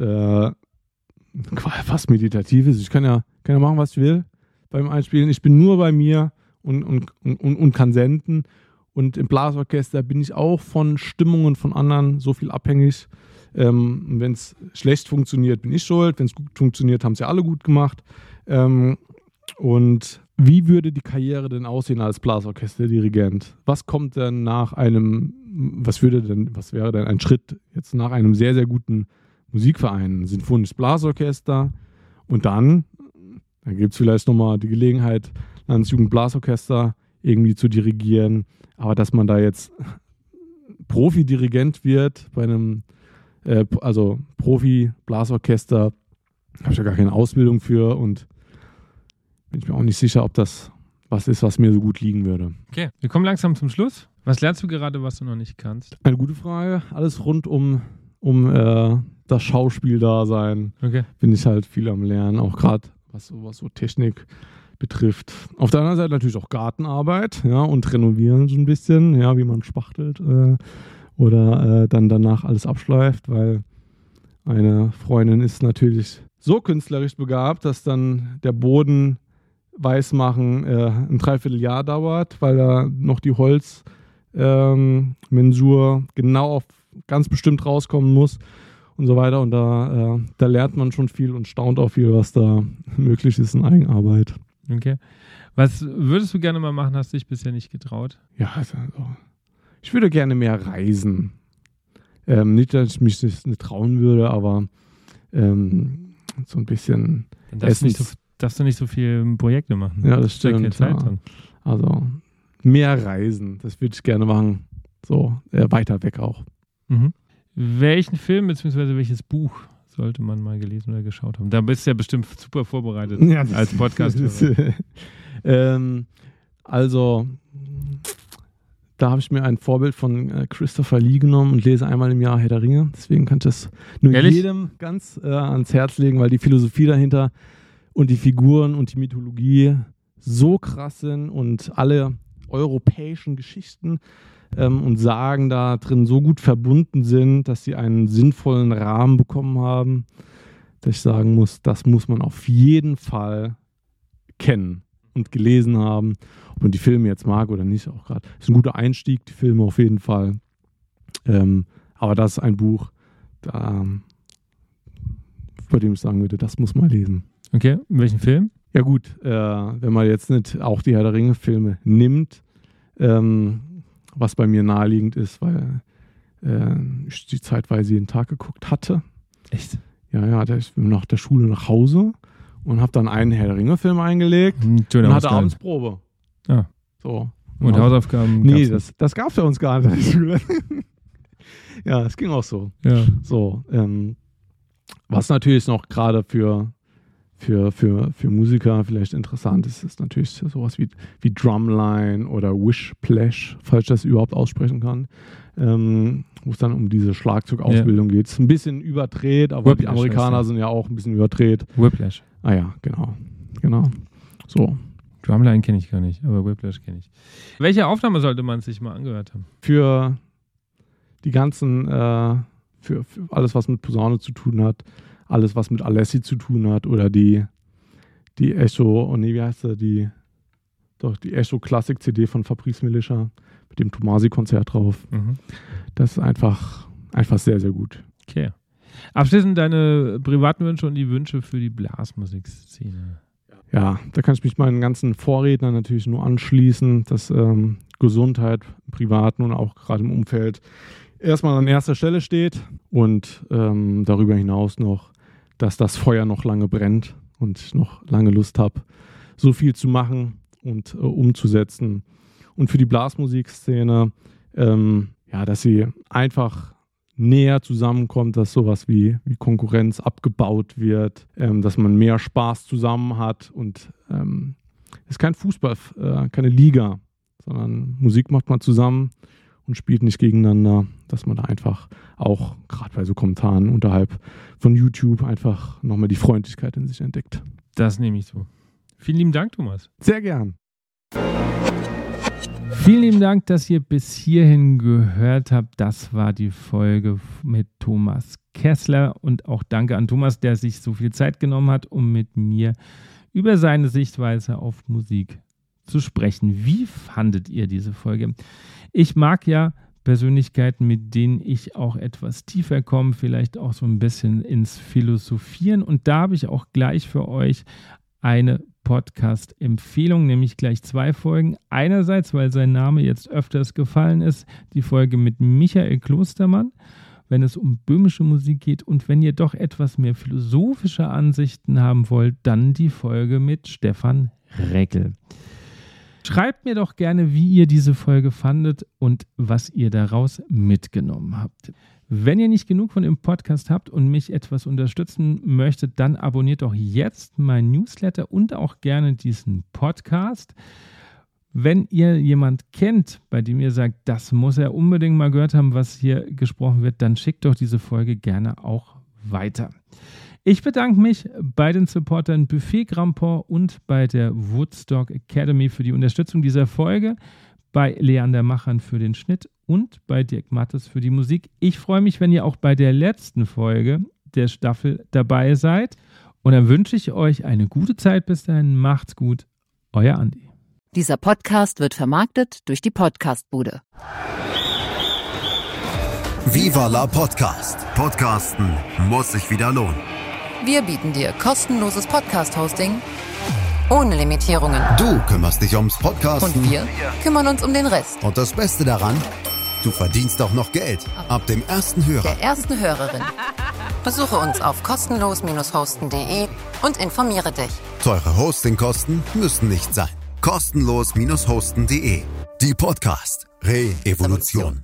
Speaker 1: fast meditativ ist. Ich kann ja machen, was ich will beim Einspielen. Ich bin nur bei mir und kann senden. Und im Blasorchester bin ich auch von Stimmungen von anderen so viel abhängig. Wenn es schlecht funktioniert, bin ich schuld. Wenn es gut funktioniert, haben es ja alle gut gemacht. Und wie würde die Karriere denn aussehen als Blasorchesterdirigent? Was kommt denn nach was wäre denn ein Schritt jetzt nach einem sehr, sehr guten Musikverein, ein sinfonisches Blasorchester? Und dann gibt es vielleicht nochmal die Gelegenheit, Landesjugendblasorchester irgendwie zu dirigieren. Aber dass man da jetzt Profi-Dirigent wird bei einem Profi-Blasorchester, habe ich ja gar keine Ausbildung für und bin ich mir auch nicht sicher, ob das was ist, was mir so gut liegen würde.
Speaker 2: Okay, wir kommen langsam zum Schluss. Was lernst du gerade, was du noch nicht kannst?
Speaker 1: Eine gute Frage. Alles rund um das Schauspieldasein.
Speaker 2: Okay.
Speaker 1: Bin ich halt viel am Lernen, auch gerade was so Technik betrifft. Auf der anderen Seite natürlich auch Gartenarbeit, ja, und renovieren so ein bisschen, ja, wie man spachtelt oder dann danach alles abschleift, weil eine Freundin ist natürlich so künstlerisch begabt, dass dann der Boden weiß machen ein Dreivierteljahr dauert, weil da noch die Holzmensur genau auf ganz bestimmt rauskommen muss und so weiter. Und da lernt man schon viel und staunt auch viel, was da möglich ist in Eigenarbeit.
Speaker 2: Okay. Was würdest du gerne mal machen, hast dich bisher nicht getraut?
Speaker 1: Ja, also, ich würde gerne mehr reisen. Nicht, dass ich mich das nicht trauen würde, aber so ein bisschen
Speaker 2: Dann darfst du nicht so viele Projekte machen.
Speaker 1: Ja, das stimmt.
Speaker 2: Keine Zeit dran.
Speaker 1: Also mehr reisen, das würde ich gerne machen. So, weiter weg auch.
Speaker 2: Mhm. Welchen Film bzw. welches Buch sollte man mal gelesen oder geschaut haben? Da bist du ja bestimmt super vorbereitet als Podcast.
Speaker 1: Also, da habe ich mir ein Vorbild von Christopher Lee genommen und lese einmal im Jahr Herr der Ringe. Deswegen kann ich das nur jedem ganz ans Herz legen, weil die Philosophie dahinter und die Figuren und die Mythologie so krass sind und alle europäischen Geschichten und Sagen da drin so gut verbunden sind, dass sie einen sinnvollen Rahmen bekommen haben, dass ich sagen muss, das muss man auf jeden Fall kennen und gelesen haben. Ob man die Filme jetzt mag oder nicht, auch gerade. Ist ein guter Einstieg, die Filme auf jeden Fall. Aber das ist ein Buch, bei dem ich sagen würde, das muss man lesen.
Speaker 2: Okay, welchen Film?
Speaker 1: Ja gut, wenn man jetzt nicht auch die Herr der Ringe-Filme nimmt, was bei mir naheliegend ist, weil ich die zeitweise jeden Tag geguckt hatte.
Speaker 2: Echt?
Speaker 1: Ja, ich bin nach der Schule nach Hause und habe dann einen Herr der Ringe-Film eingelegt und hatte abends Probe.
Speaker 2: Ja.
Speaker 1: So.
Speaker 2: Und Hausaufgaben?
Speaker 1: Nee, das gab es bei uns gar nicht in der Schule. Ja, es ging auch so.
Speaker 2: Ja.
Speaker 1: So, was natürlich noch gerade für Musiker vielleicht interessant ist, ist natürlich sowas wie Drumline oder Wishplash, falls ich das überhaupt aussprechen kann, wo es dann um diese Schlagzeugausbildung geht. Es ist ein bisschen überdreht, aber
Speaker 2: Whiplash,
Speaker 1: die Amerikaner sind ja auch ein bisschen überdreht.
Speaker 2: Whiplash.
Speaker 1: Ah ja, genau. So.
Speaker 2: Drumline kenne ich gar nicht, aber Whiplash kenne ich. Welche Aufnahme sollte man sich mal angehört haben?
Speaker 1: Für die ganzen, für alles, was mit Posaune zu tun hat, alles, was mit Alessi zu tun hat oder die Echo, wie heißt sie, die Echo Classic CD von Fabrice Milicha mit dem Tomasi-Konzert drauf.
Speaker 2: Mhm.
Speaker 1: Das ist einfach sehr, sehr gut.
Speaker 2: Okay. Abschließend deine privaten Wünsche und die Wünsche für die Blasmusikszene.
Speaker 1: Ja, da kann ich mich meinen ganzen Vorrednern natürlich nur anschließen, dass Gesundheit im Privaten und auch gerade im Umfeld erstmal an erster Stelle steht und darüber hinaus noch, dass das Feuer noch lange brennt und ich noch lange Lust habe, so viel zu machen und umzusetzen. Und für die Blasmusikszene, dass sie einfach näher zusammenkommt, dass sowas wie Konkurrenz abgebaut wird, dass man mehr Spaß zusammen hat und es ist kein Fußball, keine Liga, sondern Musik macht man zusammen und spielt nicht gegeneinander, dass man da einfach auch, gerade bei so Kommentaren unterhalb von YouTube, einfach nochmal die Freundlichkeit in sich entdeckt.
Speaker 2: Das nehme ich so. Vielen lieben Dank, Thomas.
Speaker 1: Sehr gern.
Speaker 2: Vielen lieben Dank, dass ihr bis hierhin gehört habt. Das war die Folge mit Thomas Kessler und auch danke an Thomas, der sich so viel Zeit genommen hat, um mit mir über seine Sichtweise auf Musik zu sprechen. Wie fandet ihr diese Folge? Ich mag ja Persönlichkeiten, mit denen ich auch etwas tiefer komme, vielleicht auch so ein bisschen ins Philosophieren. Und da habe ich auch gleich für euch eine Podcast-Empfehlung, nämlich gleich 2 Folgen. Einerseits, weil sein Name jetzt öfters gefallen ist, die Folge mit Michael Klostermann, wenn es um böhmische Musik geht. Und wenn ihr doch etwas mehr philosophische Ansichten haben wollt, dann die Folge mit Stefan Reckel. Schreibt mir doch gerne, wie ihr diese Folge fandet und was ihr daraus mitgenommen habt. Wenn ihr nicht genug von dem Podcast habt und mich etwas unterstützen möchtet, dann abonniert doch jetzt mein Newsletter und auch gerne diesen Podcast. Wenn ihr jemand kennt, bei dem ihr sagt, das muss er unbedingt mal gehört haben, was hier gesprochen wird, dann schickt doch diese Folge gerne auch weiter. Ich bedanke mich bei den Supportern Buffet Grandport und bei der Woodstock Academy für die Unterstützung dieser Folge, bei Leander Machern für den Schnitt und bei Dirk Mattes für die Musik. Ich freue mich, wenn ihr auch bei der letzten Folge der Staffel dabei seid. Und dann wünsche ich euch eine gute Zeit. Bis dahin, macht's gut. Euer Andi.
Speaker 7: Dieser Podcast wird vermarktet durch die Podcastbude.
Speaker 8: Viva la Podcast. Podcasten muss sich wieder lohnen.
Speaker 7: Wir bieten dir kostenloses Podcast-Hosting ohne Limitierungen.
Speaker 8: Du kümmerst dich ums Podcasten.
Speaker 7: Und wir kümmern uns um den Rest.
Speaker 8: Und das Beste daran, du verdienst auch noch Geld. Ab dem ersten Hörer.
Speaker 7: Der ersten Hörerin. Besuche uns auf kostenlos-hosten.de und informiere dich.
Speaker 8: Teure Hostingkosten müssen nicht sein. Kostenlos-hosten.de. Die Podcast Re-Evolution.